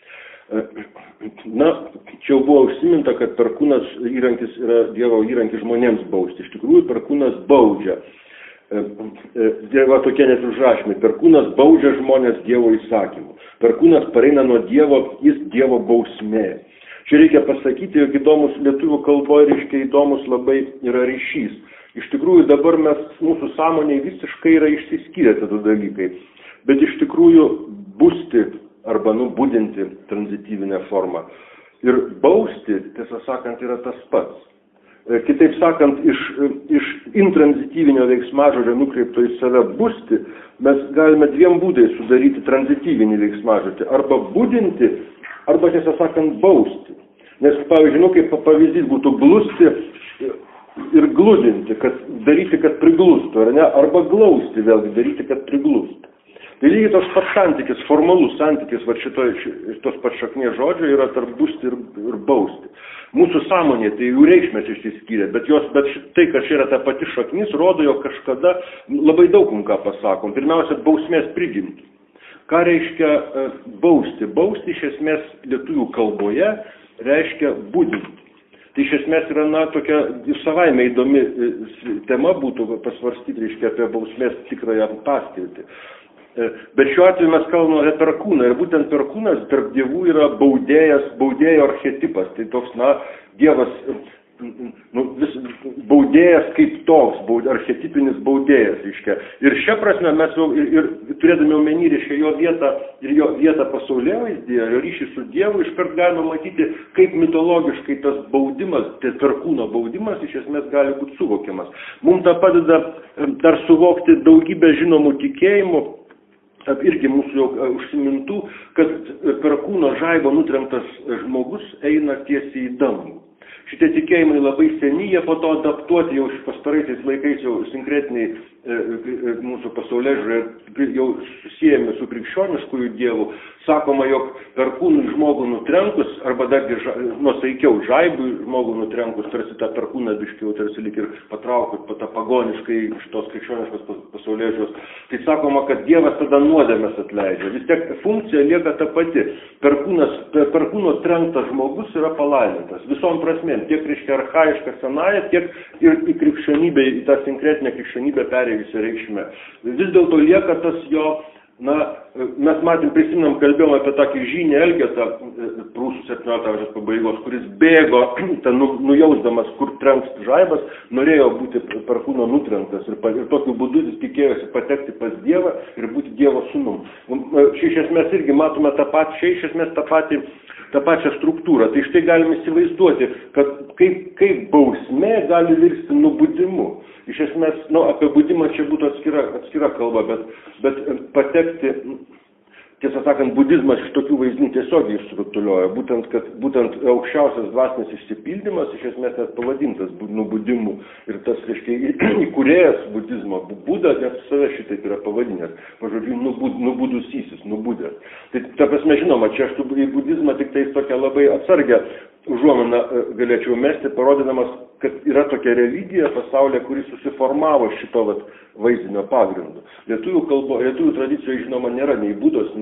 Na, čia jau buvo užsiminta, kad perkūnas įrankis yra Dievo įrankis žmonėms bausti. Iš tikrųjų, perkūnas baudžia. Dievo tokie net užrašymai. Perkūnas baudžia žmonės Dievo įsakymu. Perkūnas pareina nuo Dievo, jis Dievo bausmė. Čia reikia pasakyti, jog įdomus lietuvių kalboje, reiškia įdomus labai yra ryšys. Iš tikrųjų, dabar mūsų sąmonėje visiškai yra išsiskyrę tada dalykai. Bet iš tikrųjų busti arba budinti tranzityvinę formą. Ir bausti, tiesą sakant, yra tas pats. Kitaip sakant, iš intranzityvinio veiksmažodžio nukreipto į save busti, mes galime dviem būdais sudaryti tranzityvinį veiksmažodį. Arba budinti, arba, tiesą sakant, bausti. Nes, pavyzdžiui, kaip pavyzdys būtų glusti ir gludinti, daryti, kad priglustų, ar ne? Arba glausti vėlgi, daryti, kad priglustų. Tai lygiai tos pats santykis, formalus santykis, tos pats šaknės žodžio yra tarp busti ir bausti. Mūsų sąmonė, tai jų reikšmės išsiskyrė, bet tai, kad čia yra ta pati šaknis, rodo, jog kažkada labai daug ką pasakom. Pirmiausia, bausmės prigimtį. Ką reiškia bausti? Bausti iš esmės lietuvių kalboje reiškia budinti. Tai iš esmės yra, tokia savaime įdomi tema būtų pasvarstyti, reiškia, apie bausmės tikrąją paskirtį. Bet šiuo atveju mes kalbame apie perkūną ir būtent perkūnas tarp dievų yra baudėjo archetipas. Tai toks, Dievas baudėjas kaip toks, archetipinis baudėjas, reiškia. Ir šia prasme mes jau ir turėdami omeny, reiškia, jo vietą pasaulėvaizdyje, jo ryšį su Dievu, iškart galime matyti, kaip mitologiškai tas baudimas, tai perkūno baudimas iš esmės gali būti suvokiamas. Mums tą padeda dar suvokti daugybę žinomų tikėjimų, irgi mūsų jau užsimintų, kad perkūno žaibo nutrenktas žmogus eina tiesiai į dangų. Šitie tikėjimai labai seni, jie po to adaptuoti jau pastaraisiais laikais jau sinkretiniai mūsų pasaulėžiūrė jau susijęmi su krikščioniškųjų dievų. Sakoma, jog perkūnui žmogų nutrenkus, arba dargi nuosaikiau žaibui žmogų nutrenkus, tarsi tą perkūną biškiau, tarsi lyg ir patraukus po tą pagoniškai šitos krikščioniškos pasaulėžiūros. Tai sakoma, kad Dievas tada nuodėmes atleidžia. Vis tiek funkcija lieka ta pati. Perkūno trenktas žmogus yra palaimintas. Visom prasmėm, tiek reiškia archaišką senąją, tiek ir į krikščionybę, į tą sinkretinę krikščionybę perėjusią reikšmę. Vis dėlto lieka tas jo. Mes prisiminam, kalbėjom apie tokį Žynį Elgetą, prūsų 17 amžiaus pabaigos, kuris bėgo, nujausdamas, kur trenks žaibas, norėjo būti perkūno nutrenktas ir tokiu būdu jis tikėjosi patekti pas Dievą ir būti Dievo sūnum. Iš esmės irgi matome tą pačią struktūrą. Tai štai galime įsivaizduoti, kad kaip bausmė gali virsti nubudimu. Iš esmės, apie budimą čia būtų atskira kalba, bet patekti, tiesą sakant, budizmas iš tokių vaizdinių tiesiogiai išsirutulioja. Būtent aukščiausias dvasinis išsipildymas iš esmės net pavadintas nubudimu. Ir tas, reiškia, įkūrėjas budizmo, Buda, net save šitaip yra pavadinęs. Pažodžiu, nubudusysis, nubudęs. Tai, ta prasme, žinoma, čia aš į budizmą tik tai tokia labai atsargia užuominą galėčiau mesti, parodydamas, kad yra tokia religija pasaulyje, kuri susiformavo šito vaizdinio pagrindu. Lietuvių tradicijoje, žinoma, nėra nei Budos,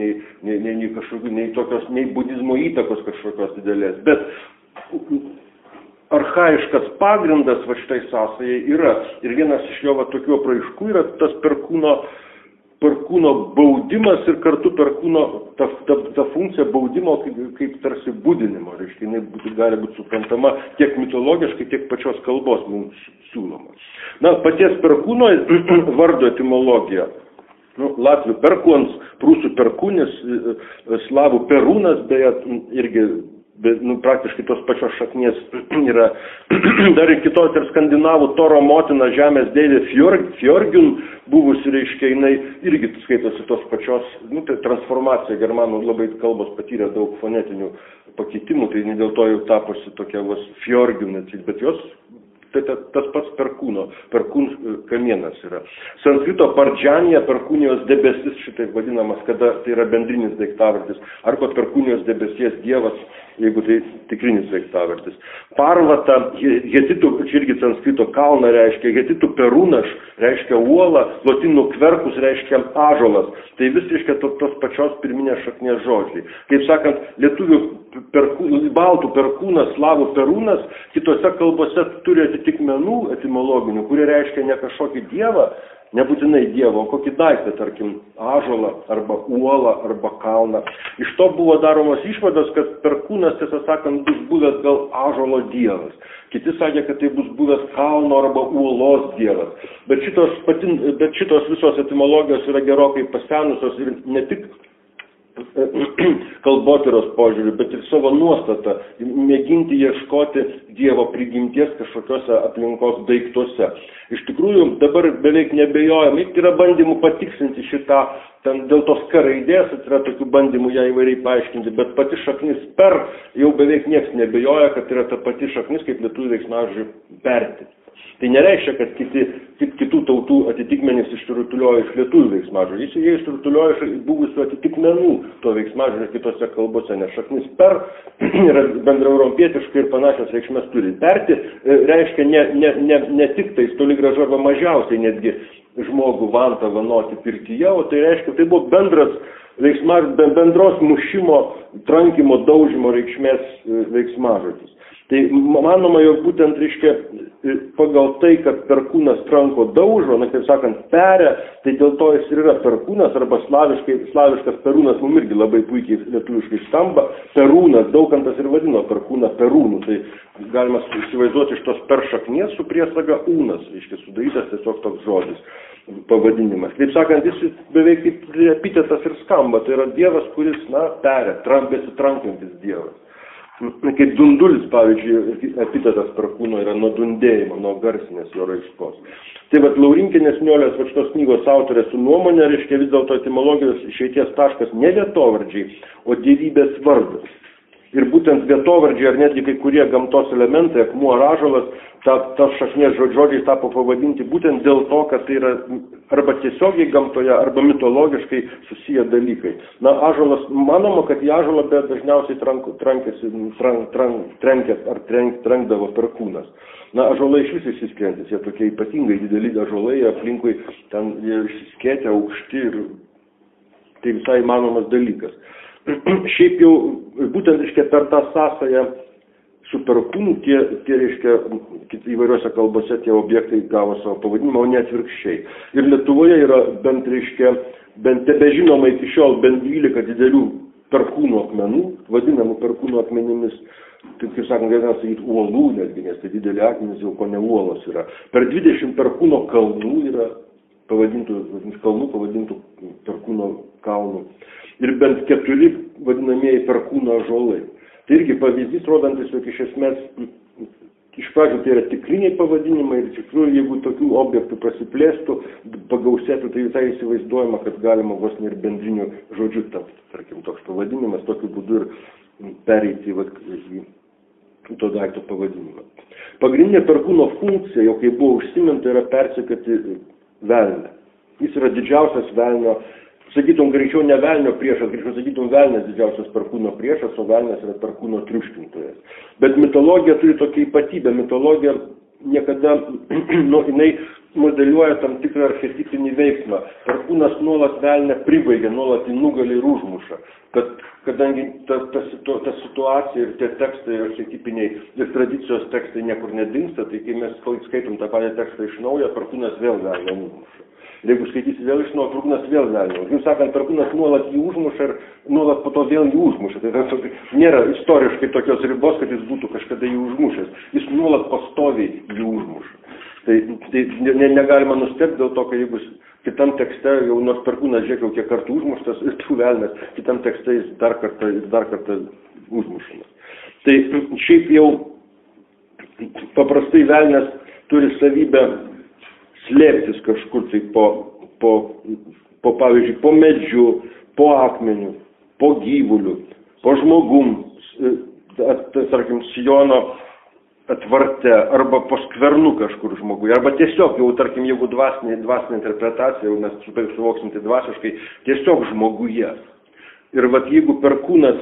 nei budizmo įtakos kažkokios didelės, bet archaiškas pagrindas šitai sąsajai yra. Ir vienas iš jo tokių apraiškų yra tas perkūno baudimas ir kartu perkūno ta funkcija baudimo kaip tarsi budinimo. Reiškia, jinai gali būti suprantama tiek mitologiškai, tiek pačios kalbos mums siūloma. Paties perkūno vardo etimologija. Latvių perkūns, prūsų perkūnis, slavų perūnas, beje, irgi praktiškai tos pačios šaknies yra. Dar ir kitos ir skandinavų Toro motina žemės deivė Fjorgjun buvusi, reiškia, jinai irgi skaitosi tos pačios, transformacija, germanų labai kalbos patyrė daug fonetinių pakitimų, tai dėl to jau taposi tokia Fjorgjun, bet jos tas pats perkūn kamienas yra. Sanskrito pardžanija, perkūnijos debesis, šitaip vadinamas, kada tai yra bendrinis daiktavardis, arba perkūnijos debesies dievas, jeigu tai tikrinis daiktavardis. Parvata, hetitų, čia irgi sanskrito kalną reiškia, hetitų perūnaš reiškia uolą, lotynų kverkus reiškia ąžuolas. Tai vis reiškia tos pačios pirminės šaknės žodžiai. Kaip sakant, lietuvių baltų perkūnas, slavų perūnas, kitose kalbose turi atitikmenų etimologinių, kurie reiškia ne kažkokį dievą, nebūtinai dievo, o kokį daiktą, tarkim, ąžuolą, arba uolą, arba kalną. Iš to buvo daromos išvados, kad perkūnas, tiesą sakant, bus buvęs gal ąžuolo dievas. Kiti sakė, kad tai bus buvęs kalno arba uolos dievas. Bet šitos visos etimologijos yra gerokai pasenusios ir ne tik kalbotyros požiūrį, bet ir savo nuostatą, mėginti ieškoti Dievo prigimties kažkokiuose aplinkos daiktuose. Iš tikrųjų, dabar beveik nebejojama, yra bandymų patikslinti šitą, dėl tos K raidės, yra tokių bandymų ją įvairiai paaiškinti, bet pati šaknis per jau beveik niekas nebejoja, kad yra ta pati šaknis, kaip lietuvių veiksmažodžių perti. Tai nereiškia, kad kitų tautų atitikmenys išsirutulioja iš lietuvių veiksmažodžių. Jie išsirutulioja iš buvusių atitikmenų to veiksmažodžio kitose kalbose, nes šaknis per yra bendraeuropietiškai ir panašios reikšmės turi. Perti reiškia ne tik tai toli gražu arba mažiausiai netgi žmogų vantą vanoti pirtyje, o tai reiškia, tai buvo bendros mušimo, trankimo, daužimo reikšmės veiksmažodis. Tai manoma, jog būtent, reiškia, pagal tai, kad perkūnas tranko daužo, kaip sakant, peria, tai dėl to jis ir yra perkūnas, arba slaviškas perūnas, irgi labai puikiai lietuviškai skamba, perūnas, Daukantas ir vadino perkūną perūnų, tai galima įsivaizduoti iš tos per šaknies su priesaga ūnas, reiškia sudarytas tiesiog toks žodis, pavadinimas. Taip sakant, jis beveik kaip epitetas ir skamba, tai yra dievas, kuris, peria, besitrankantis dievas. Kaip dundulis, pavyzdžiui, epitetas perkūno yra nuo dundėjimo, nuo garsinės jo raiškos. Tai vat Laurinkienės Niolės šitos knygos autorė su nuomonė, reiškia vis dėlto etimologijos išeities taškas ne vietovardžiai, o dievybės vardas. Ir būtent vietovardžiai ar netgi kai kurie gamtos elementai, akmuo ar ąžuolas, tas šaknies žodžiai tapo pavadinti būtent dėl to, kad tai yra arba tiesiogiai gamtoje, arba mitologiškai susiję dalykai. Ąžuolas, manoma, kad į ąžuolą dažniausiai trenkdavo perkūnas. Ąžuolai iš vis išsiskiriantis, jie tokie ypatingai dideli ąžuolai, aplinkui ten jie išsiskėtę, aukšti ir tai visai įmanomas dalykas. Šiaip jau, būtent, reiškia, per tą sąsają su perkūnu, tie reiškia, įvairiuose kalbose tie objektai gavo savo pavadinimą, o ne atvirkščiai. Ir Lietuvoje yra bent, reiškia, bent tebežinoma iki šiol bent 12 didelių perkūno akmenų, vadinamų perkūno akmenimis, kaip sakant, galima sakyti, uolų netgi, nes tai didelį akmenys jau ko ne uolos yra. Per 20 perkūno kalnų yra pavadintų perkūno kalnų. Ir bent 4 vadinamieji perkūno ąžuolai. Tai irgi pavyzdys, rodantis, jog iš esmės, iš pradžių tai yra tikriniai pavadinimai ir iš tikrųjų, jeigu tokių objektų prasiplėstų, pagausėtų, tai visai įsivaizduojama, kad galima vos ir bendrinių žodžių tapti, tarkim, toks pavadinimas, tokiu būdu ir pereiti į to daikto pavadinimą. Pagrindinė perkūno funkcija, jau kai buvo užsiminta, yra persekioti velnę. Jis yra didžiausias velnio, sakytum, greičiau ne velnio priešas, greičiau sakytum, velnės didžiausias perkūno priešas, o velnės yra perkūno triuškintojas. Bet mitologija turi tokią ypatybę. Mitologija niekada, jinai modeliuoja tam tikrą archetipinį veiksmą. Perkūnas nuolat velnę pribaigia, nuolat į nugalį ir užmuša. Kadangi ta situacija ir tie tekstai archetipiniai ir tradicijos tekstai niekur nedingsta, tai kai mes skaitom tą patį tekstą iš naujo, perkūnas vėl velnę užmuša. Jeigu skaitysi vėl iš naujo, perkūnas vėl velnio. Jūs sakant, perkūnas nuolat jį užmuša ir nuolat po to vėl jį užmuša. Tai nėra istoriškai tokios ribos, kad jis būtų kažkada jį užmušęs. Jis nuolat pastoviai jį užmuša. Tai negalima nustebti dėl to, kad jeigu kitam tekste jau nors perkūnas žiūrėk, kiek kartų užmuštas ir tų velnės, kitam tekste jis dar kartą užmušamas. Tai šiaip jau paprastai velnės turi savybę slėptis kažkur tai pavyzdžiui, po medžiu, po akmeniu, po gyvuliu, po žmogum, tarkim, sijono atvarte, arba po skvernu kažkur žmogui, arba tiesiog, jau, tarkim, jeigu dvasinė interpretacija, jau mes suvoksim tai dvasiškai, tiesiog žmoguje. Ir vat jeigu perkūnas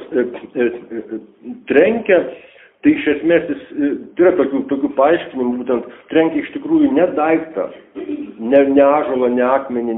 trenkia, tai iš esmės yra tokių paaiškinimų, būtent trenkia iš tikrųjų ne daiktą, ne ąžuolą, ne akmenį,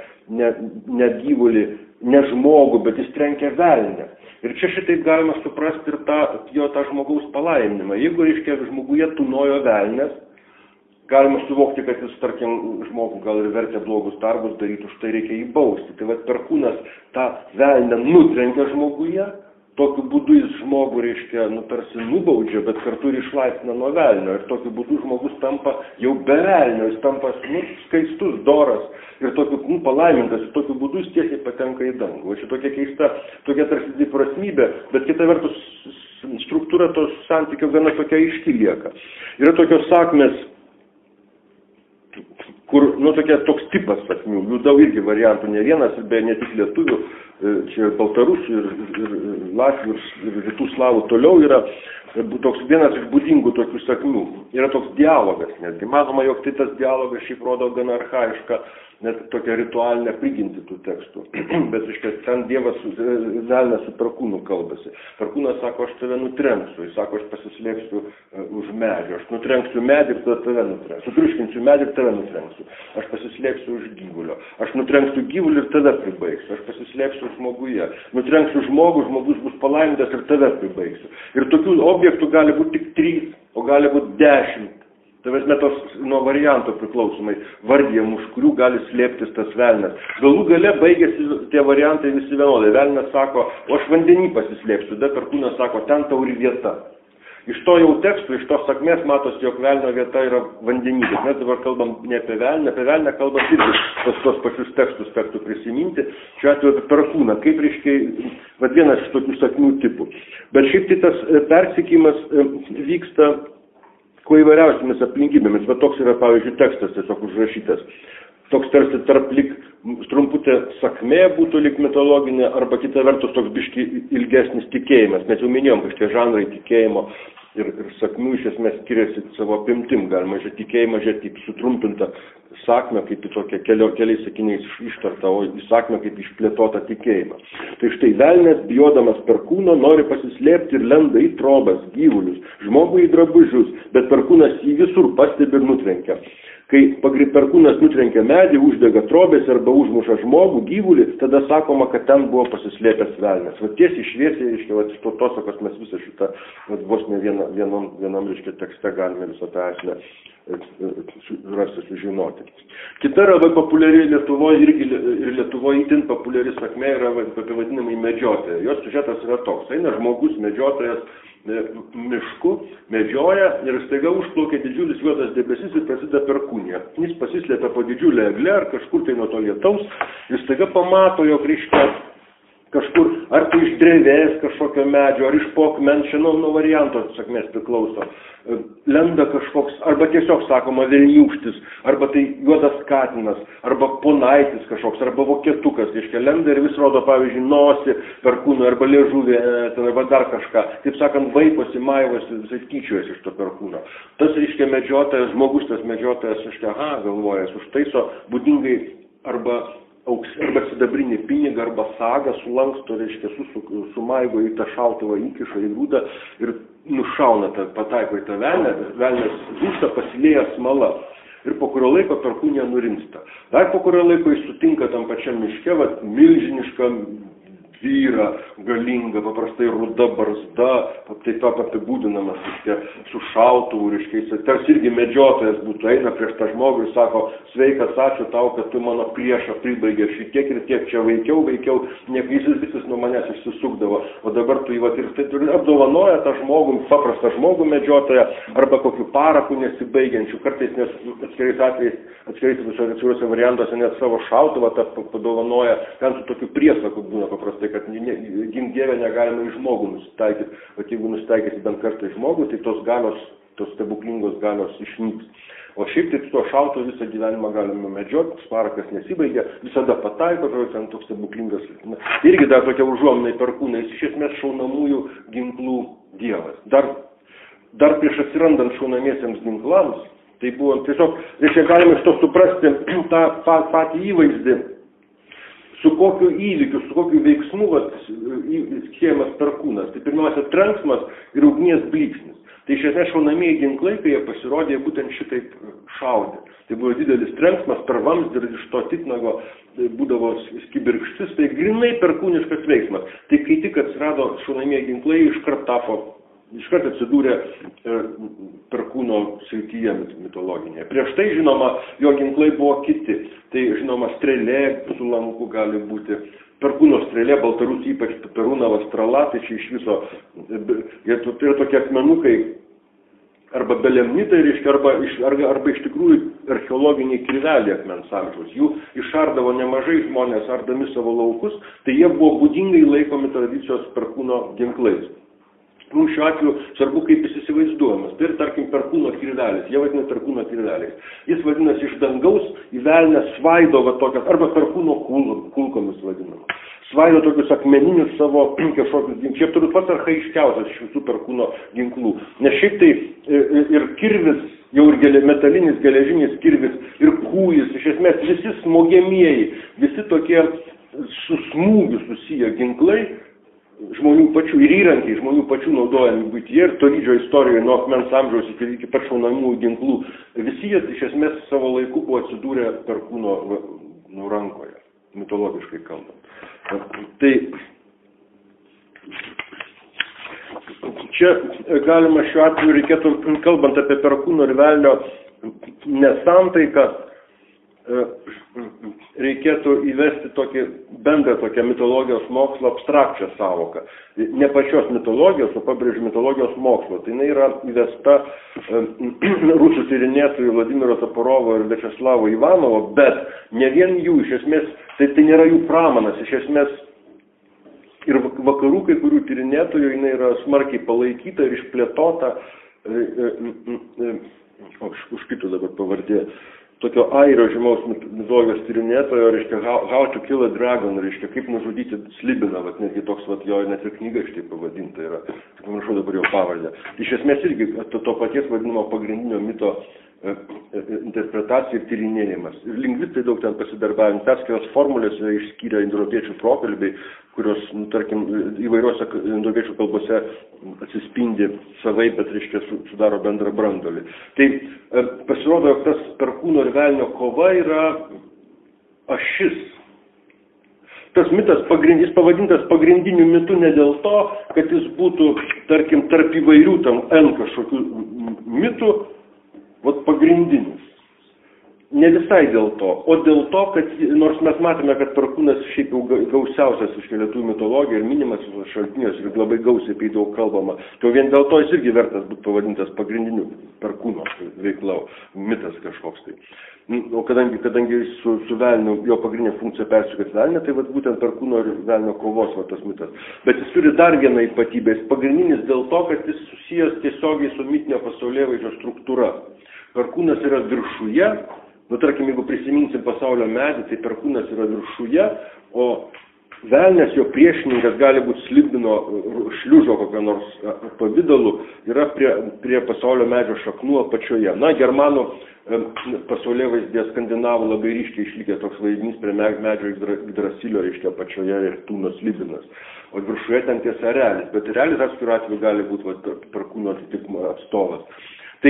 ne gyvulį, ne žmogų, bet jis trenkia velnę. Ir čia šitaip galima suprasti ir tą žmogaus palaiminimą. Jeigu, reiškia, žmoguje tūnojo velnės, galima suvokti, kad jis, tarkim, žmogų gal ir vertė blogus darbus daryti, už tai reikia jį bausti. Tai vat perkūnas tą velnę nutrenkia žmoguje, tokiu būdu jis žmogų, reiškia, tarsi nubaudžia, bet kartu ir išlaisvina nuo velnio. Ir tokiu būdu žmogus tampa jau be velnio, jis tampa skaistus, doras ir tokiu palaimintas. Ir tokiu būdu jis tiesiai patenka į dangų. Va čia tokia keista, tokia tarsi dviprasmybė, bet kita vertus struktūra tos santykio gana tokia aiški lieka. Yra tokios sakmės, kur, toks tipas sakmių, jų daug irgi variantų, ne vienas, bet ne tik lietuvių, čia baltarusių ir latvių ir rytų slavų toliau yra toks vienas iš būdingų tokių sakmių. Yra toks dialogas netgi. Manoma, jog tai tas dialogas šiaip rodo gana archaišką, net tokią ritualinę prigimtį tų tekstų. Bet, reiškia, ten dievas velnias su perkūnu kalbasi. Perkūnas sako, aš tave nutrenksiu. Jis sako, aš pasislėpsiu už medžio. Aš nutrenksiu medį ir tada tave nutrenksiu. Sutriuškinsiu medį ir tave nutrenksiu. Aš pasislėpsiu už gyvulio. Aš nutrenksiu gyvulį ir tada pribaigsiu. Aš pasislėpsiu žmoguje. Nutrenksiu žmogų, žmogus bus palaimintas ir tada pribaigsiu. Ir tokių objektų gali būti tik 3, o gali būti 10. Tai tos nuo varianto priklausomai vardijam, už kurių gali slėptis tas velnias. Galų gale baigėsi tie variantai visi vienodai. Velnias sako, o aš vandenį pasislėpsiu, tada perkūnas sako, ten tau ir vieta. Iš to jau tekstų, iš tos sakmės matosi, jog velnio vieta yra vandenybė. Mes dabar kalbam ne apie velnę kalbam irgi tos pačius tekstus tektų prisiminti. Šiuo atveju apie perkūną, kaip reiškia, vienas iš tokių sakmių tipų. Bet šiaip tai tas persikimas vyksta kuo įvairiausiamis aplinkybėmis. Bet toks yra, pavyzdžiui, tekstas tiesiog užrašytas. Toks tarsi tarp lyg trumputė sakmė būtų lyg mitologinė, arba kita vertus toks biški ilgesnis tikėjimas. Mes jau minėjom, kad šitie žanrai tikėjimo ir sakmių iš esmės skiriasi savo apimtim. Galima žiūrėti tikėjimą, žiūrėti kaip sutrumpintą sakmę, kaip į tokią keliais sakiniais ištartą, o į sakmę kaip išplėtotą tikėjimą. Tai štai velnias, bijodamas perkūno, nori pasislėpti ir lenda į trobas, gyvulius, žmogų į drabužius, bet perkūnas jį visur pastebi ir nutrenkia. Kai perkūnas nutrenkia medį, uždega trobės arba užmuša žmogų, gyvulį, tada sakoma, kad ten buvo pasislėpęs velnias. Va tiesiai šviesiai, reiškia, iš tautosakos mes visą šitą, vos ne vienam reiškia, tekste galime visą tą esmę rasti, sužinoti. Kita yra populiari Lietuvoje, irgi Lietuvoje itin populiari sakmė yra apie vadinamąjį medžiotoją. Jos siužetas yra toks. Eina žmogus medžiotojas mišku, medžioja ir staiga užplaukia didžiulis juodas debesis ir prasideda perkūnija. Jis pasislėpia po didžiulę eglę ar kažkur tai nuo to lietaus ir staiga pamato, jog reiškia kažkur, ar tai iš drevės kažkokio medžio, ar iš pokmens, čia nuo varianto sakmės priklauso. Lenda kažkoks, arba tiesiog sakoma velniūkštis, arba tai juodas katinas, arba ponaitis kažkoks, arba vokietukas, reiškia, lenda ir vis rodo, pavyzdžiui, nosį perkūno, arba liežuvį, arba dar kažką. Taip sakant, vaiposi, maivosi, visai tyčiuojas iš to perkūno. Tas, reiškia, medžiotojas, žmogus tas medžiotojas, reiškia, galvojas, užtaiso būdingai arba sidabrinį pinigą arba sagą sulanksto, reiškia, sumaigo į tą šautuvą, įkiša į grūdą ir nušauna, pataiko į tą velnę, velnės žūsta, pasilieja smala. Ir po kurio laiko perkūnija nurimsta. Dar po kurio laiko jis sutinka tam pačiam miške, milžinišką vyrą, galingą, paprastai ruda barzda, taip apibūdinamas, reiškia, su šautuvu, reiškia, tarsi irgi medžiotojas būtų, eina prieš tą žmogų ir sako, sveikas, ačiū tau, kad tu mano priešą pribaigė šitiek ir tiek, čia veikiau, visis nuo manęs išsisukdavo, o dabar tu ir apdovanoja tą žmogų, paprastą žmogų medžiotoją, arba kokiu paraku nesibaigiančių, kartais nes atskiriais atvejais, atskiriuose variantuose net savo šautuvą padovanoja, ten su tokiu priesaku būna paprastai, kad gink Dieve negalima į žmogų nusitaikyti, bet jeigu nusitaikysi bent kartą į žmogų, tai tos stebuklingos galios išnyks. O šiaip taip to šauto visą gyvenimą galime medžioti, parakas nesibaigia, visada pataiko, ten toks stebuklingas. Irgi dar tokia užuominai perkūnai, jis iš esmės šaunamųjų ginklų dievas. Dar prieš atsirandant šaunamiesiems ginklams, tai buvo tiesiog, reiškia, galime iš to suprasti tą patį įvaizdį, su kokiu įvykiu, su kokiu veiksmu siejamas perkūnas. Tai pirmiausia, trenksmas ir ugnies blyksnis. Tai iš esmės šaunamieji ginklai, kai jie pasirodė, būtent šitaip šaudė. Tai buvo didelis trenksmas per vamzdį ir iš to titnago būdavo kibirkštis, tai grinai perkūniškas veiksmas. Tai kai tik atsirado šaunamieji ginklai, iškart atsidūrė perkūno srityje mitologinėje. Prieš tai, žinoma, jo ginklai buvo kiti. Tai, žinoma, strėlė su lanku gali būti. Perkūno strėlė, Baltarusių ypač Perūnavo strala, tai čia iš viso, tai yra tokie akmenukai, arba belemnitai, reiškia, arba iš tikrųjų archeologiniai kirveliai akmens amžiaus. Jų išardavo nemažai žmonės, ardami savo laukus, tai jie buvo būdingai laikomi tradicijos perkūno ginklais. Mums šiuo atveju svarbu, kaip jis įsivaizduojamas. Tai ir, tarkim, perkūno kirvelis. Jie vadina perkūno kirveliais. Jis vadinasi iš dangaus į velnę svaido tokias, arba perkūno kulkomis vadinama. Svaido tokius akmeninius savo kažkokius ginklus. Šiaip turbūt pats archaiškiausias iš visų perkūno ginklų. Nes šiaip tai ir kirvis, jau ir metalinis, geležinis kirvis, ir kūjis, iš esmės visi smogiamieji, visi tokie su smūgiu susiję ginklai, žmonių pačių ir įrankiai, žmonių pačių naudojami buityje ir tolydžio istorijoje nuo akmens amžiaus iki pat šaunamųjų ginklų. Visi jie iš esmės savo laiku buvo atsidūrę perkūno rankoje, mitologiškai kalbant. Tai čia galima šiuo atveju reikėtų, kalbant apie perkūno ir velnio nesantaiką, reikėtų įvesti tokį bendrą tokią mitologijos mokslo abstrakčią sąvoką. Ne pačios mitologijos, o pabrėžiu mitologijos mokslo. Tai jinai yra įvesta rusų tyrinėtojų Vladimiro Toporovo ir Viačeslavo Ivanovo, bet ne vien jų, iš esmės, tai nėra jų pramanas, iš esmės ir vakarų kai kurių tyrinėtojų jinai yra smarkiai palaikyta ir išplėtota, už kitų dabar pavardė, tokio airio žymaus mitologijos tyrinėtojo, reiškia, How to Kill a Dragon, reiškia, kaip nužudyti slibiną, netgi toks, jo net ir knyga štai pavadinta yra, pamiršau dabar jo pavardę. Iš esmės irgi to paties vadinamo pagrindinio mito interpretacija ir tyrinėjimas. Ir lingvistai daug ten pasidarbavę, atskiros formulės išskyrė indoeuropiečių prokalbiai, kurios, tarkim, įvairiuose indoeuropiečių kalbose atsispindi savai, bet, reiškia, sudaro bendrą branduolį. Tai pasirodo, jog tas perkūno ir velnio kova yra ašis. Tas mitas jis pavadintas pagrindiniu mitu ne dėl to, kad jis būtų, tarkim, tarp įvairių tam N kažkokių mitų, pagrindinis. Ne visai dėl to, o dėl to, kad nors mes matome, kad perkūnas šiaip jau gausiausias iš lietuvių mitologijų ir minimas šaltiniuose ir labai gausiai apie daug kalbama, tai vien dėl to jis irgi vertas būtų pavadintas pagrindiniu perkūno veikla, mitas kažkoks tai. O kadangi su velniu jo pagrindinė funkcija persikėt velnę, tai būtent perkūno ir velnio kovos tas mitas. Bet jis turi dar vieną ypatybę, jis pagrindinis dėl to, kad jis susijęs tiesiogiai su mitinio pasaulėvaizdžio struktūra. Perkūnas yra viršuje, tarkim, jeigu prisiminsim pasaulio medį, tai perkūnas yra viršuje, o velnias, jo priešininkas gali būti slibino šliužo kokio nors pavidalu, yra prie pasaulio medžio šaknų apačioje. Germanų pasaulėvaizdėje skandinavų labai ryškiai išlikė toks vaizdinys prie medžio Yggdrasilio, reiškia apačioje ir tūno slibinas. O viršuje ten tiesa erelis, bet erelis atskiru atveju gali būti perkūno atstovas. Tai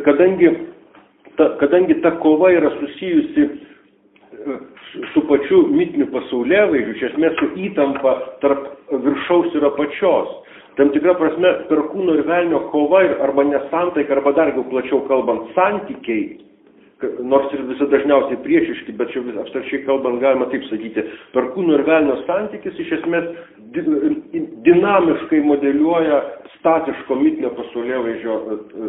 kadangi ta kova yra susijusi su pačiu mitiniu pasaulėvaizdžiu, iš esmės su įtampa tarp viršaus ir apačios, tam tikra prasme perkūno ir velnio kova arba nesantaika, arba dar plačiau kalbant santykiai, nors ir visi dažniausiai priešiški, bet čia abstrakčiai kalbant galima taip sakyti, perkūno ir velnio santykis iš esmės dinamiškai modeliuoja statiško mitinio pasaulėvaizdžio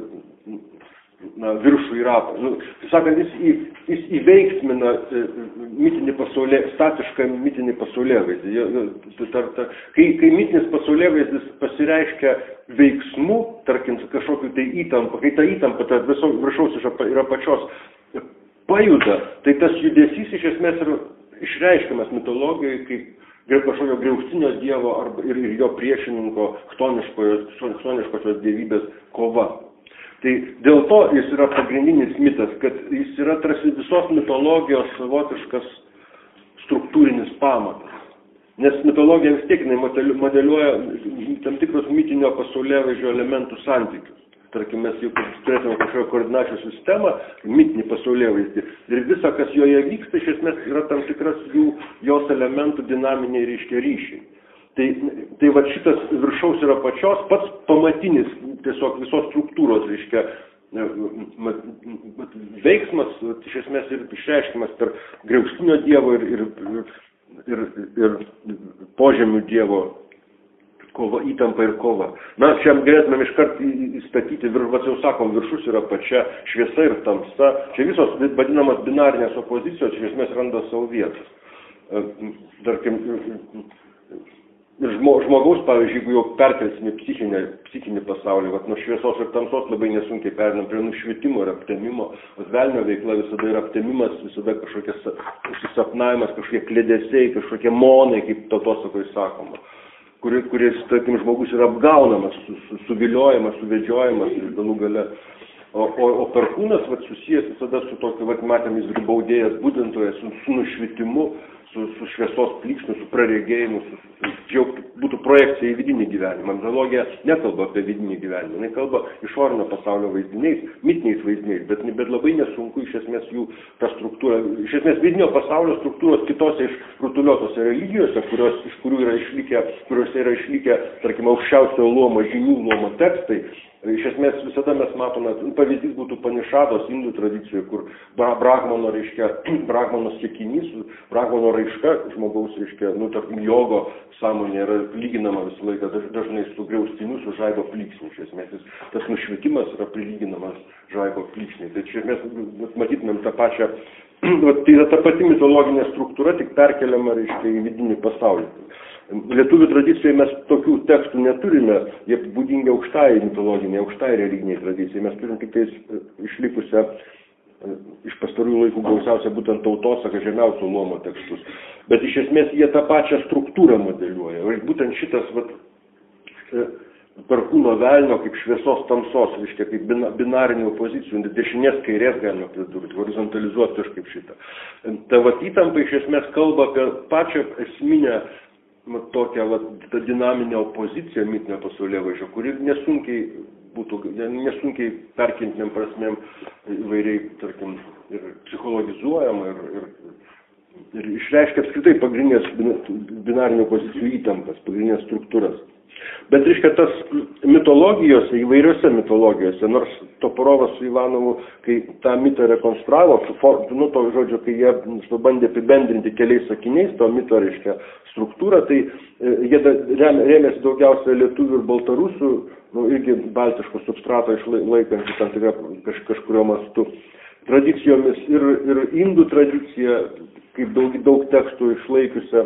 viršų ir apą. Sakant, jis įveiksmina statišką mitinį pasaulėvaizdį. Kai mitinis pasaulėvaizdis pasireiškia veiksmu, tarkim, kažkokiu tai įtampa, kai ta įtampa tarp viršaus ir apačios pajuda, tai tas judesys iš esmės yra išreiškiamas mitologijoje kaip kažkokio griaustinio dievo ir jo priešininko chtoniškosios dievybės kova. Tai dėl to jis yra pagrindinis mitas, kad jis yra tarsi visos mitologijos savotiškas struktūrinis pamatas. Nes mitologija vis tiek modeliuoja tam tikrus mitinio pasaulėvaizdžio elementų santykius. Tarkim, mes jau turėtume kažkokią koordinačių sistemą, mitinį pasaulėvaizdį. Ir visa, kas joje vyksta, iš esmės yra tam tikras jos elementų dinaminiai ryšiai. Tai šitas viršaus ir apačios pats pamatinis tiesiog visos struktūros, reiškia, veiksmas, iš esmės ir išreiškimas per griaustinio dievo ir požemių dievo įtampa ir kova. Mes čia galėtume iškart įstatyti, jau sakom, viršus ir apačia, šviesa ir tamsa. Čia visos vadinamas binarinės opozicijos iš esmės randa savo vietas. Tarkim, ir žmogaus, pavyzdžiui, jeigu jau perkelsime psichinį pasaulį, nuo šviesos ir tamsos labai nesunkiai perinam prie nušvitimo ir aptemimo, velnio veikla visada yra aptemimas, visada kažkokias susapnavimas, kažkokie kledesiai, kažkokie monai, kaip tautosakoj sakoma, kuris, tarkim, žmogus yra apgaunamas, suviliojamas, suvedžiojamas ir galų gale. O perkūnas susijęs visada su tokiu, matėm, jis baudėjas, budintojas, su nušvitimu, su šviesos plyksniu, su praregėjimu, būtų projekcija į vidinį gyvenimą. Mitologija nekalba apie vidinį gyvenimą, jinai kalba išorinio pasaulio vaizdiniais, mitiniais vaizdiniais, bet labai nesunku iš esmės jų tą struktūrą, iš esmės vidinio pasaulio struktūros kitose išrutuliuotose religijose, kuriuose yra išlikę, tarkim, aukščiausio luomo žinių luomo tekstai, Iš esmės visada mes matome, pavyzdys būtų Panišados indų tradicijoje, kur Brahmano, Brahmano siekinys, Brahmano raiška žmogaus, tarkim, jogo sąmonė yra lyginama visą laiką dažnai su griaustiniu, su žaibo plyksniu. Iš esmės tas nušvitimas yra prilyginamas žaibo plyksniai. Tai iš esmės matytumėm tą pačią, tai yra ta pati mitologinė struktūra, tik perkeliama, į vidinį pasaulį. Lietuvių tradicijoje mes tokių tekstų neturime, jie būdingi aukštai mitologiniai, aukštai religiniai tradicijai. Mes turim tik tais išlikusią iš pastarųjų laikų gausiausia būtent tautosaką žemiausio luomo tekstus. Bet iš esmės jie tą pačią struktūrą modeliuoja. Ir būtent šitas perkūno velnio kaip šviesos tamsos, kaip binarinių opozicijų, dešinės kairės galima pridurti, horizontalizuoti kažkaip šitą. Ta įtampa iš esmės kalba apie pačią esminę tokią ta dinaminę opoziciją mitinio pasaulėvaizdžio, kuri nesunkiai perkintiniam prasmėm įvairiai, tarkim, ir psichologizuojama ir išreiškia apskritai pagrindinės binarinių opozicijų įtampas, pagrindinės struktūras. Bet, tas mitologijose, įvairiose mitologijose, nors Toporovas su Ivanovu, kai tą mitą rekonstravo, kai jie bandė apibendrinti keliais sakiniais to mito, struktūrą, tai jie rėmėsi daugiausia lietuvių ir baltarusių, irgi baltiško substrato išlaikantį tam tikrą kažkurio mastu tradicijomis ir indų tradicija, kaip daug tekstų išlaikiusią.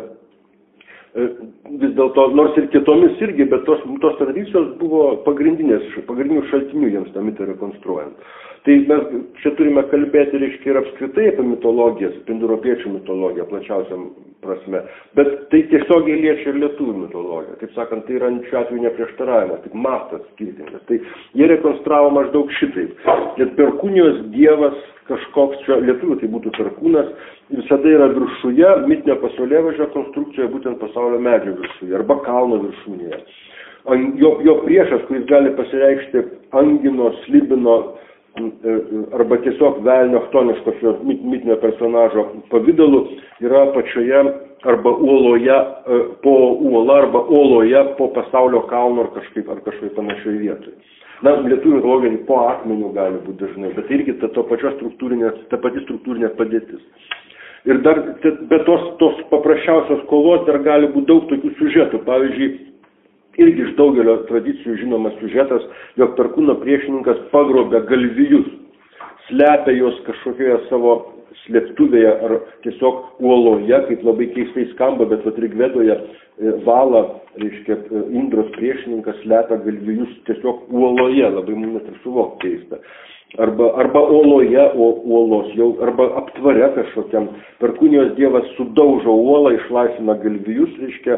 Vis dėlto, nors ir kitomis irgi, bet tos tradicijos buvo pagrindinių šaltinių jiems tą mitą rekonstruojant. Tai mes čia turime kalbėti, ir apskritai apie mitologijas, apie indoeuropiečių mitologiją plačiausiam prasme, bet tai tiesiogiai liečia ir lietuvių mitologiją. Taip sakant, tai yra šiuo atveju neprieštaravimas, tik mastas skirtingas. Tai jie rekonstravo maždaug šitaip. Ir Perkūnijos dievas kažkoks, čia lietuvių tai būtų Perkūnas, visada yra viršuje, mitinio pasaulėvaizdžio konstrukcijoje, būtent pasaulio medžio viršuje arba kalno viršūnėje. Jo priešas, kuris gali pasireikšti angino, slibino arba tiesiog velnio chtoniškos mitinio personažo pavidalu, yra pačioje arba uoloje po uola arba uoloje po pasaulio kalno ar kažkaip panašioje vietoje. Na, lietuvių mitologija po akmeniu gali būti dažnai, bet irgi ta pati struktūrinė padėtis. Ir dar be tos paprasčiausios kovos dar gali būti daug tokių siužetų. Pavyzdžiui, irgi iš daugelio tradicijų žinomas siužetas, jog Perkūno priešininkas pagrobia galvijus, slepia juos kažkokioje savo slėptuvėje ar tiesiog uoloje, kaip labai keistai skamba, bet Rigvedoje Vala, Indros priešininkas slepia galvijus tiesiog uoloje, labai mums net ir suvokti keista. Arba uoloje, uolos jau, arba aptvare kažkokiam. Perkūnijos dievas sudaužo uolą, išlaisvina galvijus,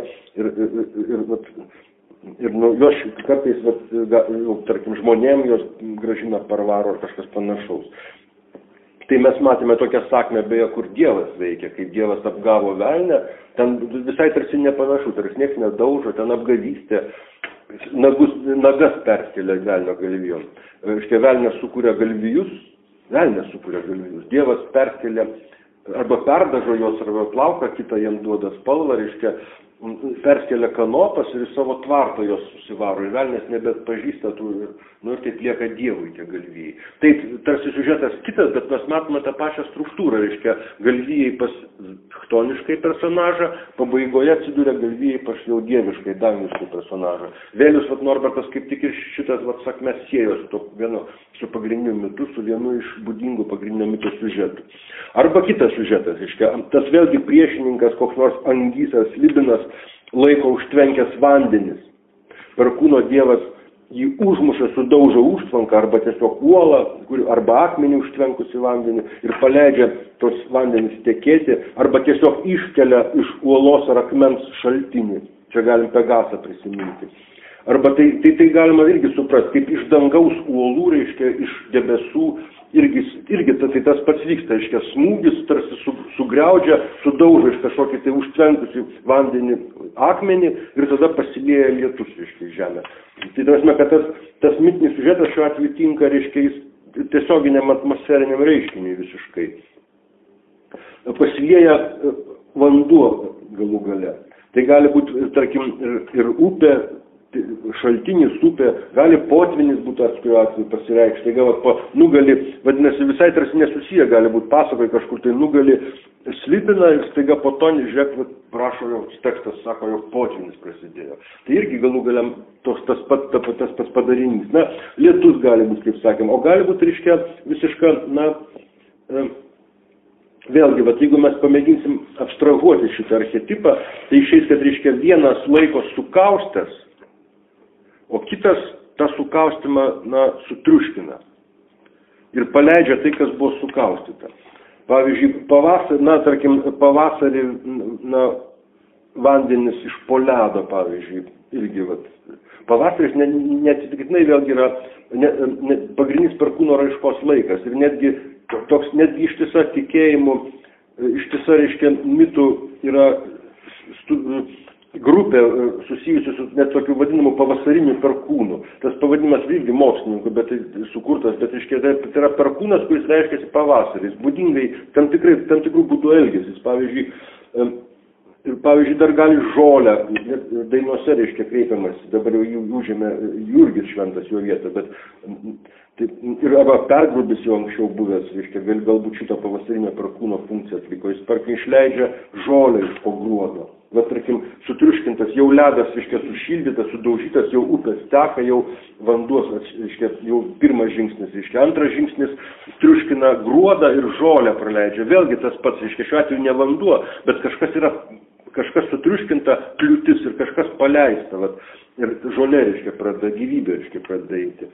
ir jos kartais, tarkim, žmonėm jos gražina parvaro ar kažkas panašaus. Tai mes matėme tokią sakmę, beje, kur dievas veikia, kaip dievas apgavo velnę, ten visai tarsi nepanašu, tarsi nieks nedaužo, ten apgavystė, nagas perskelia velnio galvijom. Velnės sukuria galvijus, dievas perskelia arba perdažo jos arba plauką, kitą jam duoda spalvą, perskelia kanopas ir į savo tvartą jos susivaro. Ir velnės nebeatpažįsta tų, ir taip lieka dievui tie galvijai. Taip, tarsi siužetas kitas, bet mes matome tą pačią struktūrą. Galvijai pas chtoniškai personažą, pabaigoje atsiduria galvijai pas jau dieviškai, dangiškai personažą. Vėlius Norbertas kaip tik ir šitas sakmes siejo su pagrindiniu mitu, su vienu iš būdingų pagrindinio mito siužetų. Arba kitas siužetas, tas vėlgi priešininkas, koks nors angys ar slibinas, laiko užtvenkęs vandenis. Perkūno dievas jį užmuša, sudaužo užtvanką arba tiesiog uolą, arba akmenį užtvenkusi vandenį ir paleidžia tos vandenys tekėti, arba tiesiog iškelia iš uolos ar akmens šaltinį. Čia galim Pegasą prisiminti. Arba tai galima irgi suprasti, kaip iš dangaus uolų, iš debesų, irgi tai tas pats vyksta, smūgis tarsi sugriaudžia, sudaužo iš kažkokį tai užtvenkusi vandenį akmenį ir tada pasilieja lietus iš žemę. Tai tarsi, kad tas mitinis siužetas šiuo atveju tinka, tiesioginiam atmosferiniam reiškiniui visiškai. Pasilieja vanduo galų gale. Tai gali būti, tarkim, ir upė, šaltinis, upė, gali potvinis būti atskiriu atveju pasireikšti, taiga nugali, vadinasi, visai tarsi nesusiję, gali būti pasakoje kažkur, tai nugali slipina ir staiga po to, žiūrėk, prašo jau tekstas, sako, jau potvinis prasidėjo. Tai irgi galų galiam tas pats padarinys. Na, lietus gali būti, kaip sakėm, o gali būti, reiškia, visiška, na, vėlgi, jeigu mes pamėginsim abstrahuoti šitą archetipą, tai išeis, kad, reiškia, vienas laiko sukaustęs, o kitas tą sukaustimą, na, sutriuškina ir paleidžia tai, kas buvo sukaustyta. Pavyzdžiui, pavasarį, na, vandenis iš po ledo, pavyzdžiui, irgi, pavasaris neatsitiktinai vėlgi yra pagrindinis perkūno raiškos laikas ir netgi ištisa tikėjimų, ištisa, reiškia, mitų yra grupė susijusi su net tokiu vadinamu pavasariniu perkūnu. Tas pavadinimas irgi mokslininkų, bet sukurtas, bet reiškia, tai yra perkūnas, kuris reiškiasi pavasaris, būdingai tam tikrų būdų elgesis. Pavyzdžiui, dar gali žolę, dainuose, reiškia, kreipiamas, dabar jau užėmė Jurgis šventas jo vietą, bet ir arba pergrubis jau anksčiau buvęs, reiškia, galbūt šito pavasarinio perkūno funkciją atliko. Jis, tarkim, išleidžia žolę iš po gruodo. Tarkim, sutriuškintas, jau ledas, reiškia, sušildytas, sudaužytas, jau upės teka, jau vanduos, reiškia, jau pirmas žingsnis, reiškia, antras žingsnis, triuškina gruodą ir žolę praleidžia. Vėlgi tas pats, reiškia, šiuo atveju ne vanduo, bet kažkas sutriuškinta kliūtis ir kažkas paleista, ir žolė, reiškia, pradeda gyvybė, reiškia, pradeda eiti.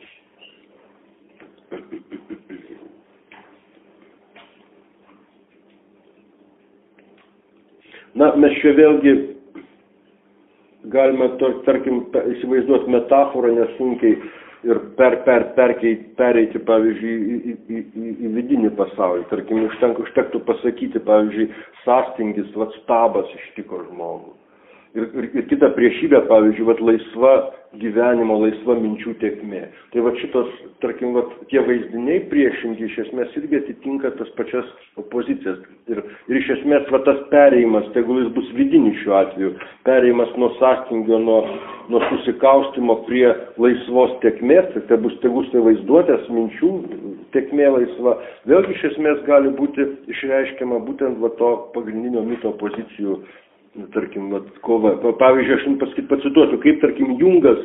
Na, mes čia vėlgi galime, tarkim, įsivaizduoti metaforą nesunkiai ir pereiti, pavyzdžiui, į vidinį pasaulį. Tarkim, užtektų pasakyti, pavyzdžiui, sąstingis, stabas ištiko žmogų. Ir kita priešybė, pavyzdžiui, laisva gyvenimo, laisva minčių tėkmė. Tai šitos, tarkim, tie vaizdiniai priešingi iš esmės irgi atitinka tas pačias opozicijas. Ir iš esmės tas perėjimas, tegul jis bus vidinis šiuo atveju, perėjimas nuo sąstingio, nuo susikaustimo prie laisvos tėkmės, tai bus tegul tai vaizduotės minčių tėkmė laisva, vėlgi iš esmės gali būti išreiškiama būtent to pagrindinio mito pozicijų, tarkim, kova. Pavyzdžiui, aš jums pacituosiu, kaip, tarkim, Jungas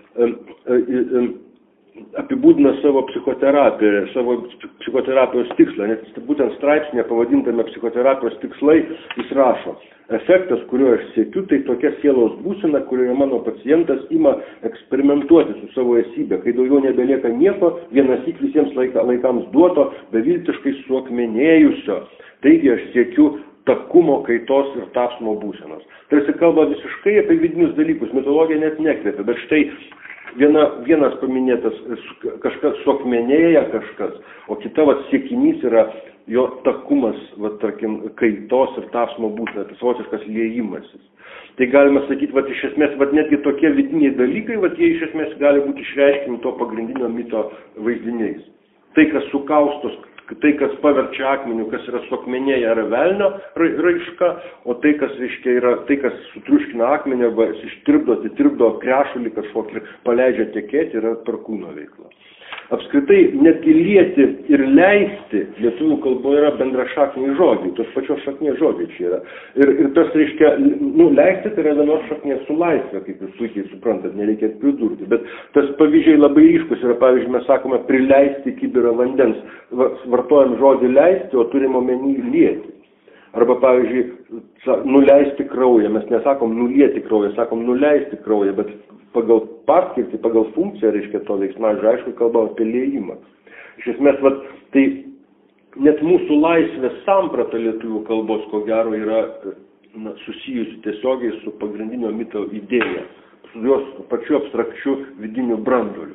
apibūdina savo psichoterapiją, savo psichoterapijos tikslą, nes būtent straipsnėje pavadintame psichoterapijos tikslai jis rašo: efektas, kurio aš siekiu, tai tokia sielos būsena, kurioje mano pacientas ima eksperimentuoti su savo esybė, kai daugiau nebelieka nieko, vienąsyk visiems laikams duoto, beviltiškai suakmenėjusio. Taigi aš siekiu takumo, kaitos ir tapsmo būsenos. Tarsi kalba visiškai apie vidinius dalykus, mitologija net nekvėpia, bet štai vienas paminėtas, kažkas suakmenėja kažkas, o kita siekinys yra jo takumas, tarkim, kaitos ir tapsmo būsena, tai savotiškas liejimasis. Tai galima sakyti, iš esmės, netgi tokie vidiniai dalykai, jie iš esmės gali būti išreiškimi to pagrindinio mito vaizdiniais. Tai, kas sukaustos, tai, kas paverčia akmeniu, kas yra suakmenėję, yra velnio raiška, o tai, kas, reiškia, yra tai, kas sutriuškina akmenį, arba atitirpdo krešulį kažkokį ir paleidžia tekėti, yra perkūno veikla. Apskritai, netgi lieti ir leisti lietuvių kalboje yra bendrašakniai žodžiai, tos pačios šaknies žodžiai čia yra. Ir tas, reiškia, leisti tai yra vienos šaknies su laisvė, kaip jūs puikiai suprantat, nereikia pridurti. Bet tas pavyzdžiai labai ryškus yra, pavyzdžiui, mes sakome prileisti kibirą vandens. Vartojam žodį leisti, o turim omeny lieti. Arba, pavyzdžiui, nuleisti kraują. Mes nesakom nulieti kraują, sakom nuleisti kraują, bet pagal paskirtį, pagal funkciją, reiškia, to veiksmažodžio, aišku, kalba apie liejimą. Iš esmės, tai net mūsų laisvės samprata lietuvių kalbos, ko gero, yra susijusi tiesiogiai su pagrindinio mito idėja, su jos pačiu abstrakčiu vidiniu branduoliu.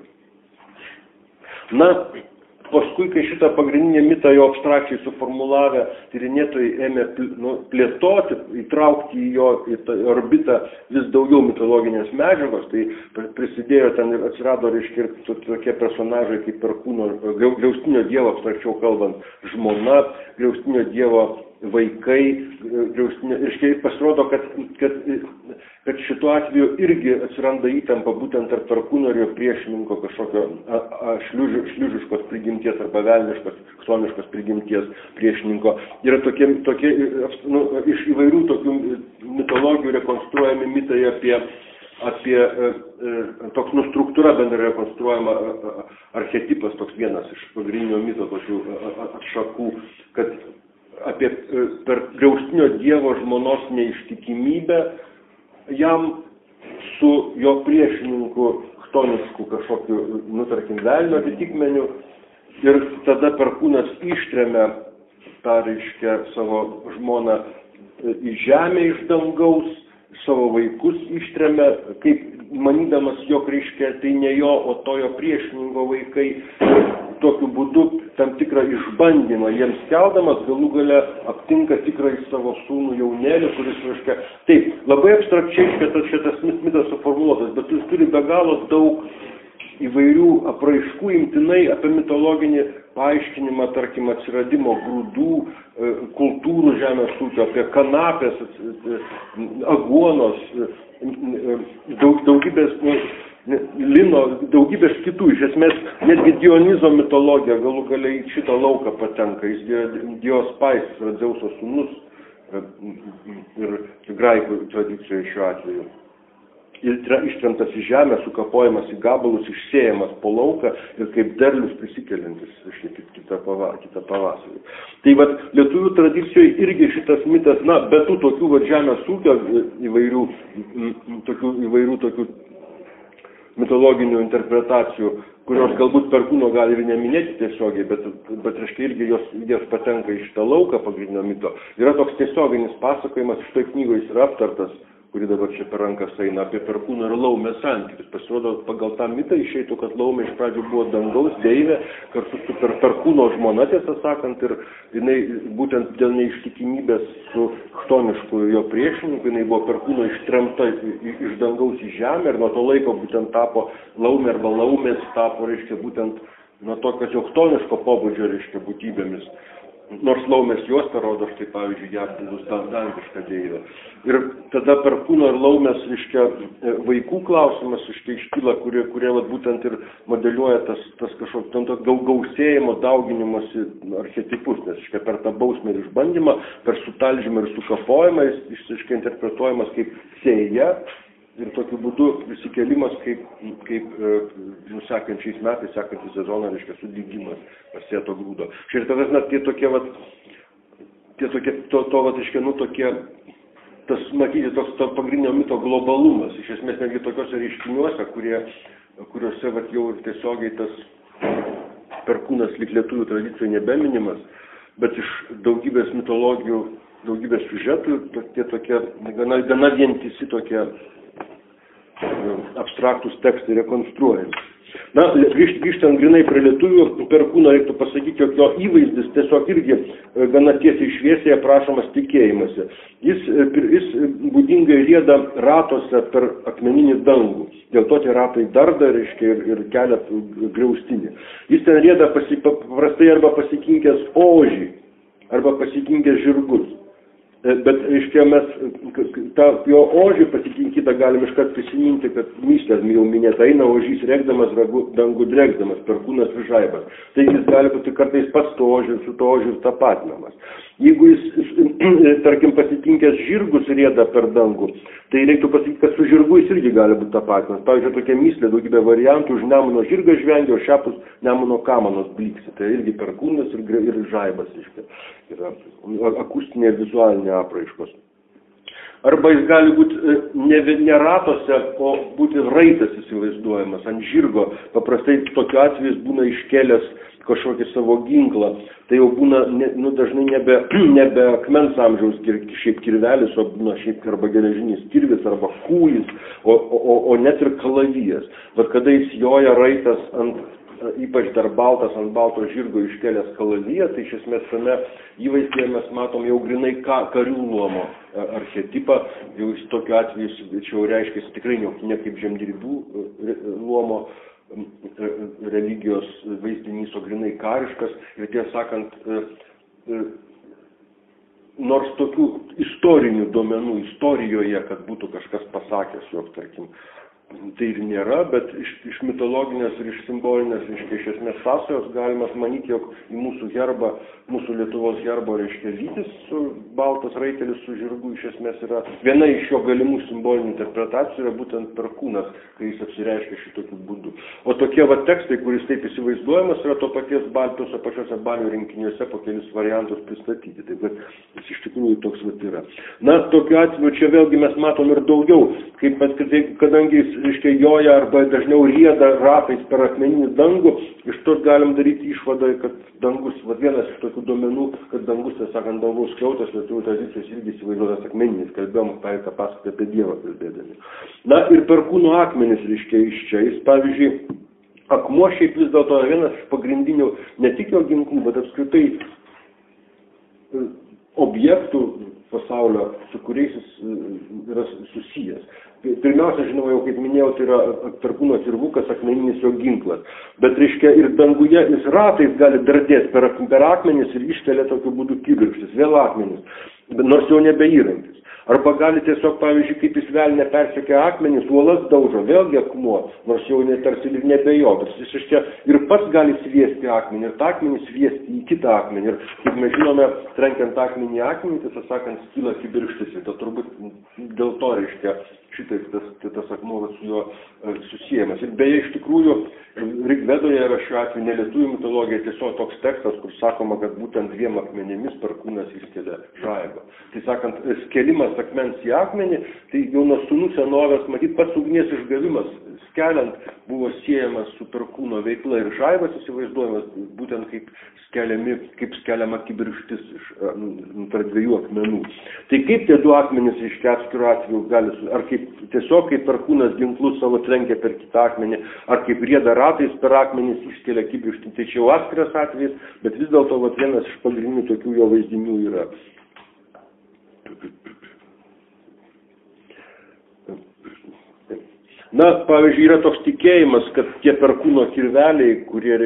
Na, paskui, kai šitą pagrindinį mitą jo abstrakčiai suformulavę tyrinėtojai ėmė plėtoti, įtraukti į jo orbitą vis daugiau mitologinės medžiagos, tai prisidėjo ten ir atsirado, reiškia, ir tokie personažai kaip perkūno, griaustinio dievo, abstrakčiau kalbant, žmona, griaustinio dievo vaikai, ir pasirodo, kad šituo atveju irgi atsiranda įtampa būtent tarp Perkūno ir jo priešininko kažkokio šliužiškos prigimties arba velniškos, chtoniškos prigimties priešininko. Yra tokie iš įvairių tokių mitologijų rekonstruojami mitai apie toks struktūra bendrai rekonstruojama archetipas, toks vienas iš pagrindinio mito tokių atšakų, kad apie per griaustinio dievo žmonos neištikimybę jam su jo priešininku chtonišku kažkokiu, tarkim, velnio atitikmeniu, ir tada Perkūnas ištremia tą, reiškia, savo žmoną į žemę iš dangaus, savo vaikus ištremia, kaip manydamas, jog, reiškia, tai ne jo, o to jo priešininko vaikai. Tokiu būdu tam tikrą išbandymą jiems keldamas galų gale aptinka tikrai savo sūnų jaunėlį, kuris, reiškia, taip, labai abstrakčiai šitas mitas suformuoluotas, bet jis turi be galo daug įvairių apraiškų, imtinai apie mitologinį paaiškinimą, tarkim, atsiradimo grūdų, kultūrų žemės ūkio, apie kanapės, aguonos, daugybės lino, daugybės kitų. Iš esmės, netgi Dionizo mitologija galų galiai šitą lauką patenka. Jis Diospais, Dzeuso sūnus ir graikų tradicijoje šiuo atveju. Ir ištremtas į žemę, sukapojamas į gabalus, išsėjamas po lauką ir kaip derlius prisikeliantis kitą pavasarį. Tai vat, lietuvių tradicijoje irgi šitas mitas, be tų tokių žemės ūkio įvairių tokių mitologinių interpretacijų, kurios galbūt Perkūno gali ir neminėti tiesiogiai, bet reiškia irgi jos patenka į šitą lauką pagrindinio mito. Yra toks tiesioginis pasakojimas, šitoj knygoje jis yra aptartas, kuri dabar čia per rankas eina, apie Perkūno ir Laumės santykius. Pasirodo, pagal tą mitą išeitų, kad Laumė iš pradžių buvo dangaus deivė, kartu su Perkūno žmona, tiesą sakant, ir jinai būtent dėl neištikimybės su chtonišku jo priešininku, jinai buvo Perkūno ištremta iš dangaus į žemę ir nuo to laiko būtent tapo Laumė arba Laumės tapo, reiškia, būtent nuo to, kad jau chtoniško pobūdžio, reiškia, būtybėmis. Nors Laumės juos parodo, štai pavyzdžiui, Jardinus dangišką deivę. Ir tada Perkūno ir Laumės, reiškia, vaikų klausimas, reiškia, iškyla, kurie būtent ir modeliuoja tas kažkokio gausėjimo, dauginimosi archetipus, nes, reiškia, per tą bausmę ir išbandymą, per sutalžymą ir sukapojimą, jis, reiškia, interpretuojamas kaip sėja. Ir tokiu būdu prisikėlimas kaip sekančiais metais, sekantį sezoną, reiškia, sudygimas pasėto grūdo. Ir tada, tie tokie, reiškia, tas matyti toks pagrindinio mito globalumas, iš esmės netgi tokiuose reiškiniuose, kuriuose jau ir tiesiogiai tas Perkūnas lyg lietuvių tradicijų nebeminimas, bet iš daugybės mitologijų, daugybės siužetų, tie tokie gana vientisi tokie abstraktus tekstai rekonstruojami. Grįžtant grinai prie lietuvių Perkūno, reiktų pasakyti, jog jo įvaizdis tiesiog irgi gana tiesiai šviesiai aprašomas tikėjimasi. Jis būdingai rieda ratose per akmeninį dangų. Dėl to tie ratai darda, reiškia, ir kelia griaustinį. Jis ten rieda paprastai arba pasikinkęs ožį, arba pasikinkęs žirgus. Bet, reiškia, mes tą jo ožį pasikinkytą galim iškart prisiminti, kad myslės jau minėta, eina ožys rėkdamas, dangų drėkdamas, Perkūnas ir žaibas. Tai jis gali būti kartais pats to ožį, su to ožiu tapatinamas. Jeigu jis, tarkim, pasitinkęs žirgus rieda per dangų, tai reiktų pasakyti, kad su žirgu jis irgi gali būti tapatinamas. Pavyzdžiui, tokia myslė, daugybė variantų, už Nemuno žirgą žvengia, o šiapus Nemuno kamanos bliksi. Tai irgi Perkūnas ir žaibas, reiškia, yra akustinė ir vizualinė apraiškos. Arba jis gali būti ne ratose, o būti raitas įsivaizduojamas ant žirgo. Paprastai tokiu atveju jis būna iškėlęs kažkokį savo ginklą. Tai jau būna dažnai nebe akmens amžiaus šiaip kirvelis, o būna šiaip arba geležinis kirvis, arba kūjis, o net ir kalavijas. Bet kada jis joja raitas ypač dar baltas ant balto žirgo iškėlęs kalaviją, tai iš esmės tame įvaizdyje mes matom jau grinai karių luomo archetipą. Jau jis tokiu atveju čia reiškia tikrai ne kaip žemdirbių luomo religijos vaizdinys, o grinai kariškas. Ir tiesą sakant, nors tokių istorinių duomenų istorijoje, kad būtų kažkas pasakęs, jog, tarkim, tai ir nėra, bet iš mitologinės ir iš simbolinės, iš esmės sąsajos galima manyti, jog į mūsų herbą, mūsų Lietuvos herbo, vytis su baltas raitelis su žirgu, iš esmės yra viena iš jo galimų simbolinių interpretacijų yra būtent perkūnas, kai jis apsireiškia šitokiu būdu. O tokie tekstai, kuris taip įsivaizduojamas, yra to pačiose balių rinkiniuose po kelis variantus pristatyti. Taip, kad jis iš tikrųjų toks yra. Na, tokiu atveju čia vėlgi mes matom ir daugiau, kadangi jis joja arba dažniau rieda ratais per akmeninį dangų, iš to galim daryti išvadą, kad dangus, vienas iš tokių duomenų, kad dangus, tai sakant, dangaus skliautas, lietuvių tradicijos irgi įsivaizduotas akmeninis, kalbėjom, paėką pasakoti apie Dievą kalbėdami. Na ir perkūno akmenis, iš čia, jis, pavyzdžiui, akmuo šiaip vis dėlto vienas iš pagrindinių, ne tik jo ginklų, bet apskritai objektų pasaulio, su kuriais jis yra susijęs. Pirmiausia, žinoma, jau kaip minėjau, tai yra perkūno kirvukas, akmeninis jo ginklas. Bet, ir danguje jis ratais gali dardėti per akmenis ir iškelia tokiu būdu kibirkštis, vėl akmenis, nors jau nebeįrankis. Arba gali tiesiog, pavyzdžiui, kaip jis velnė persekė akmenis, uolas daužo, vėlgi akmuo, nors jau tarsi ir nebejo, bet jis ir pats gali sviesti akmenį, ir tą akmenį sviesti į kitą akmenį. Ir kaip mes žinome, trenkiant akmenį į akmenį, tiesą sakant, skyla kibirkštis. Tai turbūt dėl to šitaip tas akmuo su juo susiejamas. Ir beje, iš tikrųjų, Rigvedoje yra šiuo atveju ne lietuvių mitologija, tiesiog toks tekstas, kur sakoma, kad būtent dviem akmenimis perkūnas įskelia žaibą. Tai sakant, skelimas akmens į akmenį, tai jau nuo sūnų senovės, matyt, pats ugnies išgavimas skeliant buvo siejamas su perkūno veikla ir žaibas įsivaizduojamas būtent kaip skeliama kibirkštis tarp dviejų akmenų. Tai kaip tie du akmenys iš atskirų atveju gali, ar kaip tiesiog kaip perkūnas ginklus savo trenkia per kitą akmenį, ar kaip rieda ratais per akmenis iškelia kibirkštį, tai čia jau atskiras atvejis, bet vis dėlto vienas iš pagrindinių tokių jo vaizdinių yra. Na, pavyzdžiui, yra toks tikėjimas, kad tie perkūno kirveliai, kurie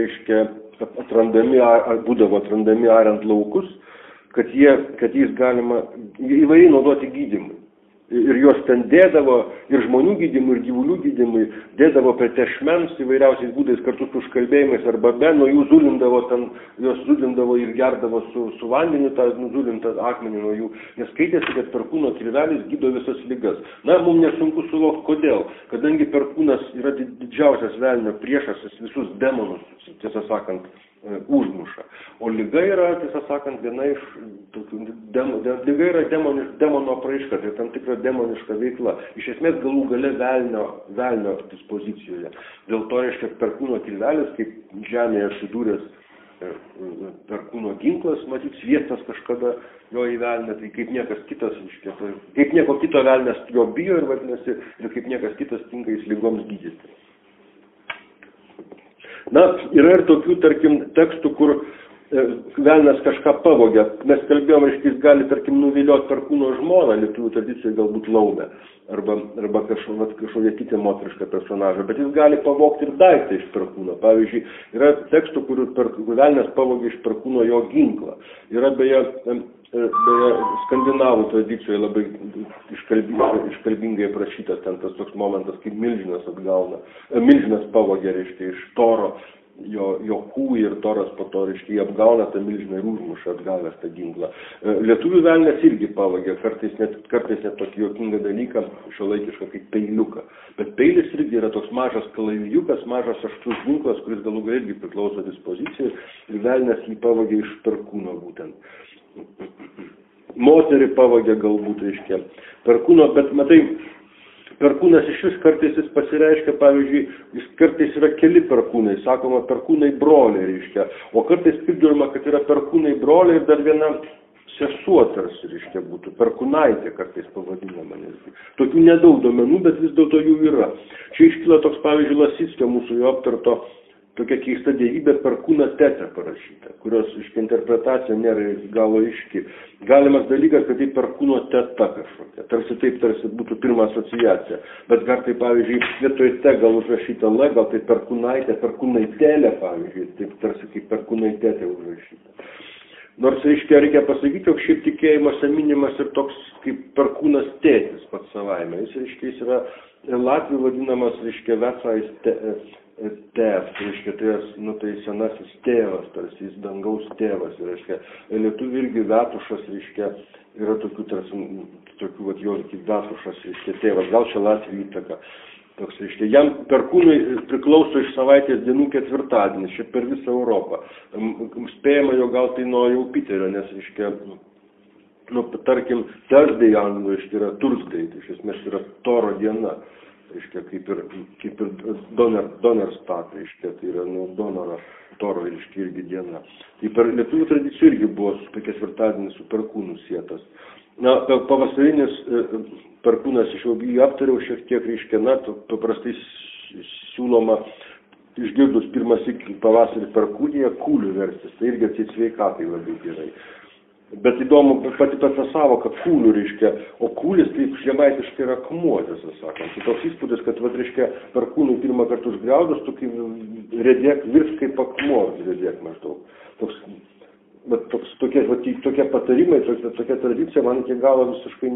būdavo atrandami ariant laukus, kad jais galima įvairiai naudoti gydymui. Ir juos ten dėdavo ir žmonių gydymui, ir gyvulių gydymui, dėdavo prie tešmens įvairiausiais būdais kartu su užkalbėjimais arba be, nuo jų juos zulindavo ir gerdavo su vandeniu tą nuzulintą akmenį nuo jų, nes skaitėsi, kad perkūno kirvelis gydo visas ligas. Na, mums nesunku suvokti, kodėl, kadangi perkūnas yra didžiausias velnio priešas, visus demonus, tiesą sakant, užmuša. O liga yra, tiesą sakant, viena iš tokių, liga yra demono apraiška, tai tam tikra demoniška veikla. Iš esmės galų gale velnio dispozicijoje. Dėl to perkūno kirvelis, kaip žemėje atsidūręs perkūno ginklas, matyt, sviestas kažkada jo į velnę, tai kaip niekas kitas, kaip nieko kito velnės jo bijo ir vadinasi, ir kaip niekas kitas tinka jis ligoms gydyti. Na, yra ir tokių, tarkim, tekstų, kur velnas kažką pavogia. Mes kalbėjome, jis gali, tarkim, nuvilioti perkūno žmoną, lietuvių tradicijai galbūt laumę, arba kažkokia kita moteriška personažą, bet jis gali pavogti ir daiktą iš perkūno. Pavyzdžiui, yra tekstų, kur velnas pavogia iš perkūno jo ginklą. Yra beje skandinavų tradicijoje labai iškalbingai aprašytas ten tas toks momentas, kaip milžinas pavogia, iš Toro jo kūjį ir Toras po to, jį apgauna tą milžiną ir užmuša atgavęs tą ginklą. Lietuvių velnias irgi pavogia, kartais net tokį juokingą dalyką, šiuolaikišką kaip peiliuką. Bet peilis irgi yra toks mažas kalavijukas, mažas aštrus ginklas, kuris galų gale irgi priklauso dispozicijai ir velnias jį pavogia iš perkūno būtent. Moterį pavogia galbūt, perkūno, bet matai, perkūnas iš vis kartais jis pasireiškia, pavyzdžiui, jis kartais yra keli perkūnai, sakoma perkūnai broliai, o kartais pridurima, kad yra perkūnai broliai ir dar viena sesuo tarsi, būtų, perkūnaitė kartais pavadinama. Tokių nedaug duomenų, bet vis dėlto jų yra. Čia iškyla toks, pavyzdžiui, Lasickio mūsų jo aptarto tokia keista dievybė perkūno tetė parašyta, kurios interpretacija nėra galo aiški. Galimas dalykas, kad tai perkūno teta kažkokia, tarsi būtų pirma asociacija. Bet gar tai, pavyzdžiui, vietoj te gal užrašyta L, gal tai perkūnaitė, perkūnaitėlė, pavyzdžiui, taip tarsi kaip perkūnaitėtė užrašyta. Nors, reiškia, reikia pasakyti, jog šiaip tikėjimuose minimas ir toks kaip Perkūnas tėtis pats savaime. Jis, reiškia, jis yra Latvių vadinamas, reiškia, Vecais tėvas, reiškia, tai senasis tėvas, tarsi jis dangaus tėvas. Reiškia, lietuvių irgi Vetušas, reiškia, yra tokių vat, jo kaip Vetušas, reiškia, tėvas. Gal čia Latvijų įtaka. Toks, reiškia, jam Perkūnui priklauso iš savaitės dienų ketvirtadienis, čia per visą Europą. Spėjama jo gal tai nuo Jupiterio, nes, reiškia, tarkim, Thursday anglų, reiškia, yra Thursday, tai iš esmės yra Toro diena, reiškia, kaip ir Donnerstag, reiškia, tai yra donoro, Toro, reiškia, irgi diena. Tai per lietuvių tradicijų irgi buvo ketvirtadienis su Perkūnu sietas. Na, pavasarinis Perkūnas, aš jau jį aptariau šiek tiek, reiškia, paprastai siūloma išgirdus pirmąsyk pavasarį Perkūniją kūlių verstis, tai irgi atseit sveikatai labai gerai. Bet įdomu pati tokia savoka kūlių, reiškia, o kūlis tai žemaitiškai yra akmuo, tiesą sakant. Tai toks įspūdis, kad, reiškia, Perkūnui pirmą kartą užgriaudus, tu kaip redėk, virs kaip akmuo, redėk maždaug. Tokie patarimai, tokia tradicija, man iki galo visiškai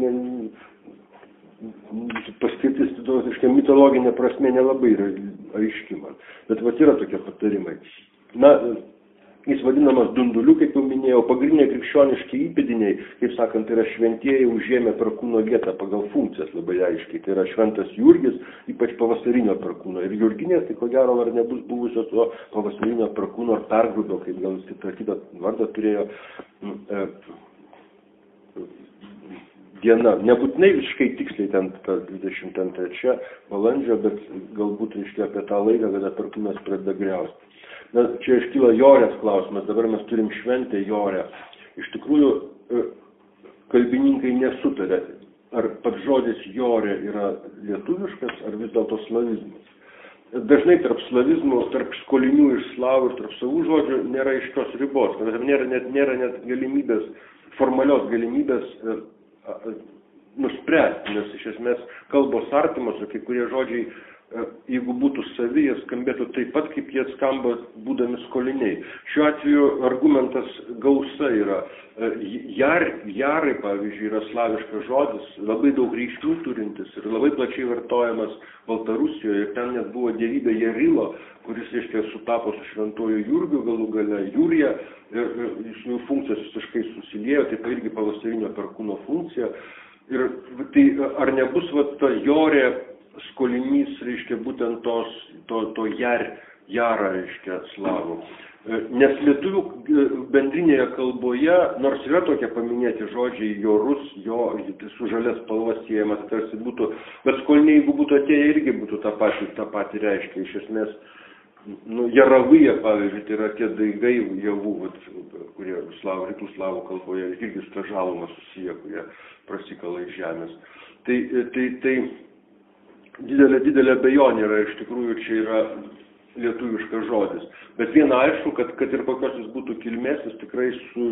paskirtis, reiškia, mitologinė prasme nelabai yra aiški man. Bet yra tokie patarimai. Na, jis vadinamas dunduliu, kaip jau minėjau, pagrindiniai krikščioniški įpėdiniai, kaip sakant, yra šventieji užėmė Perkūno vietą pagal funkcijas labai aiškiai. Tai yra šventas Jurgis, ypač pavasarinio Perkūno. Ir Jurginės, tai ko gero, ar nebus buvusios to pavasarinio Perkūno ar Pergrūdo, kaip gal kitą vardą turėjo diena. Nebūtinai visiškai tiksliai ten 23 balandžio, bet galbūt, reiškia, apie tą laiką, kada Perkūnas pradeda griausti. Na, čia iškyla Jorės klausimas, dabar mes turim šventę Jorę. Iš tikrųjų, kalbininkai nesutarė, ar pats žodis Jorė yra lietuviškas, ar vis dėlto slavizmas. Dažnai tarp slavizmų, tarp skolinių iš slavų ir tarp savų žodžių nėra aiškios ribos, nėra net galimybės, formalios galimybės nuspręsti, nes iš esmės kalbos artimos, o kai kurie žodžiai, jeigu būtų savi, jie skambėtų taip pat, kaip jie skamba būdami skoliniai. Šiuo atveju argumentas gausa yra. Jarai, pavyzdžiui, yra slaviškas žodis, labai daug reikšmių turintis ir labai plačiai vartojamas Baltarusijoje. Ir ten net buvo dievybė Jarilo, kuris, reiškia, sutapo su šventuoju Jurgiu galų gale, Jurija, ir jų funkcijos visiškai susiliejo, taip irgi pavasarinio Perkūno funkcija. Ir tai ar nebus ta Jorė skolinys, reiškia, būtent to jarą, reiškia, slavų. Nes lietuvių bendrinėje kalboje, nors yra tokie paminėti žodžiai jorus, su žalia spalva siejamas, tarsi būtų, bet skoliniai, jeigu būtų atėję, irgi būtų tą patį reiškia. Iš esmės, jaravija, pavyzdžiui, tai yra tie daigai javų, kurie rytų slavų kalboje irgi su ta žaluma susiję, kurie prasikala iš žemės. Tai didelė abejonė yra, iš tikrųjų, čia yra lietuviškas žodis. Bet viena aišku, kad ir kokios jis būtų kilmės, jis tikrai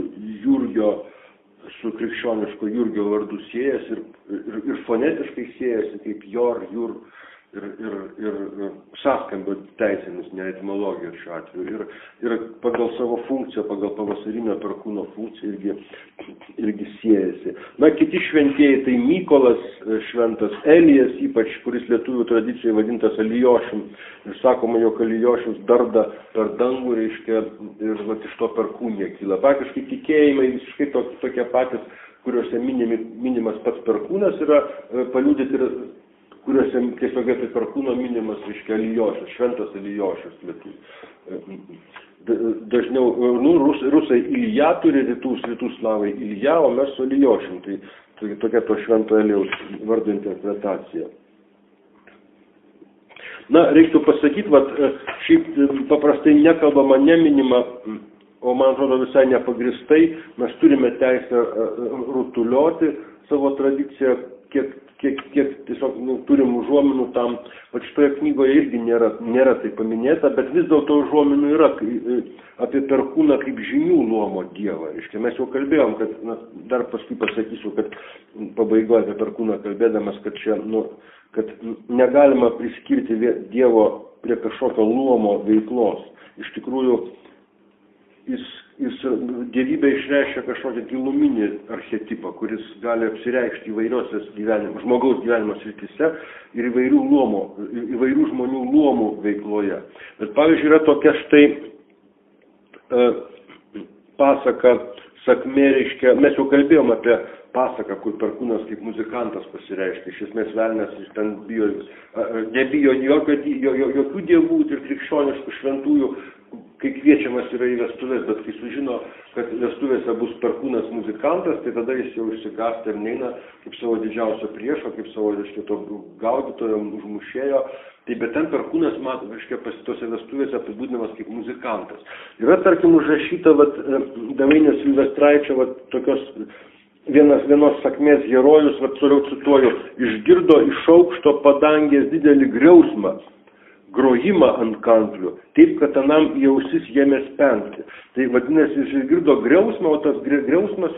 su krikščioniško Jurgio vardu siejas ir fonetiškai siejasi kaip jor, jur ir sąskambio teisėmis, ne etimologijos šiuo atveju. Ir pagal savo funkciją, pagal pavasarinio Perkūno funkciją irgi siejasi. Na, kiti šventieji, tai Mykolas šventas, Elijas, ypač, kuris lietuvių tradicijoje vadintas Alijošim. Ir sakoma, jog Alijošius darda per dangų, reiškia, ir iš to Perkūnija kyla. Praktiškai tikėjimai visiškai tokie patys, kuriuose minimas pats Perkūnas yra paliudyti ir kuriuose tiesiog vietoj Perkūno minimas, reiškia, Alijošius, šventas Alijošius lietuvių. Dažniau, rusai Ilja turi, rytų slavai Ilja, o mes su Alijošim. Tai tokia to švento Elijaus vardo interpretacija. Na, reiktų pasakyti, šiaip paprastai nekalbama, neminima, o man atrodo visai nepagristai, mes turime teisę rutulioti savo tradiciją, kiek tiesiog turim užuominų tam, šitoje knygoje irgi nėra tai paminėta, bet vis dėlto užuominų yra apie Perkūną kaip žinių luomo dievą. Mes jau kalbėjom, kad, dar paskui pasakysiu, kad pabaigoje apie Perkūną kalbėdamas, kad čia, kad negalima priskirti dievo prie kažkokio luomo veiklos. Iš tikrųjų, jis dievybė išreiškia kažkokį giluminį archetipą, kuris gali apsireikšti įvairiose žmogaus gyvenimo srityse ir įvairių žmonių luomų veikloje. Bet pavyzdžiui, yra tokia štai pasaka, sakmė, reiškia, mes jau kalbėjom apie pasaką, kur Perkūnas kaip muzikantas pasireiškia. Iš esmės velnias jis ten nebijo jokių dievų ir krikščioniškų šventųjų, kai kviečiamas yra į vestuvės, bet kai sužino, kad vestuvėse bus Perkūnas muzikantas, tai tada jis jau išsigąsta ir neina kaip savo didžiausio priešo, kaip savo, reiškia, to gaudytojo, užmušėjo. Tai bet ten Perkūnas, reiškia, tose vestuvėse apibūdinamas kaip muzikantas. Yra, tarkim, užrašyta, Davainio Silvestraičio, tokios vienos sakmės herojus, toliau cituoju, išgirdo iš aukšto padangės didelį griausmą, grojimą ant kanklių, taip, kad anam į ausis jėmė spengti. Tai vadinasi, jis išgirdo griausmą, o tas griausmas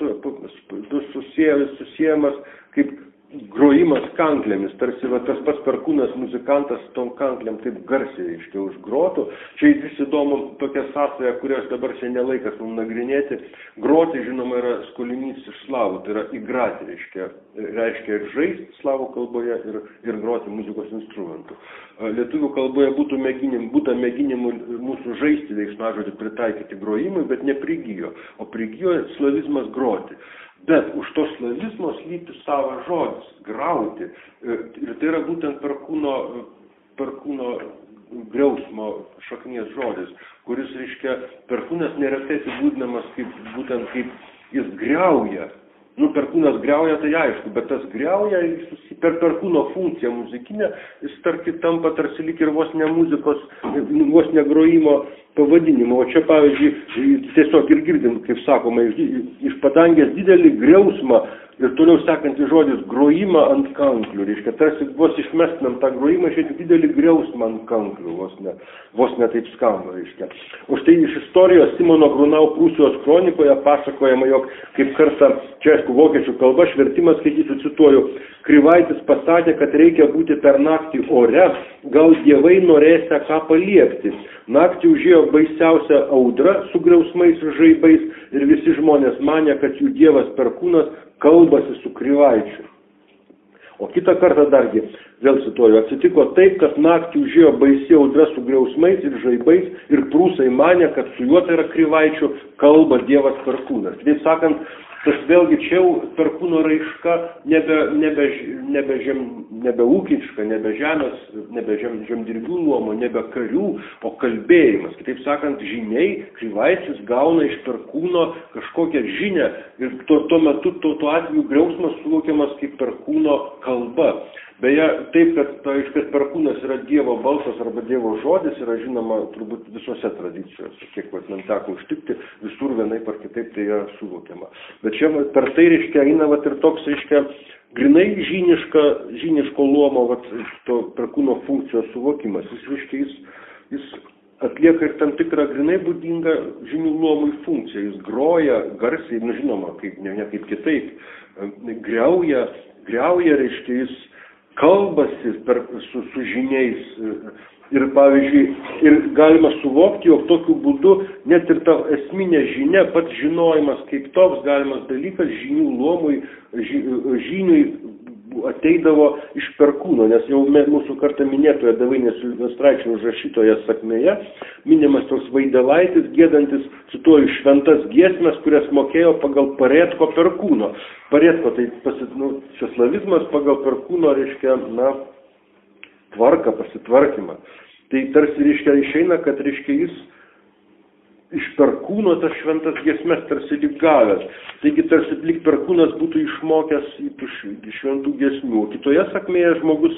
susiejamas kaip grojimas kanklėmis, tarsi tas pats Perkūnas muzikantas tom kanklėm taip garsiai, reiškia, užgrotų. Čia vis įdomu tokia sąsaja, kurios dabar šiandien laikas mums nagrinėti. Groti, žinoma, yra skolinys iš slavų, tai yra igrati, reiškia ir žaisti slavų kalboje ir groti muzikos instrumentų. Lietuvių kalboje būta mėginimų mūsų žaisti veiksmažodį pritaikyti grojimui, bet neprigijo, o prigijo slavizmas groti. Bet už to slavizmo slypi savas žodis – grauti. Ir tai yra būtent Perkūno griausmo šaknies žodis, kuris, reiškia, Perkūnas neretai apibūdinamas būtent kaip jis griauja. Perkūnas griauja, tai aišku, bet tas griauja per Perkūno funkciją muzikinę, jis tampa tarsi lyg ir vos ne muzikos, vos ne grojimo pavadinimo. O čia, pavyzdžiui, tiesiog ir girdim, kaip sakoma, iš padangės didelį griausmą ir toliau sekantis žodis grojimą ant kanklių. Reiškia, tarsi vos išmestinam tą grojimą, išėti didelį griausmą ant kanklių, vos ne taip skamba, reiškia. O štai iš istorijos Simono Grunau Prūsijos kronikoje pasakojama, jog kaip kartą, čia aišku, vokiečių kalba, švertimas, skaitysiu, cituoju, Krivaitis pasakė, kad reikia būti per naktį ore, gal dievai norėsia ką paliepti. Naktį užėjo baisiausia audra su griausmais ir žaibais ir visi žmonės manė, kad jų dievas Perkūnas kalbasi su Krivaičiu. O kitą kartą dargi, vėl cituoju, atsitiko taip, kad naktį užėjo baisi audra su griausmais ir žaibais ir prūsai manė, kad su juo, tai yra Krivaičiu, kalba dievas Perkūnas. Taip sakant, tas vėlgi čia jau Perkūno raiška nebe ūkiška, nebe žemdirbių luomo, nebe karių, o kalbėjimas. Kitaip sakant, žiniai Krivaitis gauna iš Perkūno kažkokią žinią ir tuo metu tuo atveju griausmas suvokiamas kaip Perkūno kalba. Beje, taip, kad Perkūnas yra Dievo balsas arba Dievo žodis, yra žinoma turbūt visose tradicijose, kiek man teko užtikti, visur vienaip ar kitaip tai yra suvokiama. Bet čia per tai, reiškia, eina ir toks, reiškia, grinai žiniško luomo, to Perkūno funkcijos suvokimas. Jis atlieka ir tam tikrą grinai būdingą žinių luomui funkciją. Jis groja garsiai, žinoma, ne kaip kitaip, griauja, reiškia, jis kalbasi su žiniais ir, pavyzdžiui, ir galima suvokti, jog tokiu būdu net ir ta esminė žinia, pats žinojimas kaip toks galimas dalykas žinių luomui, žiniui ateidavo iš Perkūno, nes jau mūsų kartą minėtoje Davainio Silvestraičio užrašytoje sakmėje minimas toks Vaidelaitis, giedantis, cituoju, šventas giesmes, kurias mokėjo pagal Paretko Perkūno. Paretko, tai slavizmas pagal Perkūno, reiškia, tvarką, pasitvarkymą. Tai tarsi, reiškia, išeina, kad, reiškia, jis iš Perkūno tas šventas giesmes tarsi lyg gavęs. Taigi tarsi lyg Perkūnas būtų išmokęs šventų giesmių. Kitoje sakmėje žmogus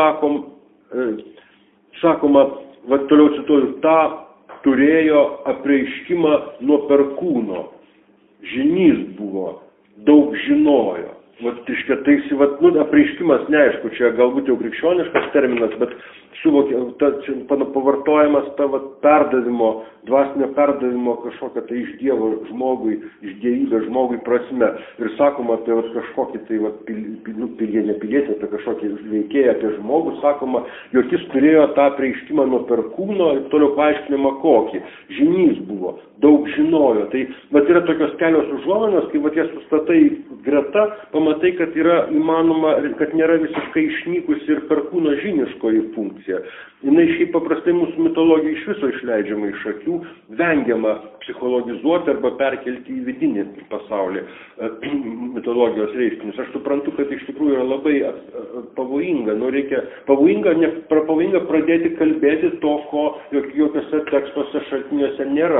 sakoma, toliau cituoju, tą turėjo apreiškimą nuo Perkūno. Žinys buvo, daug žinojo. Apreiškimas neaišku, čia galbūt jau krikščioniškas terminas, bet pavartojamas ta perdavimo, dvasinio perdavimo kažkokia tai iš Dievo žmogui, iš dievybės žmogui prasme. Ir sakoma apie kažkokį tai pilietį, apie kažkokį veikėją, apie žmogų, sakoma, jog jis turėjo tą prieiškimą nuo perkūno ir toliau paaiškinimą kokį. Žynys buvo, daug žinojo. Tai yra tokios kelios užuominos, kai jas sustatai greta, pamatai, kad yra įmanoma, kad nėra visiškai išnykusi ir perkūno žyniškoji funkcija. Jinai šiaip paprastai mūsų mitologija iš viso išleidžiama iš akių, vengiama psichologizuoti arba perkelti į vidinį pasaulį mitologijos reiškinius. Aš suprantu, kad iš tikrųjų yra labai pavojinga. Pavojinga pradėti kalbėti to, ko jokiuose tekstuose šaltiniuose nėra.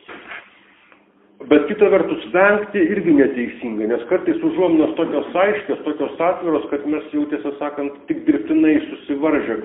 Bet kita vertus, vengti irgi neteisingai, nes kartais užuominos tokios aiškios, tokios atviros, kad mes jau tiesą sakant tik dirbtinai susivaržę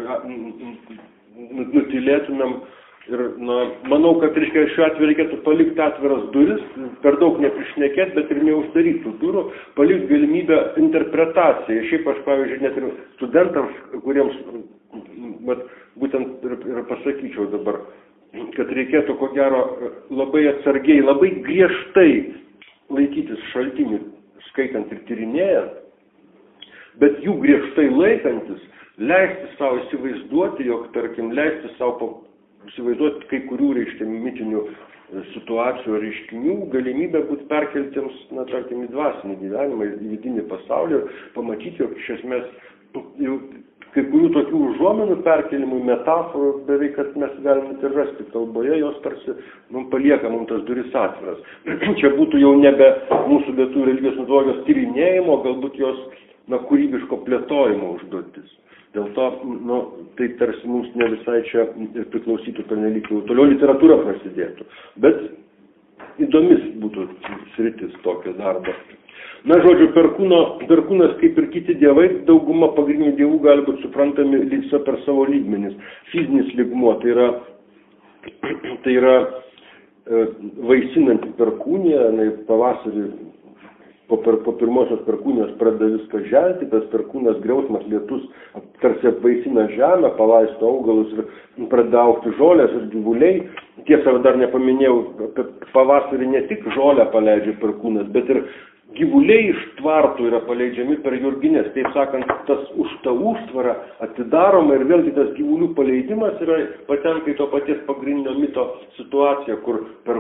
nutylėtumėm. Ir manau, kad šiuo atveju reikėtų palikti atviras duris, per daug neprišnekėti, bet ir neuždaryti durų, palikti galimybę interpretacijai. Šiaip aš, pavyzdžiui, net ir studentams, kuriems būtent ir pasakyčiau dabar, kad reikėtų, ko gero, labai atsargiai, labai griežtai laikytis šaltinių, skaitant ir tyrinėjant, bet jų griežtai laikantis, leisti savo įsivaizduoti, jog, tarkim, leisti savo įsivaizduoti kai kurių, mitinių situacijų ar reiškinių, galimybę būti perkeltiems, tarkim, į dvasinį gyvenimą, į vidinį pasaulį ir pamatyti, jog iš esmės kai kurių tokių užuomenų perkelimų, metaforų, beveik, kad mes galime ir rasti kalboje, jos tarsi palieka mums tas duris atviras. Čia būtų jau nebe mūsų lietuvių religijos mitologijos tyrinėjimo, galbūt jos kūrybiško plėtojimo užduotis. Dėl to, tai tarsi mums ne visai čia priklausytų pernelyg, toliau literatūra prasidėtų. Bet įdomis būtų sritis tokio darbo. Žodžiu, perkūnas, kaip ir kiti dievai, dauguma pagrindinių dievų gali būti suprantami per savo lygmenis. Fizinis lygmuo, tai yra vaisinanti perkūnija, pavasarį po pirmosios perkūnijos pradeda viską želti, tas perkūnas griausmas lietus tarsi apvaisina žemę, palaisto augalus ir pradeda augti žolės ir gyvuliai. Tiesa, dar nepaminėjau, apie pavasarį ne tik žolę paleidžia perkūnas, bet ir gyvuliai iš tvartų yra paleidžiami per jurgines. Taip sakant, už tą užtvarą atidaroma ir vėlgi tas gyvulių paleidimas yra patenka į to paties pagrindinio mito situaciją, kur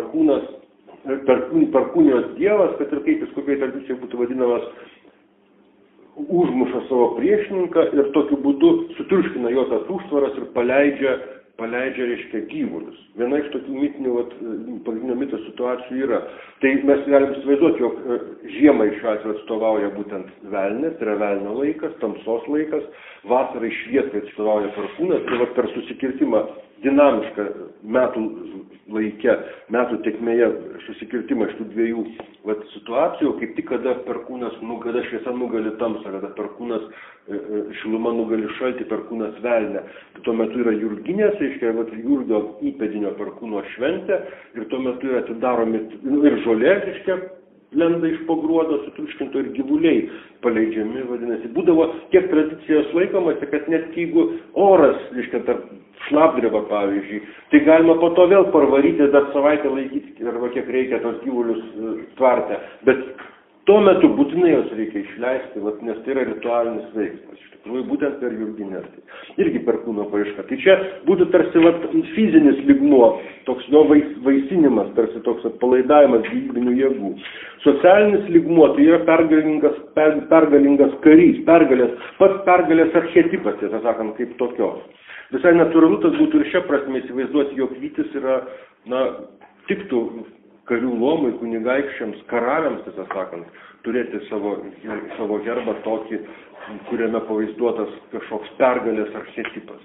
perkūnijos dievas, kad ir kaip jis kokiai tradicijai būtų vadinamas, užmuša savo priešininką ir tokiu būdu sutriuškina jo tas užtvaras ir paleidžia, reiškia, gyvulius. Viena iš tokių mitinių, pagrindinio mito situacijų yra. Tai mes galim įsivaizduoti, jog žiemai šiuo atveju atstovauja būtent velnės, tai yra velnio laikas, tamsos laikas, vasarai šviesai atstovauja perkūnas, tai per susikirtimą dinamišką metų laike, metų tekmėje susikirtimą iš tų dviejų situacijų, kaip tik kada perkūnas, kada šviesa nugali tamsą, kada perkūnas šiluma nugali šaltį, perkūnas velnę. Tuo metu yra jurginės, reiškia, jurgio įpėdinio perkūno šventė ir tuo metu yra atidaromi ir žolė, reiškia, lenda iš po gruodo sutriuškinto ir gyvuliai paleidžiami, vadinasi. Būdavo tiek tradicijos laikomasi, kad net jeigu oras, reiškia, tarp šlapdribą, pavyzdžiui, tai galima po to vėl parvaryti, dar savaitę laikyti, arba kiek reikia tos gyvulius tvarte. Bet tuo metu būtinai jos reikia išleisti, nes tai yra ritualinis veiksmas. Iš tikrųjų, būtent per jurginės. Irgi perkūno paieška. Tai čia būtų tarsi fizinis lygmuo, toks jo vaisinimas, tarsi toks atpalaidavimas gyvybinių jėgų. Socialinis lygmuo tai yra pergalingas karys, pats pergalės archetipas, tiesą sakant, kaip tokios. Visai natūralu, tas būtų ir šia prasme įsivaizduoti, jog vytis yra, tiktų karių luomui, kunigaikščiams, karaliams, tiesą sakant, turėti savo herbą tokį, kuriame pavaizduotas kažkoks pergalės archetipas.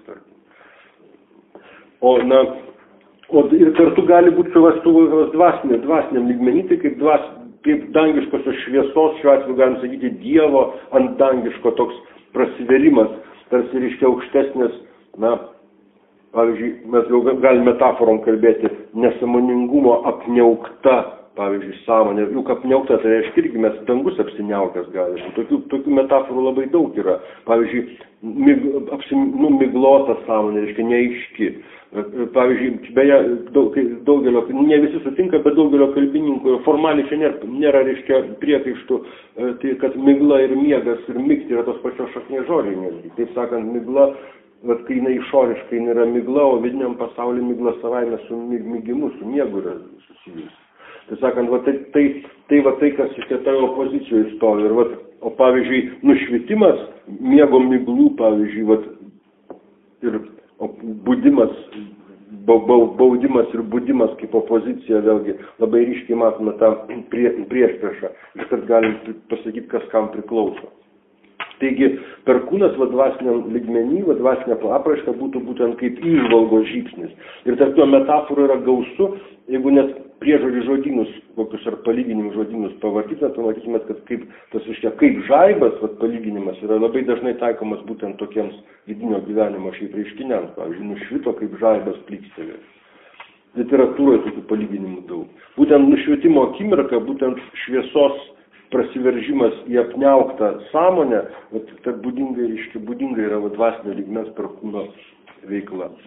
Ir kartu gali būti suvestų dvasiniam lygmenį, tai kaip dangiškosios šviesos, šiuo atveju galim sakyti Dievo ant dangiško toks prasivėrimas, tarsi reiškia aukštesnės, pavyzdžiui, mes jau galime metaforom kalbėti, nesąmoningumo apniaukta pavyzdžiui, sąmonė, juk apniaukta, tai reiškia irgi mes dangus apsiniaukęs galime. Tokių metaforų labai daug yra. Pavyzdžiui, miglota sąmonė, reiškia neaiški. Pavyzdžiui, beje, daugelio, ne visi sutinka, bet daugelio kalbininkų formaliai čia nėra reiškia, priekaištų, tai kad migla ir miegas ir migti yra tos pačios šaknies žodžiai netgi. Taip sakant, migla, vat, kai jinai išoriškai yra migla, o vidiniam pasaulyje migla savaime su migimu, su miegu yra susijusi. Tai sakant, va, tai kas iš toje opozicijoje stovi. Ir, va, o pavyzdžiui, nušvitimas, miego miglų, pavyzdžiui, va, ir budimas, baudimas ir budimas kaip opozicija, vėlgi labai ryškiai matome tą priešpriešą. Ir kad galim pasakyti, kas kam priklauso. Taigi, perkūnas dvasiniam lygmenį, dvasinė apraiška būtų būtent kaip įžvalgos žybsnis. Ir tarp to metaforų yra gausu, jeigu net priežodžių žodynus, kokius ar palyginimų žodynus pavartytumėt, pamatytumėt, kad kaip žaibas, palyginimas yra labai dažnai taikomas būtent tokiems vidinio gyvenimo šiaip reiškiniams. Pavyzdžiui, nušvito kaip žaibas plykstelės. Literatūroje tokių palyginimų daug. Būtent nušvietimo akimirka, būtent šviesos prasiveržimas į apniauktą sąmonę, tai būdinga yra dvasinio lygmens perkūno veikla.